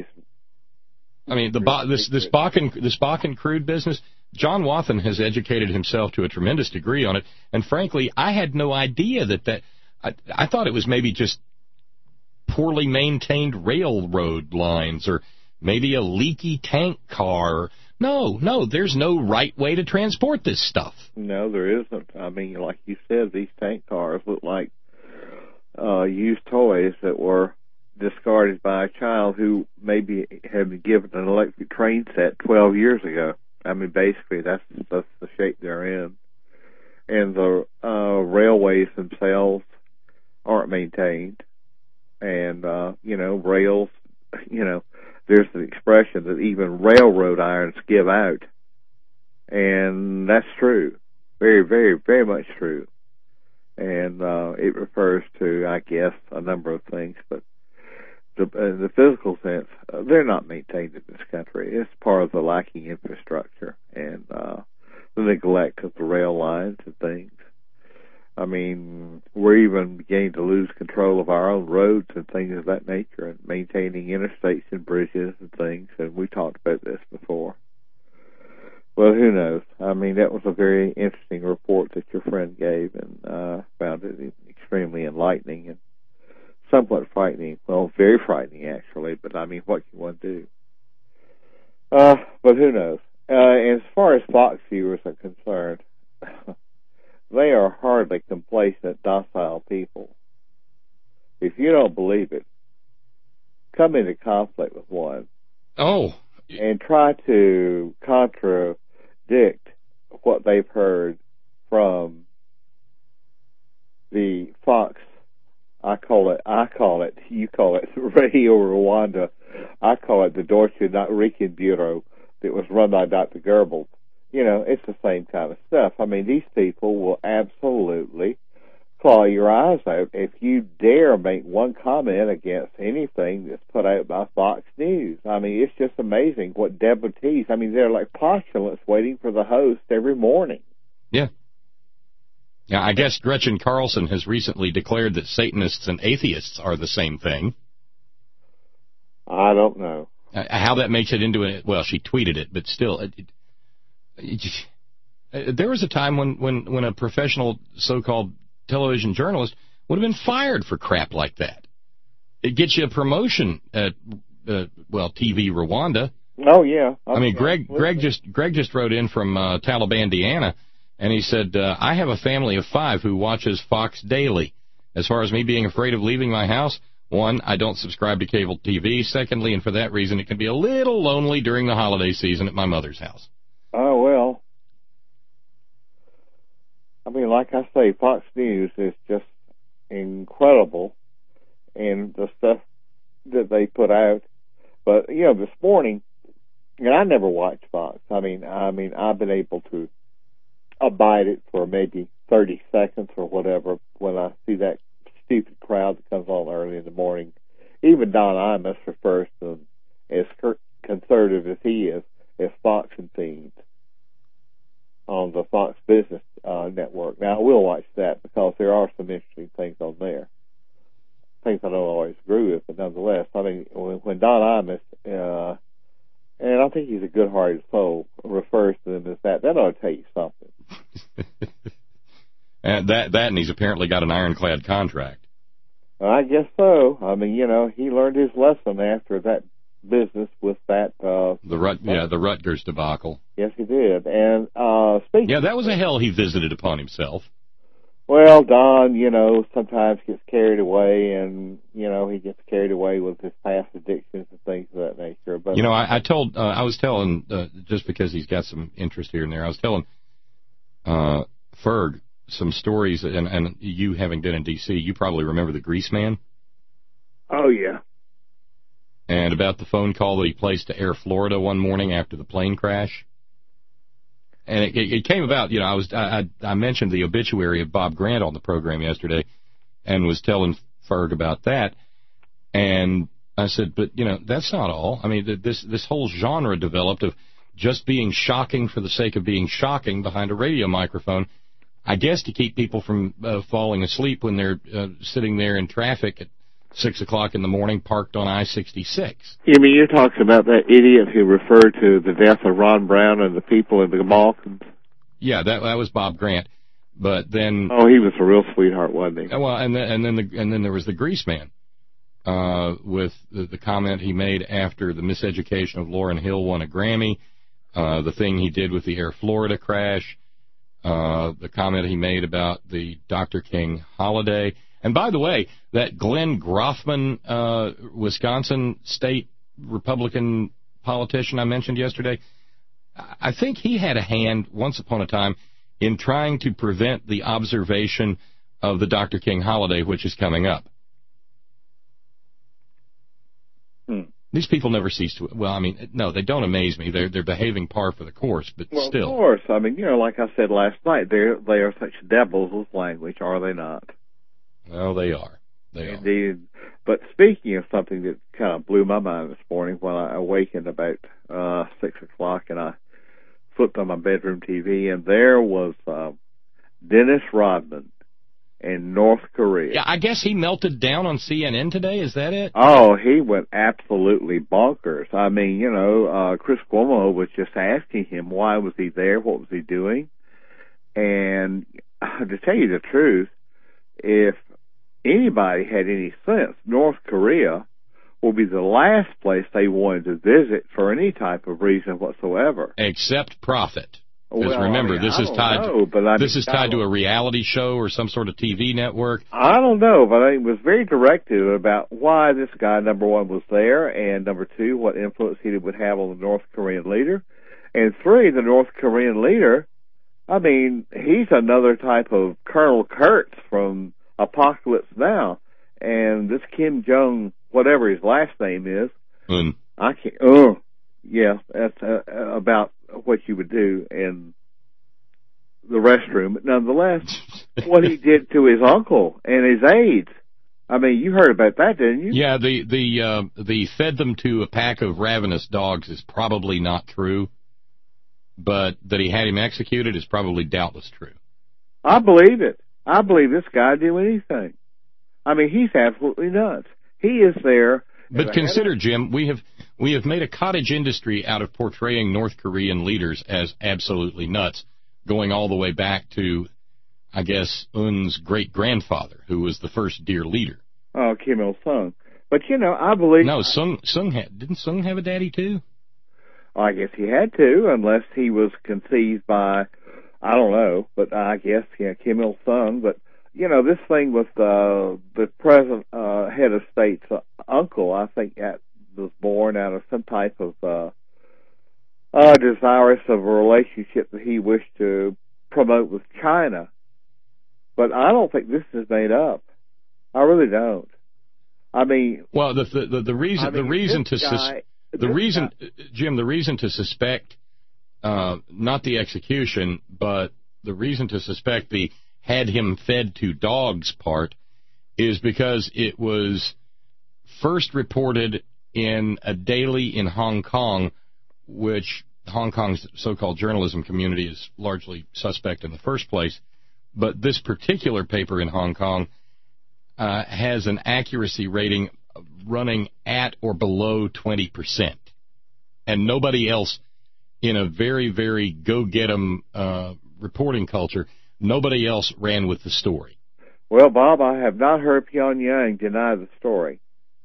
S2: I mean, the this this Bakken this Bakken crude business. John Wathen has educated himself to a tremendous degree on it, and frankly, I had no idea that that. I, I thought it was maybe just poorly maintained railroad lines, or maybe a leaky tank car. No, no, there's no right way to transport this stuff.
S18: No, there isn't. I mean, like you said, these tank cars look like uh, used toys that were discarded by a child who maybe had been given an electric train set twelve years ago. I mean, basically, that's, that's the shape they're in. And the uh, railways themselves aren't maintained. And, uh, you know, rails, you know, there's an expression that even railroad irons give out. And that's true. Very, very, very much true. And uh, it refers to, I guess, a number of things. But the, in the physical sense, uh, they're not maintained in this country. It's part of the lacking infrastructure and uh, the neglect of the rail lines and things. I mean, we're even beginning to lose control of our own roads and things of that nature, and maintaining interstates and bridges and things, and we talked about this before. Well, who knows? I mean, that was a very interesting report that your friend gave, and uh, found it extremely enlightening and somewhat frightening. Well, very frightening, actually, but I mean, what can one do? Uh, but who knows? Uh, as far as Fox viewers are concerned, they are hardly complacent, docile people. If you don't believe it, come into conflict with one.
S2: Oh.
S18: And try to contradict what they've heard from the Fox, I call it, I call it, you call it Radio Rwanda, I call it the Deutsche Nachrichtenbüro that was run by Doctor Goebbels. You know, it's the same kind of stuff. I mean, these people will absolutely claw your eyes out if you dare make one comment against anything that's put out by Fox News. I mean, it's just amazing what devotees, I mean, they're like postulates waiting for the host every morning.
S2: Yeah. Yeah, I guess Gretchen Carlson has recently declared that Satanists and atheists are the same thing.
S18: I don't know.
S2: Uh, how that makes it into a, well, she tweeted it, but still, it, it, it just, uh, there was a time when, when, when a professional so-called television journalist would have been fired for crap like that. It gets you a promotion at, uh, well, T V Rwanda.
S18: Oh, yeah.
S2: I mean, Greg Greg just Greg just wrote in from uh, Talibandiana, and he said, uh, I have a family of five who watches Fox daily. As far as me being afraid of leaving my house, one, I don't subscribe to cable T V. Secondly, and for that reason, it can be a little lonely during the holiday season at my mother's house.
S18: Oh, well. I mean, like I say, Fox News is just incredible in the stuff that they put out. But, you know, this morning, and I never watched Fox. I mean, I mean, I've been able to abide it for maybe thirty seconds or whatever when I see that stupid crowd that comes on early in the morning. Even Don Imus refers to them as conservative as he is, as Fox and Fiends on the Fox Business uh, Network. Now, I will watch that because there are some interesting things on there. Things I don't always agree with, but nonetheless, I mean, when, when Don Imus, uh, and I think he's a good-hearted soul, refers to them as that, that ought to tell you something.
S2: and that, that, and he's apparently got an ironclad contract.
S18: I guess so. I mean, you know, he learned his lesson after that business with that. Uh,
S2: the Rut, yeah, the Rutgers debacle.
S18: Yes, he did. And uh, speaking.
S2: Yeah, that was a hell he visited upon himself.
S18: Well, Don, you know, sometimes gets carried away, and you know he gets carried away with his past addictions and things of that nature. But
S2: you know, I, I told, uh, I was telling, uh, just because he's got some interest here and there, I was telling uh, Ferg some stories, and, and you having been in D C, you probably remember the Grease Man.
S18: Oh yeah.
S2: And about the phone call that he placed to Air Florida one morning after the plane crash. And it, it, it came about, you know, I was I, I mentioned the obituary of Bob Grant on the program yesterday and was telling Ferg about that. And I said, but, you know, that's not all. I mean, this this whole genre developed of just being shocking for the sake of being shocking behind a radio microphone, I guess to keep people from uh, falling asleep when they're uh, sitting there in traffic at six o'clock in the morning parked on I sixty-six.
S18: You mean you're talking about that idiot who referred to the death of Ron Brown and the people in the Balkans?
S2: Yeah, that that was Bob Grant. But then...
S18: Oh, he was a real sweetheart, wasn't he?
S2: Well, and then, and then, the, and then there was the Grease Man, uh, with the, the comment he made after the miseducation of Lauryn Hill won a Grammy, uh, the thing he did with the Air Florida crash, uh, the comment he made about the Doctor King holiday. And by the way, that Glenn Grothman, uh, Wisconsin state Republican politician I mentioned yesterday, I think he had a hand once upon a time in trying to prevent the observation of the Doctor King holiday, which is coming up.
S18: Hmm.
S2: These people never cease to, well, I mean, no, they don't amaze me. They're, they're behaving par for the course, but
S18: well,
S2: still.
S18: Of course. I mean, you know, like I said last night, they're, they are such devils with language, are they not?
S2: Well, they are. They are.
S18: Indeed. But speaking of something that kind of blew my mind this morning when I awakened about uh, six o'clock and I flipped on my bedroom T V, and there was uh, Dennis Rodman in North Korea.
S2: Yeah, I guess he melted down on C N N today. Is that it?
S18: Oh, he went absolutely bonkers. I mean, you know, uh, Chris Cuomo was just asking him why was he there, what was he doing, and uh, to tell you the truth, if anybody had any sense, North Korea will be the last place they wanted to visit for any type of reason whatsoever.
S2: Except profit. Because
S18: well,
S2: remember,
S18: I mean,
S2: this
S18: I
S2: is
S18: don't
S2: tied.
S18: know, but I
S2: this
S18: mean,
S2: is tied to a reality show or some sort of T V network.
S18: I don't know, but I was very directive about why this guy, number one, was there, and number two, what influence he would have on the North Korean leader, and three, the North Korean leader. I mean, he's another type of Colonel Kurtz from Apocalypse Now, and this Kim Jong, whatever his last name is,
S2: mm.
S18: I can't. Oh, yeah, that's uh, about what you would do in the restroom. But nonetheless, what he did to his uncle and his aides. I mean, you heard about that, didn't you?
S2: Yeah, the the uh, the fed them to a pack of ravenous dogs is probably not true, but that he had him executed is probably doubtless true.
S18: I believe it. I believe this guy would do anything. I mean, he's absolutely nuts. He is there.
S2: But consider, Jim, we have we have made a cottage industry out of portraying North Korean leaders as absolutely nuts, going all the way back to, I guess, Un's great-grandfather, who was the first dear leader.
S18: Oh, Kim Il-sung. But, you know, I believe...
S2: No, Sung, Sung had, didn't Sung have a daddy, too?
S18: I guess he had to, unless he was conceived by, I don't know, but I guess, yeah, Kim Il-sung. But, you know, this thing with uh, the present uh, head of state's uh, uncle, I think that was born out of some type of uh, uh, desirous of a relationship that he wished to promote with China. But I don't think this is made up. I really don't. I mean,
S2: well, the the the reason I mean, the reason to guy, sus- the reason guy. Jim the reason to suspect uh, not the execution, but the reason to suspect the had him fed to dogs part is because it was first reported in a daily in Hong Kong, which Hong Kong's so-called journalism community is largely suspect in the first place. But this particular paper in Hong Kong uh, has an accuracy rating running at or below twenty percent. And nobody else in a very, very go-get-em uh, reporting culture, nobody else ran with the story.
S18: Well, Bob, I have not heard Pyongyang deny the story.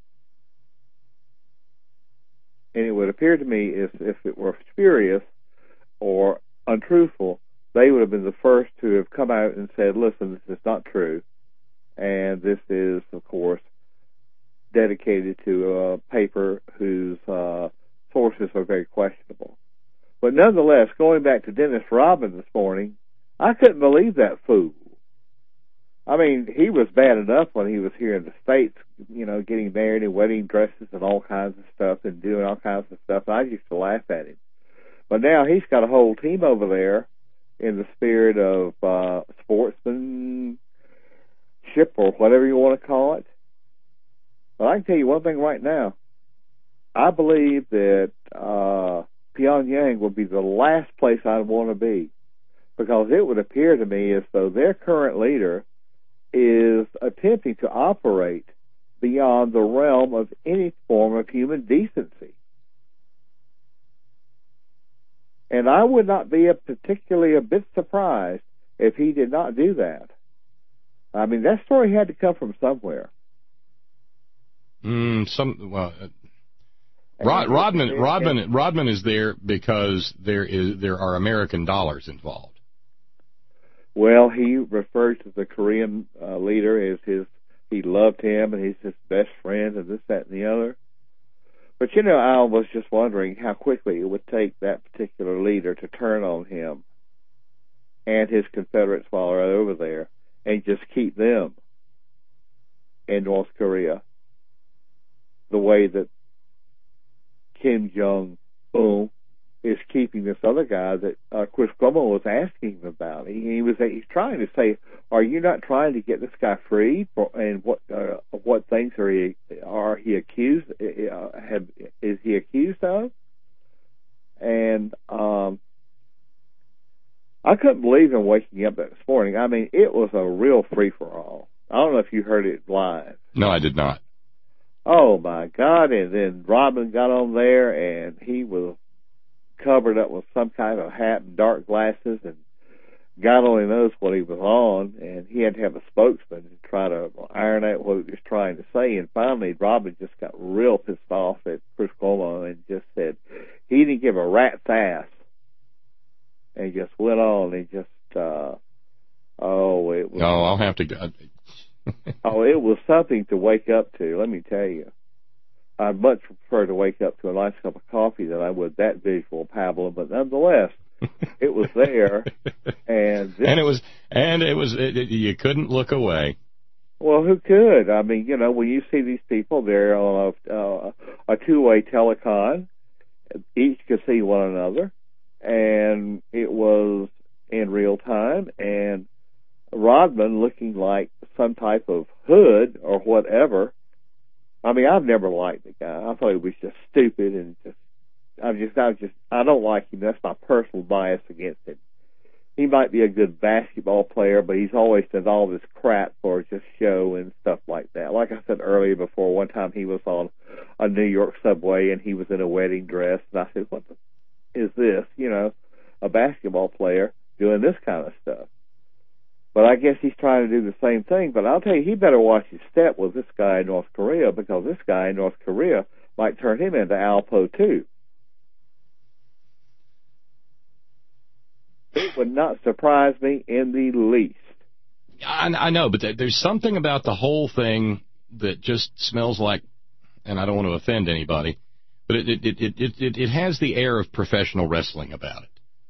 S18: And it would appear to me if, if it were spurious or untruthful, they would have been the first to have come out and said, listen, this is not true. And this is, of course, dedicated to a paper whose uh, sources are very questionable. But nonetheless, going back to Dennis Rodman this morning, I couldn't believe that fool. I mean, he was bad enough when he was here in the States, you know, getting married in wedding dresses and all kinds of stuff and doing all kinds of stuff. I used to laugh at him. But now he's got a whole team over there in the spirit of uh, sportsmanship or whatever you want to call it. But I can tell you one thing right now. I believe that uh, Pyongyang will be the last place I'd want to be, because it would appear to me as though their current leader is attempting to operate beyond the realm of any form of human decency. And I would not be a particularly a bit surprised if he did not do that. I mean, that story had to come from somewhere.
S2: Mm, some well, uh, Rod, Rodman Rodman Rodman is there because there is there are American dollars involved.
S18: Well, he refers to the Korean uh, leader as his. He loved him, and he's his best friend, and this, that, and the other. But, you know, I was just wondering how quickly it would take that particular leader to turn on him and his Confederates while they're over there and just keep them in North Korea the way that Kim Jong-un is keeping this other guy that uh, Chris Cuomo was asking him about. He, he was he's trying to say, are you not trying to get this guy free? For, and what uh, what things are he are he accused? Uh, have, is he accused of? And um, I couldn't believe him waking up this morning. I mean, it was a real free for all. I don't know if you heard it live.
S2: No, I did not.
S18: Oh my God! And then Robin got on there, and he was covered up with some kind of hat and dark glasses, and God only knows what he was on, and he had to have a spokesman to try to iron out what he was trying to say. And finally, Robin just got real pissed off at Chris Cuomo and just said he didn't give a rat's ass, and he just went on and just uh oh it was
S2: no I'll have to go.
S18: Oh, it was something to wake up to, let me tell you. I'd much prefer to wake up to a nice cup of coffee than I would that visual pablum, but nonetheless, it was there, and this,
S2: and it was, and it was, it, it, you couldn't look away.
S18: Well, who could? I mean, you know, when you see these people, they're on a, uh, a two-way telecon. Each could see one another, and it was in real time, and Rodman looking like some type of hood or whatever. I mean, I've never liked the guy. I thought he was just stupid and just, I'm just, I just, I don't like him. That's my personal bias against him. He might be a good basketball player, but he's always done all this crap for just show and stuff like that. Like I said earlier before, one time he was on a New York subway and he was in a wedding dress, and I said, what the, is this? You know, a basketball player doing this kind of stuff. But I guess he's trying to do the same thing. But I'll tell you, he better watch his step with this guy in North Korea, because this guy in North Korea might turn him into Alpo too. It would not surprise me in the least.
S2: I, I know, but there's something about the whole thing that just smells like, and I don't want to offend anybody, but it it it it, it, it has the air of professional wrestling about it.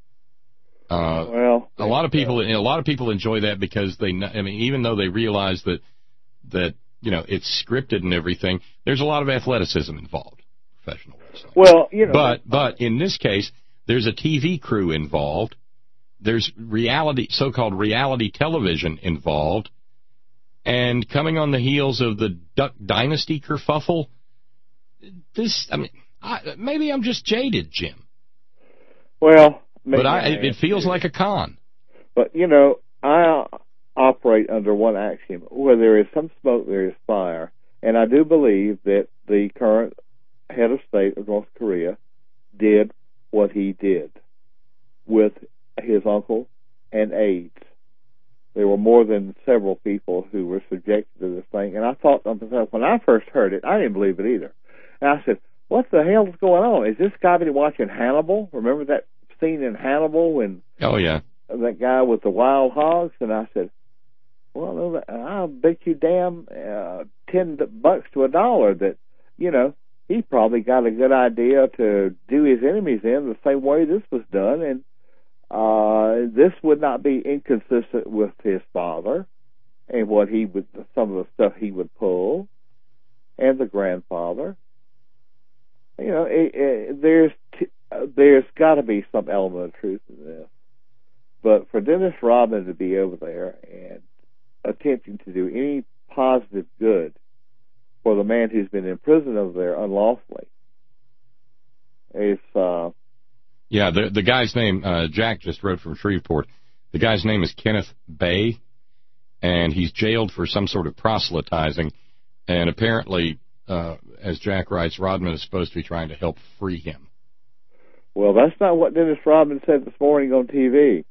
S2: Uh,
S18: well,
S2: a lot of people, a lot of people enjoy that because they, I mean, even though they realize that, that, you know, it's scripted and everything, there's a lot of athleticism involved, professional wrestling.
S18: Well, you know.
S2: But, but in this case, there's a T V crew involved. There's reality, so-called reality television involved. And coming on the heels of the Duck Dynasty kerfuffle, this, I mean, I, maybe I'm just jaded, Jim.
S18: Well,
S2: But I, it feels like a con.
S18: But, you know, I operate under one axiom. Where there is some smoke, there is fire. And I do believe that the current head of state of North Korea did what he did with his uncle and aides. There were more than several people who were subjected to this thing. And I thought, when I first heard it, I didn't believe it either. And I said, what the hell is going on? Is this guy been watching Hannibal? Remember that scene in Hannibal when
S2: oh yeah
S18: that guy with the wild hogs? And I said, well, I'll bet you damn uh, ten bucks to a dollar that, you know, he probably got a good idea to do his enemies in the same way this was done, and uh, this would not be inconsistent with his father and what he would, some of the stuff he would pull, and the grandfather. You know, it, it, there's t- uh, there's got to be some element of truth in this. But for Dennis Rodman to be over there and attempting to do any positive good for the man who's been in prison over there unlawfully is... Uh,
S2: yeah, the the guy's name, uh, Jack just wrote from Shreveport, the guy's name is Kenneth Bay, and he's jailed for some sort of proselytizing, and apparently, uh, as Jack writes, Rodman is supposed to be trying to help free him.
S18: Well, that's not what Dennis Rodman said this morning on T V.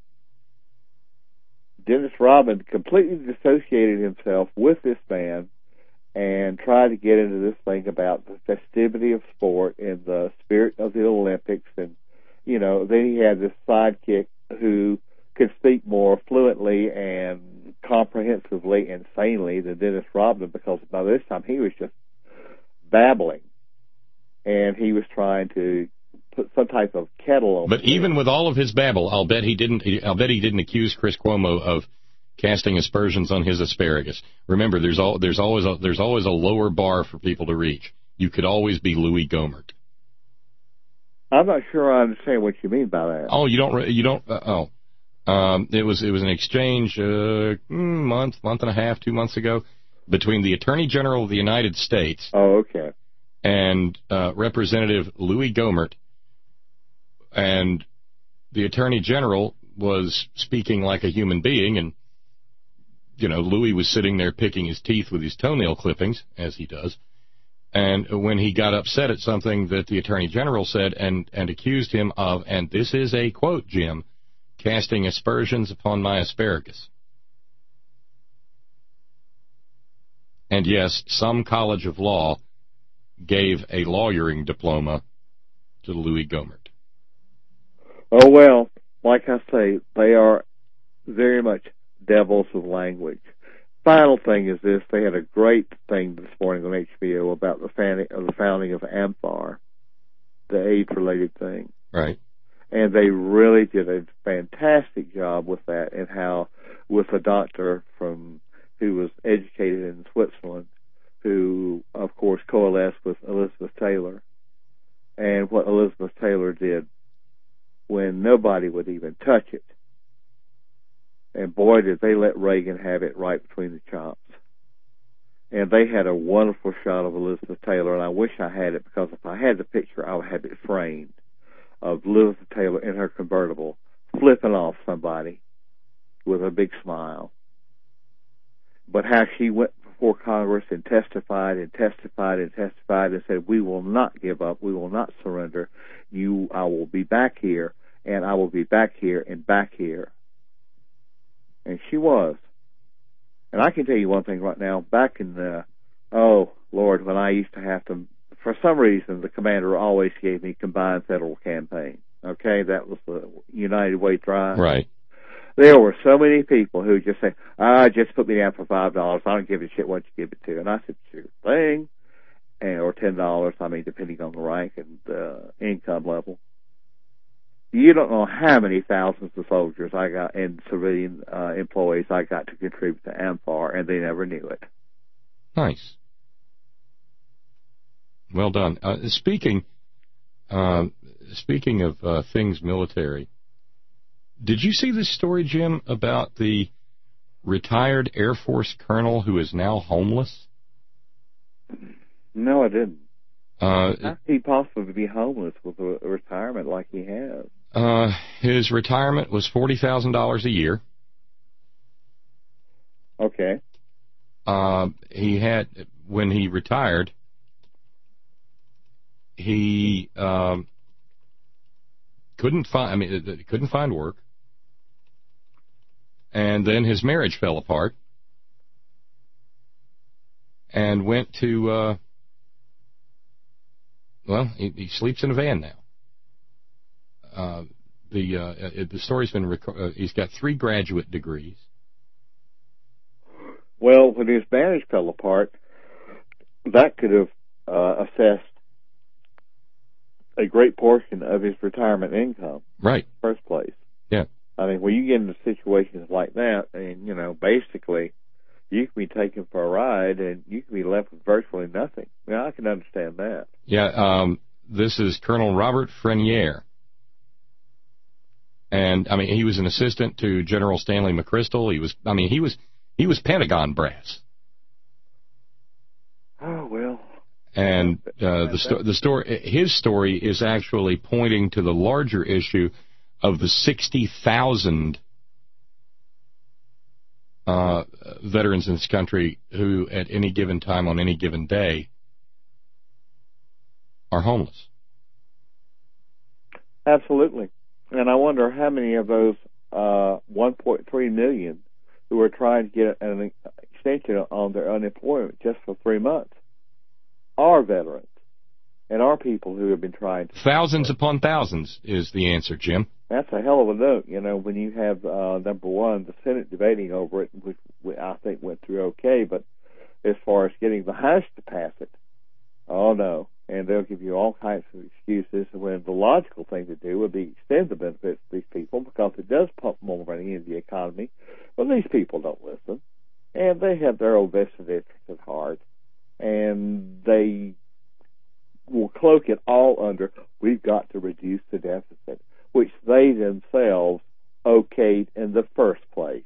S18: Dennis Rodman completely dissociated himself with this man and tried to get into this thing about the festivity of sport and the spirit of the Olympics. And, you know, then he had this sidekick who could speak more fluently and comprehensively and sanely than Dennis Rodman, because by this time he was just babbling. And he was trying to put some type of kettle on.
S2: But even with all of his babble, I'll bet he didn't. I'll bet he didn't accuse Chris Cuomo of casting aspersions on his asparagus. Remember, there's all there's always a, there's always a lower bar for people to reach. You could always be Louis Gohmert.
S18: I'm not sure I understand what you mean by that.
S2: Oh, you don't. You don't. Uh, oh. Um, it was it was an exchange uh, month, month and a half, two months ago, between the Attorney General of the United States.
S18: Oh, okay.
S2: And uh, Representative Louis Gohmert, and the Attorney General was speaking like a human being, and you know Louis was sitting there picking his teeth with his toenail clippings, as he does. And when he got upset at something that the Attorney General said and and accused him of, and this is a quote, Jim, casting aspersions upon my asparagus. And yes, some college of law gave a lawyering diploma to Louis Gohmert.
S18: Oh, well, like I say, they are very much devils of language. Final thing is this, they had a great thing this morning on H B O about the founding, the founding of AMFAR, the AIDS-related thing.
S2: Right.
S18: And they really did a fantastic job with that, and how with a doctor from who was educated in Switzerland, who, of course, coalesced with Elizabeth Taylor, and what Elizabeth Taylor did when nobody would even touch it. And boy, did they let Reagan have it right between the chops. And they had a wonderful shot of Elizabeth Taylor, and I wish I had it, because if I had the picture, I would have it framed, of Elizabeth Taylor in her convertible flipping off somebody with a big smile. But how she went before Congress and testified and testified and testified and said, we will not give up, we will not surrender, you, I will be back here, and I will be back here and back here. And she was. And I can tell you one thing right now, back in the, oh, Lord, when I used to have to, for some reason, the commander always gave me combined federal campaign. Okay, that was the United Way drive.
S2: Right.
S18: There were so many people who just say, ah, just put me down for five dollars. I don't give a shit what you give it to. And I said, sure thing. And, or ten dollars, I mean, depending on the rank and uh, income level. You don't know how many thousands of soldiers I got and civilian uh, employees I got to contribute to AMFAR, and they never knew it.
S2: Nice. Well done. Uh, speaking, uh, speaking of uh, things military, did you see this story, Jim, about the retired Air Force colonel who is now homeless?
S18: No, I didn't.
S2: Uh,
S18: How could he possibly be homeless with a, a retirement like he has?
S2: Uh, his retirement was forty thousand dollars a year.
S18: Okay.
S2: Uh, he had, when he retired, he um, couldn't find, I mean, couldn't find work. And then his marriage fell apart. And went to, uh, well, he, he sleeps in a van now. Uh, the uh, the story's been, rec- uh, he's got three graduate degrees.
S18: Well, when his marriage fell apart, that could have uh, assessed a great portion of his retirement income.
S2: Right.
S18: In the first place.
S2: Yeah.
S18: I mean, when you get into situations like that, and, you know, basically, you can be taken for a ride, and you can be left with virtually nothing. I mean, I can understand that.
S2: Yeah, um, this is Colonel Robert Frenier. And, I mean, he was an assistant to General Stanley McChrystal. He was, I mean, he was, he was Pentagon brass.
S18: Oh, well.
S2: And uh, the, sto- the story, his story is actually pointing to the larger issue of the sixty thousand uh, veterans in this country who, at any given time on any given day, are homeless.
S18: Absolutely. And I wonder how many of those uh, one point three million who are trying to get an extension on their unemployment just for three months are veterans and are people who have been trying to...
S2: Thousands upon thousands is the answer, Jim.
S18: That's a hell of a note, you know, when you have, uh, number one, the Senate debating over it, which I think went through okay, but as far as getting the House to pass it, oh, no. And they'll give you all kinds of excuses when the logical thing to do would be extend the benefits to these people because it does pump more money into the economy. But these people don't listen. And they have their own vested interests at heart. And they will cloak it all under, we've got to reduce the deficit, which they themselves okayed in the first place.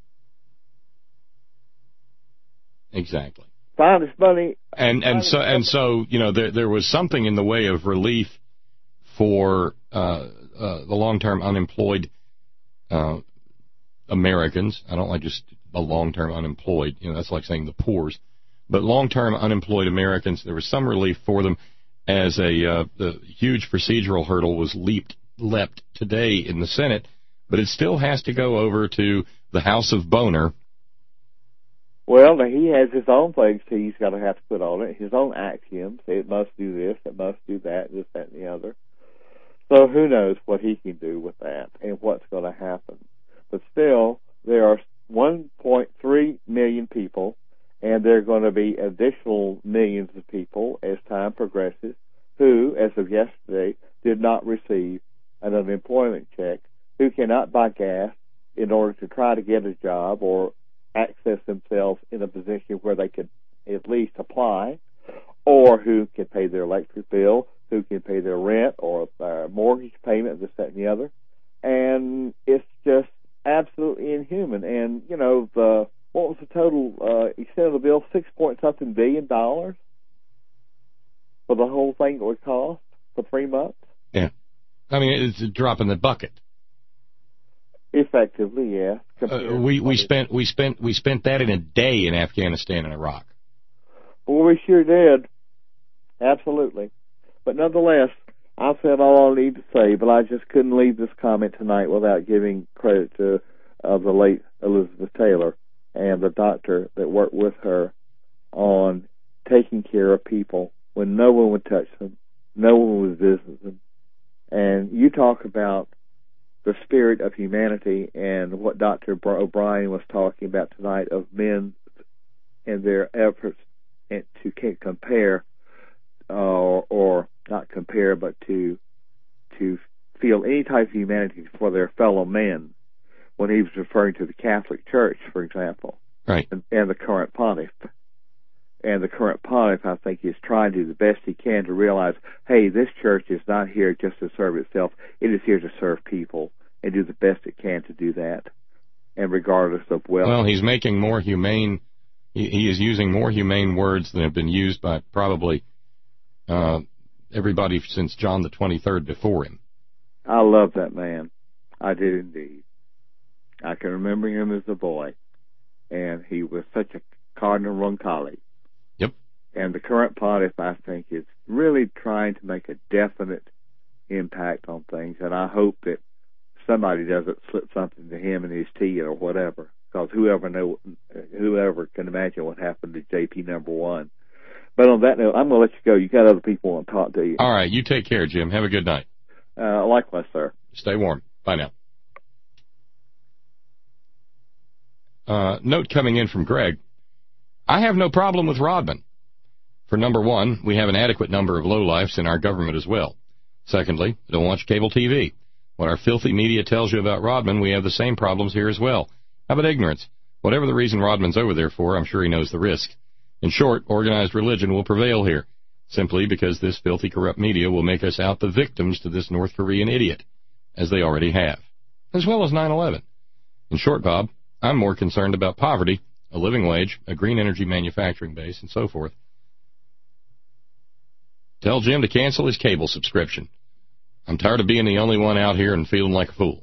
S2: Exactly.
S18: Find this money.
S2: And and so and so you know there there was something in the way of relief for uh, uh, the long-term unemployed uh, Americans. I don't like just the long-term unemployed. You know, that's like saying the poors. But long-term unemployed Americans, there was some relief for them as a uh, the huge procedural hurdle was leaped leapt today in the Senate, but it still has to go over to the House of Boner.
S18: Well, he has his own things he's got to have to put on it, his own axioms. It must do this, it must do that, this, that, and the other. So who knows what he can do with that and what's going to happen. But still, there are one point three million people, and there are going to be additional millions of people as time progresses who, as of yesterday, did not receive an unemployment check, who cannot buy gas in order to try to get a job or access themselves in a position where they could at least apply, or who can pay their electric bill, who can pay their rent or uh, mortgage payment, this, that, and the other. And it's just absolutely inhuman. And, you know, the what was the total uh, extent of the bill? Six point something billion dollars for the whole thing it would cost for three months?
S2: Yeah. I mean, it's a drop in the bucket.
S18: Effectively, yeah.
S2: Uh, we we spent we spent we spent that in a day in Afghanistan and Iraq.
S18: Well, we sure did. Absolutely. But nonetheless, I've said all I need to say, but I just couldn't leave this comment tonight without giving credit to uh, the late Elizabeth Taylor and the doctor that worked with her on taking care of people when no one would touch them, no one would visit them. And you talk about the spirit of humanity and what Doctor O'Brien was talking about tonight of men and their efforts to compare, uh, or not compare, but to to feel any type of humanity for their fellow men, when he was referring to the Catholic Church, for example,
S2: right,
S18: and, and the current pontiff. And the current pontiff, I think, is trying to do the best he can to realize, hey, this church is not here just to serve itself. It is here to serve people and do the best it can to do that. And regardless of wealth.
S2: Well, he's making more humane, he, he is using more humane words than have been used by probably uh, everybody since John the twenty-third before him.
S18: I love that man. I did indeed. I can remember him as a boy. And he was such a Cardinal Roncalli.
S2: Yep.
S18: And the current pontiff, I think, is really trying to make a definite impact on things. And I hope that somebody doesn't slip something to him in his tea or whatever. Because whoever know, whoever can imagine what happened to J P number one. But on that note, I'm going to let you go. You got other people want to talk to you.
S2: All right. You take care, Jim. Have a good night.
S18: Uh, likewise, sir.
S2: Stay warm. Bye now. Uh, note coming in from Greg. I have no problem with Rodman. For number one, we have an adequate number of lowlifes in our government as well. Secondly, I don't watch cable T V. What our filthy media tells you about Rodman, we have the same problems here as well. How about ignorance? Whatever the reason Rodman's over there for, I'm sure he knows the risk. In short, organized religion will prevail here, simply because this filthy, corrupt media will make us out the victims to this North Korean idiot, as they already have, as well as nine eleven. In short, Bob, I'm more concerned about poverty, a living wage, a green energy manufacturing base, and so forth. Tell Jim to cancel his cable subscription. I'm tired of being the only one out here and feeling like a fool.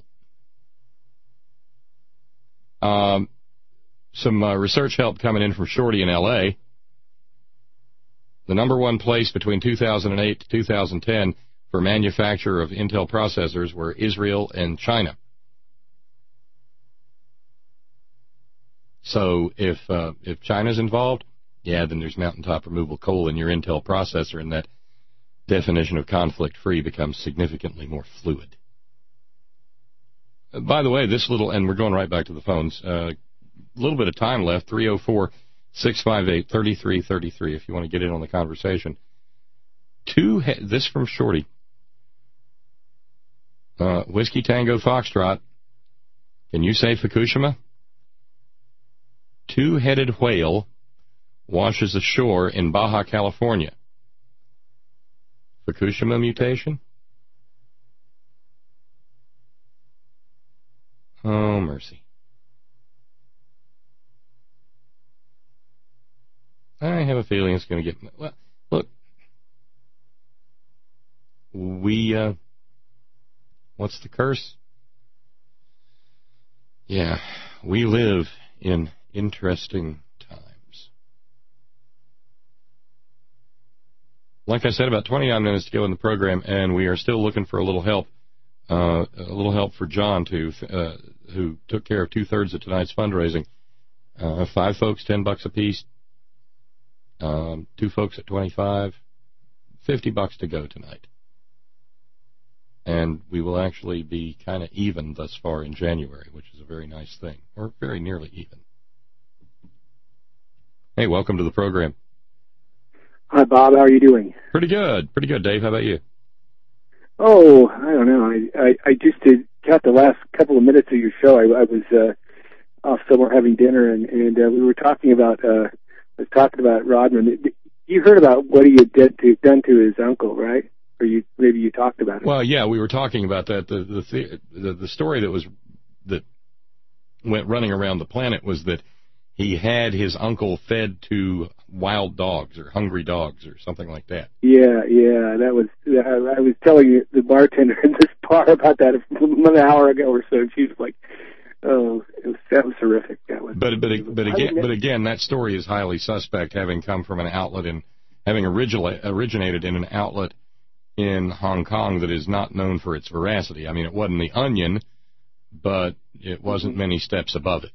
S2: Um, some uh, research help coming in from Shorty in L A The number one place between two thousand eight to two thousand ten for manufacture of Intel processors were Israel and China. So if uh, if China's involved, yeah, then there's mountaintop removal coal in your Intel processor, and that definition of conflict-free becomes significantly more fluid. Uh, by the way, this little, and we're going right back to the phones, a uh, little bit of time left, three oh four, six five eight, three three three three if you want to get in on the conversation. Two, he- this from Shorty. Uh, Whiskey Tango Foxtrot, can you say Fukushima? Two-headed whale washes ashore in Baja California. Fukushima mutation? Oh, mercy. I have a feeling it's going to get... Well, look. We, uh... What's the curse? Yeah, we live in interesting times. Like I said, about twenty-nine minutes to go in the program, and we are still looking for a little help. Uh, a little help for John, too, uh, who took care of two-thirds of tonight's fundraising. Uh, five folks, ten bucks apiece. Um, two folks at twenty-five. Fifty bucks to go tonight. And we will actually be kind of even thus far in January, which is a very nice thing. Or very nearly even. Hey, welcome to the program.
S19: Hi, Bob. How are you doing?
S2: Pretty good. Pretty good, Dave. How about you?
S19: Oh, I don't know. I I, I just did, got the last couple of minutes of your show. I, I was uh, off somewhere having dinner, and, and uh, we were talking about, uh, I was talking about Rodman. You heard about what he had did to, done to his uncle, right? Or you maybe you talked about it.
S2: Well, yeah, we were talking about that. The the the, the story that was that went running around the planet was that he had his uncle fed to wild dogs or hungry dogs or something like that.
S19: Yeah, yeah, that was. I, I was telling the bartender in this bar about that an hour ago or so. She was like, "Oh, it was, that was horrific." That was.
S2: But but but again, but again, that story is highly suspect, having come from an outlet and having originally originated in an outlet in Hong Kong that is not known for its veracity. I mean, it wasn't the Onion, but it wasn't many steps above it.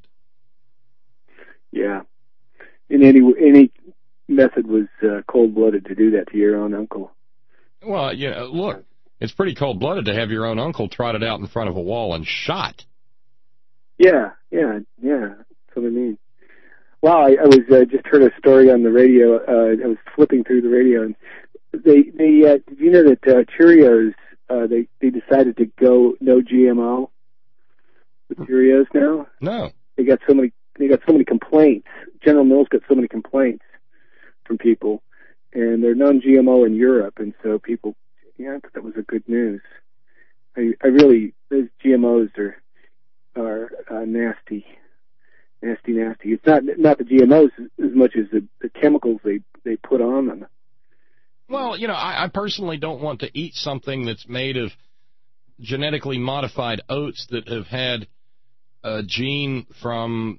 S19: Yeah. And any any method was uh, cold-blooded to do that to your own uncle.
S2: Well, yeah, look, it's pretty cold-blooded to have your own uncle trotted out in front of a wall and shot.
S19: Yeah, yeah, yeah. That's what I mean. Wow, I, I was uh, just heard a story on the radio. Uh, I was flipping through the radio, and They, they, uh, did you know that uh, Cheerios, uh, they, they decided to go no G M O with Cheerios now?
S2: No.
S19: They got so many, they got so many complaints. General Mills got so many complaints from people, and they're non-G M O in Europe, and so people, yeah, I thought that was a good news. I, I really, those G M Os are, are uh, nasty, nasty, nasty. It's not, not the G M Os as much as the, the chemicals they, they put on them.
S2: Well, you know, I, I personally don't want to eat something that's made of genetically modified oats that have had a gene from,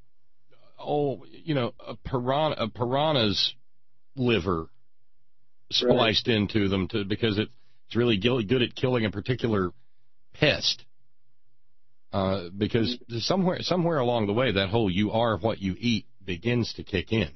S2: oh, you know, a, piranha, a piranha's liver spliced right into them to because it, it's really good at killing a particular pest. Uh, because somewhere somewhere along the way, that whole "you are what you eat" begins to kick in.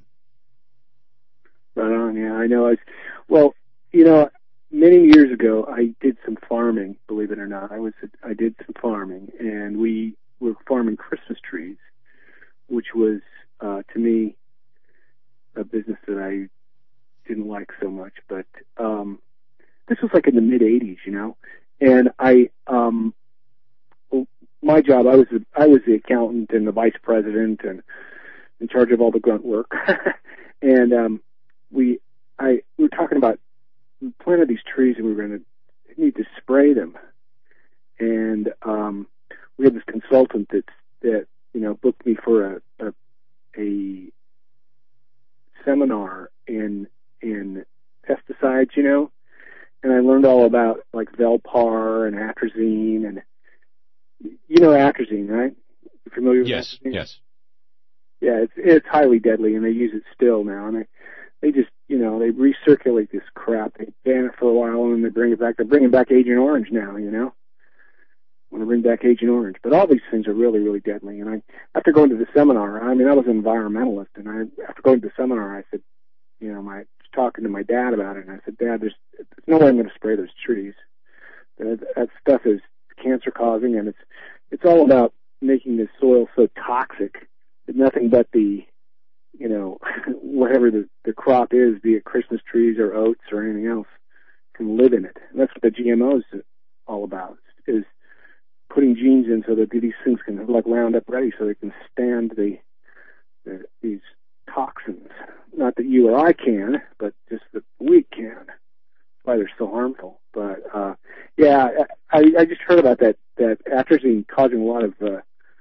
S19: Right on, yeah, I know. I, well, you know, many years ago, I did some farming. Believe it or not, I was I did some farming, and we were farming Christmas trees, which was uh, to me a business that I didn't like so much. But um, this was like in the mid eighties, you know, and I um, well, my job, I was the, I was the accountant and the vice president and in charge of all the grunt work, and um, we. I we were talking about we planted these trees and we were going to need to spray them, and um, we had this consultant that that you know booked me for a a, a seminar in in pesticides, you know, and I learned all about like Velpar and atrazine, and you know atrazine, right? You familiar with
S2: yes,
S19: atrazine?
S2: Yes.
S19: Yeah, it's it's highly deadly, and they use it still now, and they they just you know they recirculate this crap. They ban it for a while, and then they bring it back. They're bringing back Agent Orange now, you know. Want to bring back Agent Orange, but all these things are really, really deadly. And I, after going to the seminar, I mean, I was an environmentalist, and I, after going to the seminar, I said, you know, my was talking to my dad about it, and I said, Dad, there's, there's no way I'm going to spray those trees. That, that stuff is cancer causing, and it's, it's all about making the soil so toxic that nothing but the, you know, whatever the, the crop is, be it Christmas trees or oats or anything else, can live in it. And that's what the G M Os is all about, is putting genes in so that these things can like Roundup Ready, so they can stand the, the these toxins. Not that you or I can, but just that we can. That's why they're so harmful. But uh, yeah, I, I just heard about that that atrazine causing a lot of uh,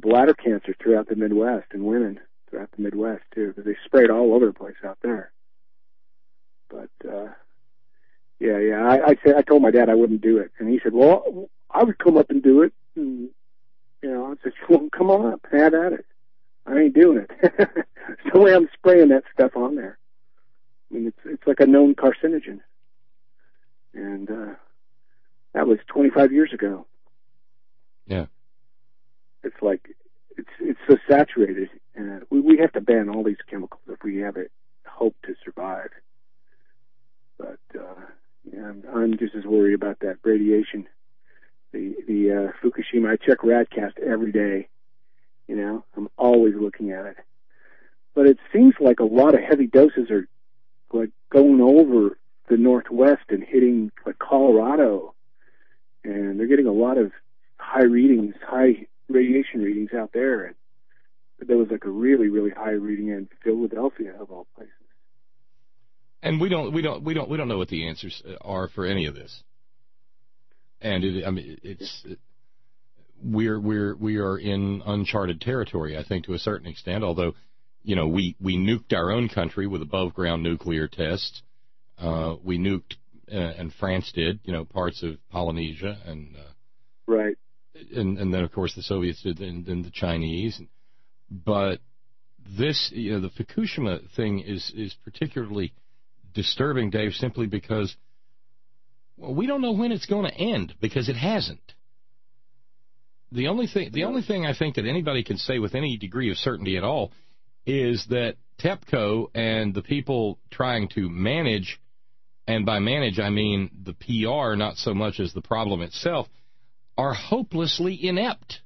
S19: bladder cancer throughout the Midwest and women throughout the Midwest too, because they sprayed all over the place out there. But uh, yeah, yeah, I, I said I told my dad I wouldn't do it, and he said, "Well, I would come up and do it." And, you know, I said, "Well, come on up, have at it. I ain't doing it." There's no way I'm spraying that stuff on there. I mean, it's it's like a known carcinogen, and uh, that was twenty-five years ago.
S2: Yeah.
S19: It's like it's it's so saturated, and we we have to ban all these chemicals if we have a hope to survive. But uh, yeah, I'm, I'm just as worried about that radiation. The the uh, Fukushima. I check Radcast every day. You know, I'm always looking at it. But it seems like a lot of heavy doses are like going over the Northwest and hitting like Colorado, and they're getting a lot of high readings, high radiation readings out there. And there was like a really, really high reading in Philadelphia, of all places.
S2: And we don't, we don't, we don't, we don't know what the answers are for any of this. And it, I mean, it's it, we're we're we are in uncharted territory, I think, to a certain extent. Although, you know, we we nuked our own country with above ground nuclear tests. Uh, we nuked, uh, and France did, you know, parts of Polynesia and. Uh,
S19: Right.
S2: And, and then, of course, the Soviets did, and then the Chinese. But this, you know, the Fukushima thing is, is particularly disturbing, Dave, simply because, well, we don't know when it's going to end, because it hasn't. The only thing, the only thing I think that anybody can say with any degree of certainty at all is that TEPCO and the people trying to manage, and by manage I mean the P R, not so much as the problem itself, are hopelessly inept.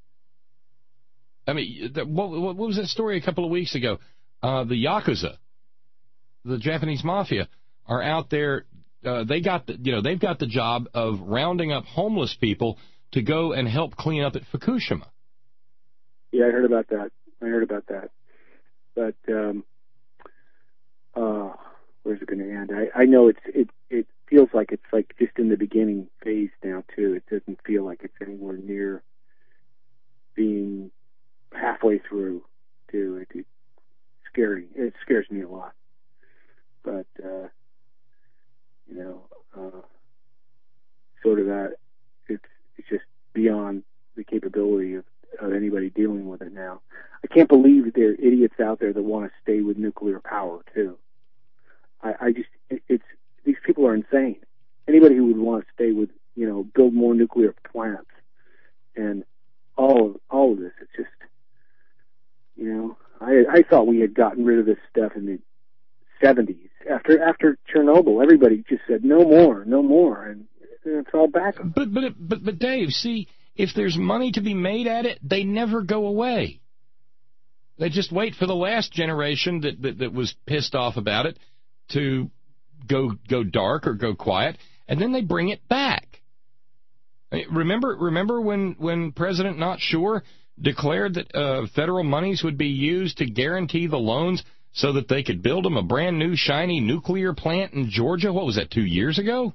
S2: I mean, what, what was that story a couple of weeks ago? Uh, the Yakuza, the Japanese mafia, are out there. Uh, they got the, you know, they've got the job of rounding up homeless people to go and help clean up at Fukushima.
S19: Yeah, I heard about that. I heard about that. But um, uh, where's it going to end? I, I know it's it it feels like it's like just in the beginning phase now too. It doesn't feel like it's anywhere near being halfway through. Too, it, it's scary. It scares me a lot. But uh, you know, uh, sort of that. It's it's just beyond the capability of, of anybody dealing with it now. I can't believe that there are idiots out there that want to stay with nuclear power too. I, I just it, it's these people are insane. Anybody who would want to stay with, you know, build more nuclear plants and all of all of this, it's just, you know, I I thought we had gotten rid of this stuff in the seventies. After after Chernobyl, everybody just said no more, no more, and it's all back.
S2: But but but but Dave, see, if there's money to be made at it, they never go away. They just wait for the last generation that that, that was pissed off about it to go go dark or go quiet, and then they bring it back. I mean, remember remember when when President Not Sure declared that uh, federal monies would be used to guarantee the loans so that they could build them a brand new shiny nuclear plant in Georgia? What was that, two years ago?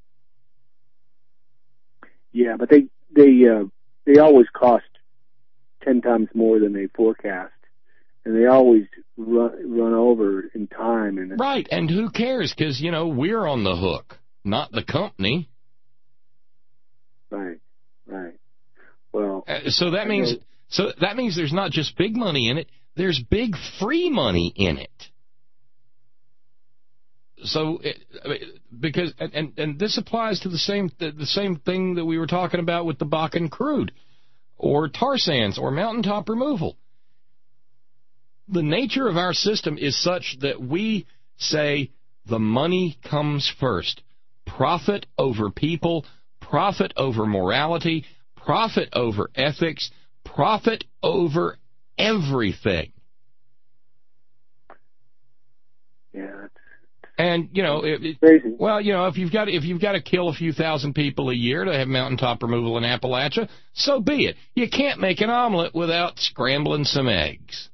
S19: Yeah, but they they uh, they always cost ten times more than they forecast, and they always run run over in time. And
S2: right, and who cares? Because you know we're on the hook, not the company.
S19: Right, right. Well,
S2: uh, so that means know. so that means there's not just big money in it. There's big free money in it. So, it, I mean, because and and this applies to the same the, the same thing that we were talking about with the Bakken crude, or tar sands, or mountaintop removal. The nature of our system is such that we say the money comes first. Profit over people, profit over morality, profit over ethics, profit over everything.
S19: Yeah.
S2: And you know, it, it,
S19: crazy.
S2: well, you know, if you've got if you've got to kill a few thousand people a year to have mountaintop removal in Appalachia, so be it. You can't make an omelet without scrambling some eggs.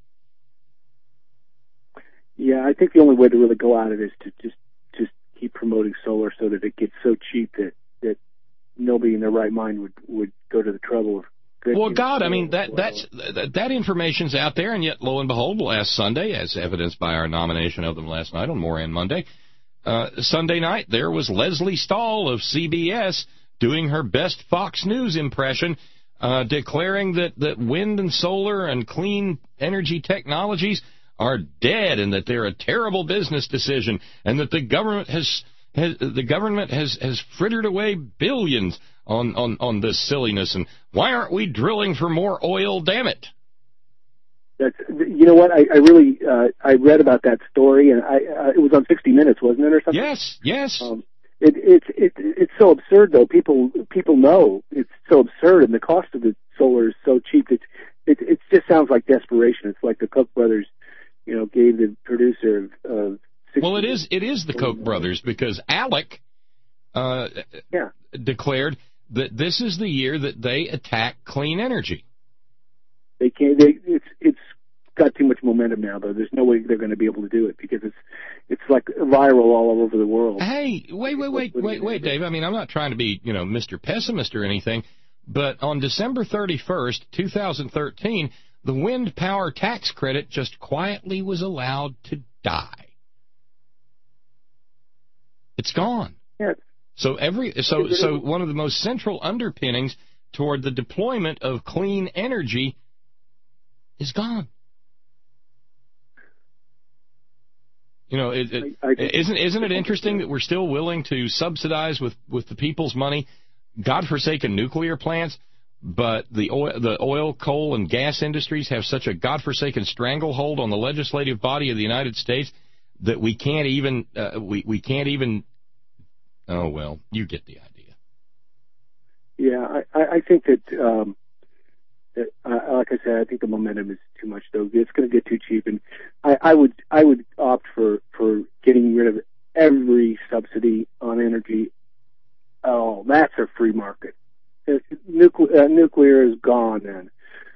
S19: Yeah, I think the only way to really go at it is to just just keep promoting solar so that it gets so cheap that that nobody in their right mind would would go to the trouble of good.
S2: Well, God, I mean, that that's that, that information's out there, and yet, lo and behold, last Sunday, as evidenced by our nomination of them last night on Moran Monday, uh, Sunday night, there was Leslie Stahl of C B S doing her best Fox News impression, uh, declaring that, that wind and solar and clean energy technologies are dead and that they're a terrible business decision and that the government has, has the government has, has frittered away billions on, on, on this silliness. And why aren't we drilling for more oil, damn it?
S19: That's, you know what, I, I really, uh, I read about that story, and I, uh, it was on sixty minutes, wasn't it, or something?
S2: Yes, yes.
S19: Um, It, it, it, it's so absurd, though. People people know it's so absurd, and the cost of the solar is so cheap. It, it, it just sounds like desperation. It's like the Koch brothers, you know, gave the producer of... of
S2: well, it is it is the Koch brothers, because Alec uh,
S19: yeah.
S2: declared that this is the year that they attack clean energy.
S19: They can't. They, it's it's got too much momentum now, though. There's no way they're going to be able to do it because it's it's like viral all over the world.
S2: Hey, wait, wait, wait, wait, wait, Dave. I mean, I'm not trying to be, you know, Mister Pessimist or anything, but on December thirty-first, two thousand thirteen, the wind power tax credit just quietly was allowed to die. It's gone.
S19: Yeah.
S2: So every so so one of the most central underpinnings toward the deployment of clean energy is gone. You know, it, it, I, I, isn't isn't it interesting that we're still willing to subsidize with, with the people's money godforsaken nuclear plants, but the oil, the oil, coal, and gas industries have such a godforsaken stranglehold on the legislative body of the United States that we can't even uh, we we can't even. Oh well, you get the idea.
S19: Yeah, I, I think that. Um, that uh, like I said, I think the momentum is too much, though. It's going to get too cheap, and I, I would I would opt for, for getting rid of every subsidy on energy. Oh, that's a free market. Nuclear, uh, nuclear is gone, then.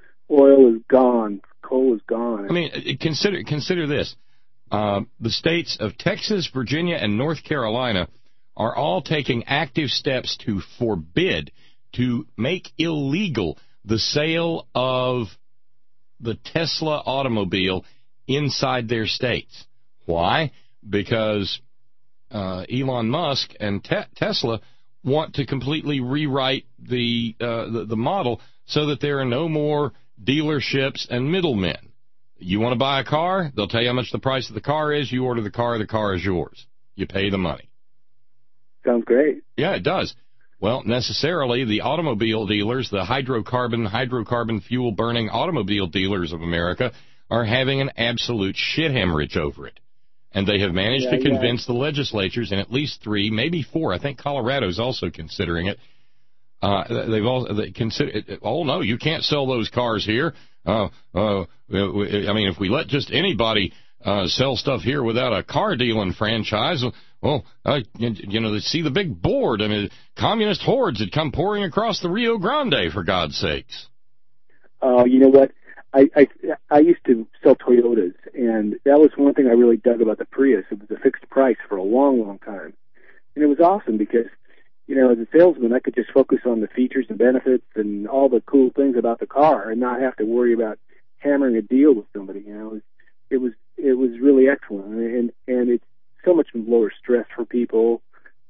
S19: Oil is gone. Coal is gone.
S2: I mean, consider consider this: uh, the states of Texas, Virginia, and North Carolina are all taking active steps to forbid, to make illegal the sale of the Tesla automobile inside their states. Why? Because uh, Elon Musk and te- Tesla want to completely rewrite the, uh, the the model so that there are no more dealerships and middlemen. You want to buy a car? They'll tell you how much the price of the car is. You order the car, the car is yours. You pay the money.
S19: Sounds great.
S2: Yeah, it does. Well, necessarily, the automobile dealers, the hydrocarbon, hydrocarbon fuel-burning automobile dealers of America are having an absolute shit hemorrhage over it. And they have managed yeah, to convince yeah. the legislatures in at least three, maybe four. I think Colorado's also considering it. Uh, they've all they consider. Oh no, you can't sell those cars here. Uh, uh, I mean, if we let just anybody uh, sell stuff here without a car dealing franchise, well, uh, you, you know, they see the big board. I mean, communist hordes had come pouring across the Rio Grande, for God's sakes.
S19: Oh, uh, you know what? I, I I used to sell Toyotas, and that was one thing I really dug about the Prius. It was a fixed price for a long, long time, and it was awesome because, you know, as a salesman, I could just focus on the features and benefits and all the cool things about the car, and not have to worry about hammering a deal with somebody. You know, it was it was really excellent, and and it's so much lower stress for people,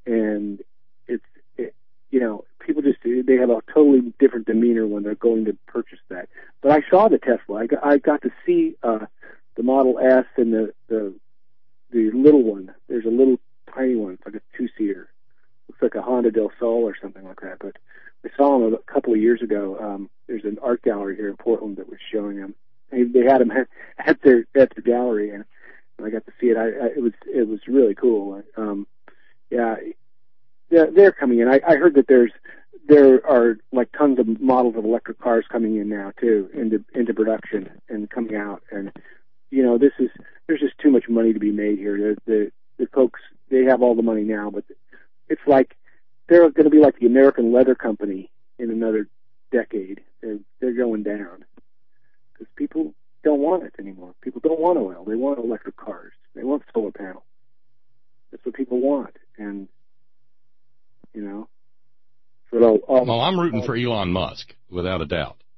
S19: and it's it, you know, people just they have a totally different demeanor when they're going to purchase that. But I saw the Tesla. I got, I got to see uh, the Model S and the, the the little one. There's a little tiny one. It's like a two-seater. Looks like a Honda Del Sol or something like that. But I saw them a couple of years ago. Um, there's an art gallery here in Portland that was showing them. They, they had them at, at their at their gallery, and I got to see it. I, I, it was it was really cool. Um, yeah, they're, they're coming in. I, I heard that there's there are like tons of models of electric cars coming in now too into into production and coming out. And you know, this is there's just too much money to be made here. The the, the folks, they have all the money now, but it's like they're going to be like the American Leather Company in another decade. They're they're going down because people don't want it anymore. People don't want oil. They want electric cars. They want solar panels. That's what people want. And, you know. So all, all,
S2: well, I'm rooting for Elon Musk, without a doubt.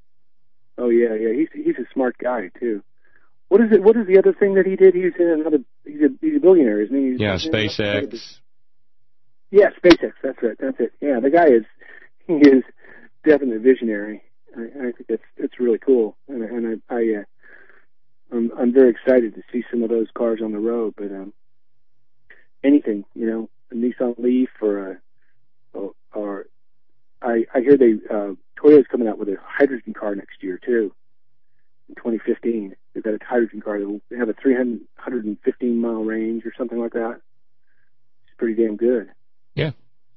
S19: he's a smart guy too. What is it? What is the other thing that he did? He's in another. He's a he's a billionaire, isn't he? He's
S2: yeah,
S19: he's
S2: SpaceX.
S19: Yeah, SpaceX. That's it. That's it. Yeah, the guy is he is definitely a visionary. I, I think that's that's really cool, and, and I, I uh, I'm I'm very excited to see some of those cars on the road. But um, anything, you know, a Nissan Leaf or a or, or I I hear they uh, Toyota's coming out with a hydrogen car next year too. In twenty fifteen, they've got a hydrogen car that will have a three hundred fifteen mile range or something like that. It's pretty damn good.
S2: Yeah.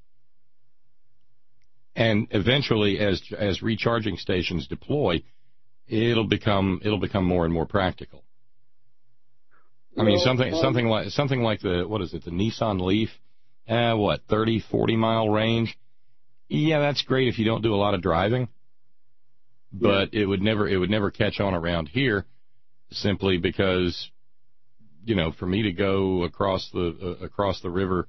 S2: And eventually, as as recharging stations deploy, it'll become it'll become more and more practical. I mean,
S19: well,
S2: something
S19: um,
S2: something like something like the what is it, the Nissan Leaf? Uh, what thirty, forty mile range? Yeah, that's great if you don't do a lot of driving. But yeah. it would never it would never catch on around here, simply because, you know, for me to go across the uh, across the river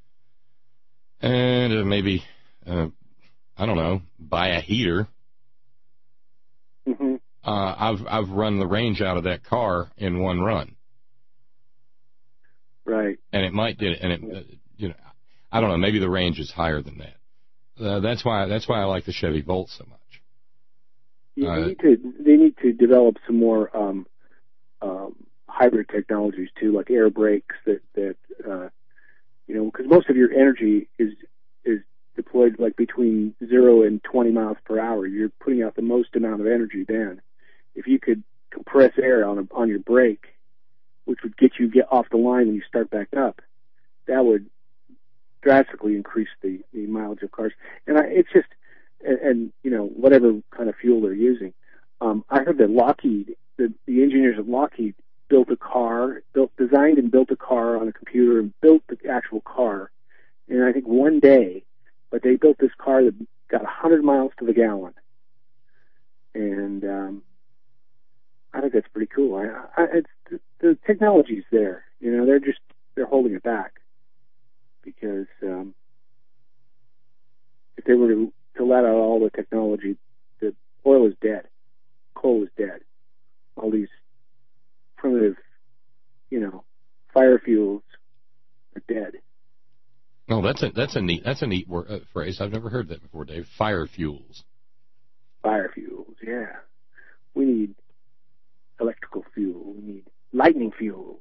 S2: and uh, maybe uh, I don't know, buy a heater.
S19: Mm-hmm.
S2: Uh, I've I've run the range out of that car in one run.
S19: Right.
S2: And it might and it uh, you know I don't know, maybe the range is higher than that. Uh, that's why that's why I like the Chevy Volt so much.
S19: You
S2: uh,
S19: need to they need to develop some more um, um, hybrid technologies too, like air brakes that that uh, you know, because most of your energy is is deployed like between zero and twenty miles per hour. You're putting out the most amount of energy then. If you could compress air on a, on your brake, which would get you get off the line when you start back up, that would drastically increase the, the mileage of cars. And I, it's just, and, and you know, whatever kind of fuel they're using. Um, I heard that Lockheed, the, the engineers at Lockheed built a car, built, designed and built a car on a computer and built the actual car in I think one day, but they built this car that got one hundred miles to the gallon. And um, I think that's pretty cool. I, I, it's, the, the technology's there. You know, they're just, they're holding it back. Because um, if they were to, to let out all the technology, the oil is dead, coal is dead. All these primitive, you know, fire fuels are dead.
S2: No, that's a that's a neat that's a neat word, uh, phrase. I've never heard that before, Dave. Fire fuels.
S19: Fire fuels, yeah. We need electrical fuel. We need lightning fuels.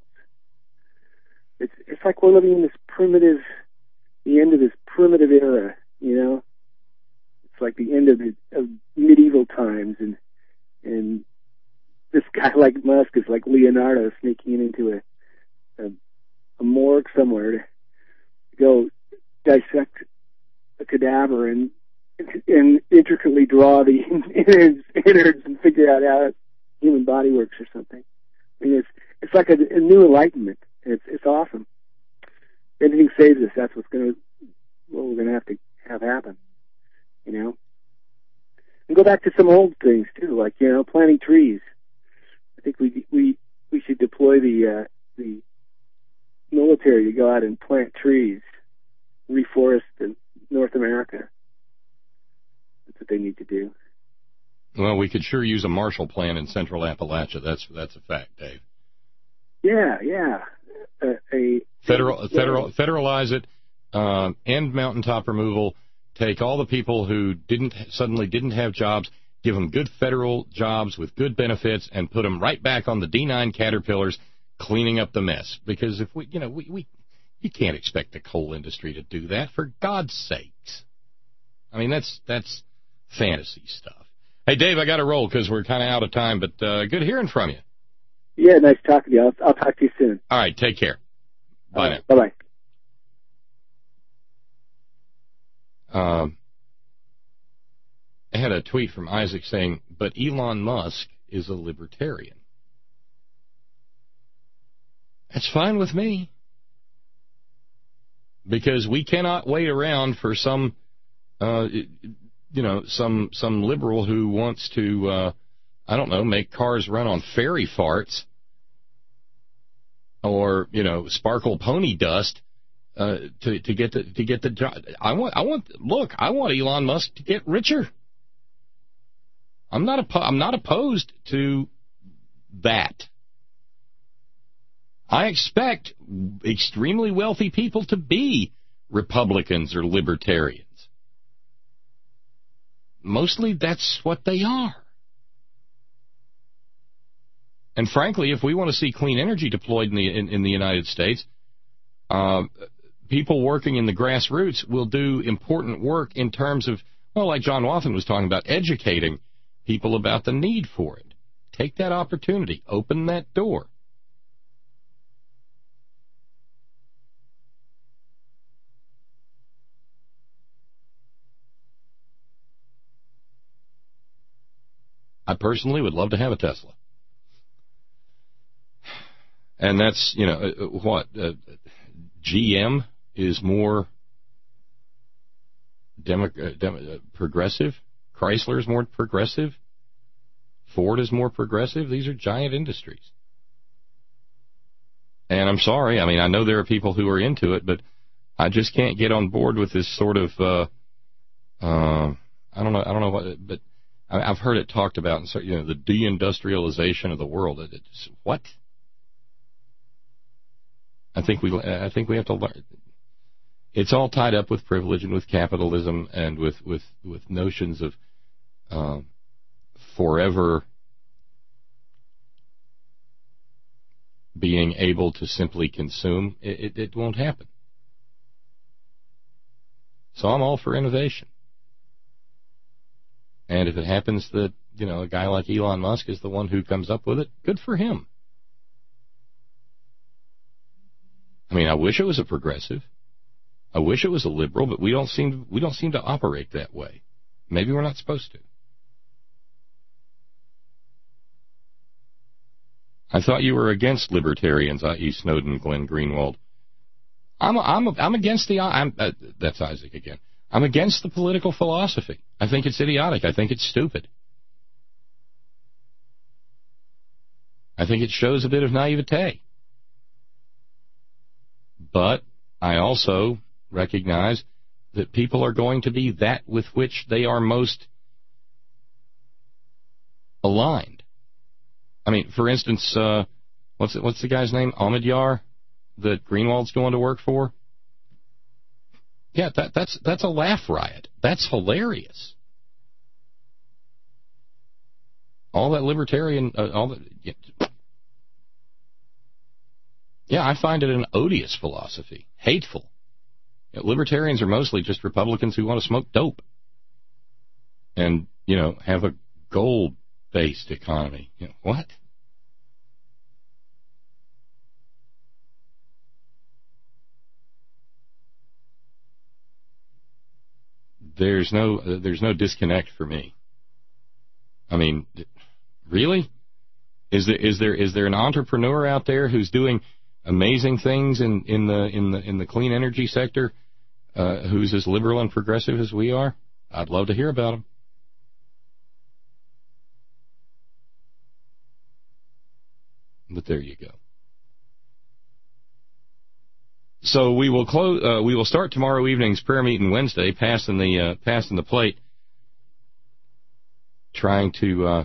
S19: It's it's like we're living in this primitive, the end of this primitive era, you know. It's like the end of, the, of medieval times, and and this guy like Musk is like Leonardo sneaking into a a, a morgue somewhere to go dissect a cadaver and and intricately draw the innards, innards and figure out how the human body works or something. I mean, it's it's like a, a new enlightenment. It's it's awesome. If anything saves us, that's what's gonna what we're gonna have to have happen. You know, and go back to some old things too, like you know, planting trees. I think we we we should deploy the uh, the military to go out and plant trees, reforest in North America. That's what they need to do.
S2: Well, we could sure use a Marshall Plan in Central Appalachia. That's that's a fact, Dave.
S19: Yeah, yeah. Uh, a
S2: federal, federal, federalize it. Uh, end mountaintop removal. Take all the people who didn't suddenly didn't have jobs, give them good federal jobs with good benefits, and put them right back on the D nine Caterpillars, cleaning up the mess. Because if we, you know, we, we you can't expect the coal industry to do that, for God's sakes. I mean, that's that's fantasy stuff. Hey, Dave, I got to roll because we're kind of out of time, but uh, good hearing from you.
S19: Yeah, nice talking to you. I'll, I'll talk to you soon.
S2: All right, take care. Bye
S19: right, now. Bye-bye.
S2: Um, I had a tweet from Isaac saying, but Elon Musk is a libertarian. That's fine with me. Because we cannot wait around for some, uh, you know, some some liberal who wants to, uh, I don't know, make cars run on fairy farts or, you know, sparkle pony dust. Uh, to to get the to get the job. I want I want look. I want Elon Musk to get richer. I'm not oppo- I'm not opposed to that. I expect extremely wealthy people to be Republicans or libertarians. Mostly that's what they are. And frankly, if we want to see clean energy deployed in the in, in the United States, uh, people working in the grassroots will do important work in terms of, well, like John Wathen was talking about, educating people about the need for it. Take that opportunity. Open that door. I personally would love to have a Tesla. And that's, you know, what? Uh, G M is more demo, uh, demo, uh, progressive. Chrysler is more progressive. Ford is more progressive. These are giant industries. And I'm sorry. I mean, I know there are people who are into it, but I just can't get on board with this sort of, uh, uh, I don't know, I don't know what, but I've heard it talked about, and so, you know, the deindustrialization of the world. It's, what? I think we, I think we have to learn. It's all tied up with privilege and with capitalism and with with, with notions of uh, forever being able to simply consume. It, it, it won't happen. So I'm all for innovation. And if it happens that, you know, a guy like Elon Musk is the one who comes up with it, good for him. I mean, I wish it was a progressive. I wish it was a liberal, but we don't seem we don't seem to operate that way. Maybe we're not supposed to. I thought you were against libertarians, that is. Snowden, Glenn Greenwald. I'm I'm I'm against the I'm uh, that's Isaac again. I'm against the political philosophy. I think it's idiotic. I think it's stupid. I think it shows a bit of naivete. But I also recognize that people are going to be that with which they are most aligned. I mean, for instance, uh, what's it, what's the guy's name? Ahmadiyar, that Greenwald's going to work for? Yeah, that, that's that's a laugh riot. That's hilarious. All that libertarian, uh, all that. Yeah. yeah, I find it an odious philosophy, hateful. You know, libertarians are mostly just Republicans who want to smoke dope and, you know, have a gold-based economy. You know, what? There's no uh, there's no disconnect for me. I mean, really? Is there is there is there an entrepreneur out there who's doing amazing things in, in the in the in the clean energy sector, uh, who's as liberal and progressive as we are? I'd love to hear about him. But there you go. So we will close. Uh, we will start tomorrow evening's prayer meeting Wednesday, passing the uh, passing the plate, trying to uh,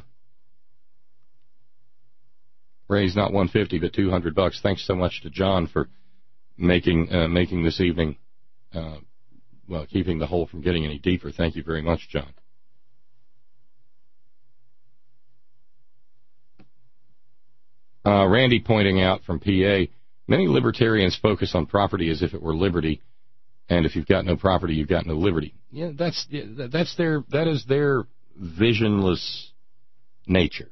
S2: raise not one hundred fifty but two hundred bucks. Thanks so much to John for making uh, making this evening, uh, well, keeping the hole from getting any deeper. Thank you very much, John. Uh, Randy pointing out from P A. Many libertarians focus on property as if it were liberty, and if you've got no property, you've got no liberty. Yeah, that's that's their that is their visionless nature.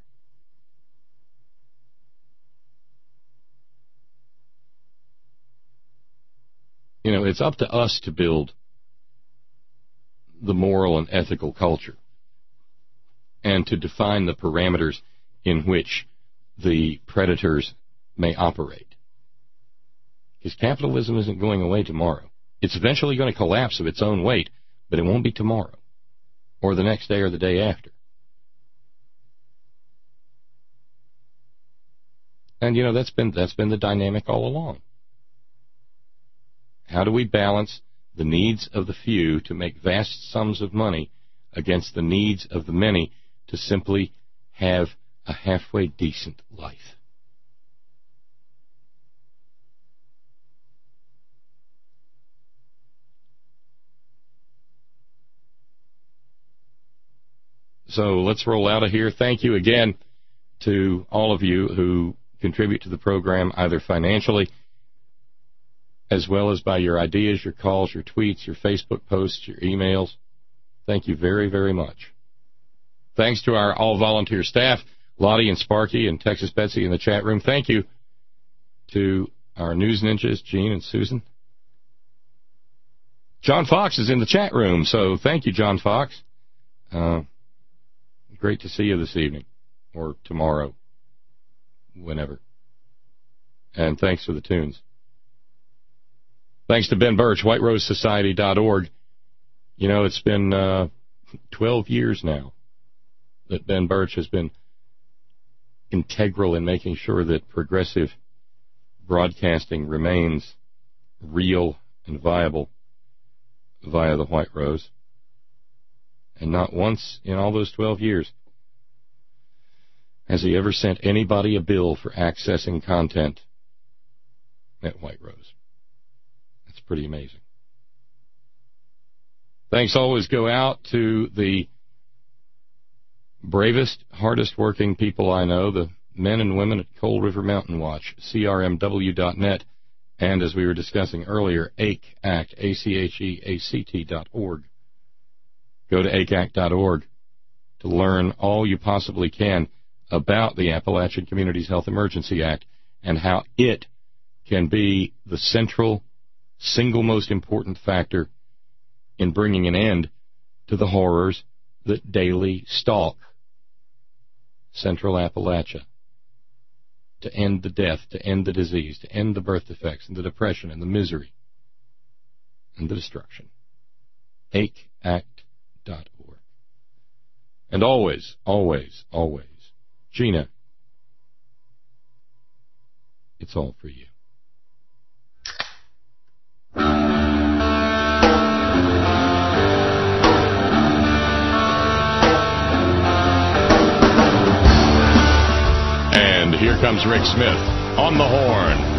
S2: You know, it's up to us to build the moral and ethical culture, and to define the parameters in which the predators may operate. Because capitalism isn't going away tomorrow. It's eventually going to collapse of its own weight, but it won't be tomorrow, or the next day, or the day after. And, you know, that's been that's been the dynamic all along. How do we balance the needs of the few to make vast sums of money against the needs of the many to simply have a halfway decent life. So let's roll out of here. Thank you again to all of you who contribute to the program, either financially as well as by your ideas, your calls, your tweets, your Facebook posts, your emails. Thank you very, very much. Thanks to our all-volunteer staff, Lottie and Sparky and Texas Betsy in the chat room. Thank you to our news ninjas, Gene and Susan. John Fox is in the chat room, so thank you, John Fox. Uh, great to see you this evening, or tomorrow, whenever. And thanks for the tunes. Thanks to Ben Birch, white rose society dot org. You know, it's been uh, twelve years now that Ben Birch has been integral in making sure that progressive broadcasting remains real and viable via the White Rose. And not once in all those twelve years has he ever sent anybody a bill for accessing content at White Rose. That's pretty amazing. Thanks always go out to the bravest, hardest working people I know, the men and women at Coal River Mountain Watch, C R M W dot net, and as we were discussing earlier, A C A C T, A C H E A C T dot org. Go to A C A C T dot org to learn all you possibly can about the Appalachian Communities Health Emergency Act and how it can be the central, single most important factor in bringing an end to the horrors that daily stalk Central Appalachia, to end the death, to end the disease, to end the birth defects and the depression and the misery and the destruction. A C A C T dot org. And always, always, always, Gina, it's all for you. And here comes Rick Smith on the horn.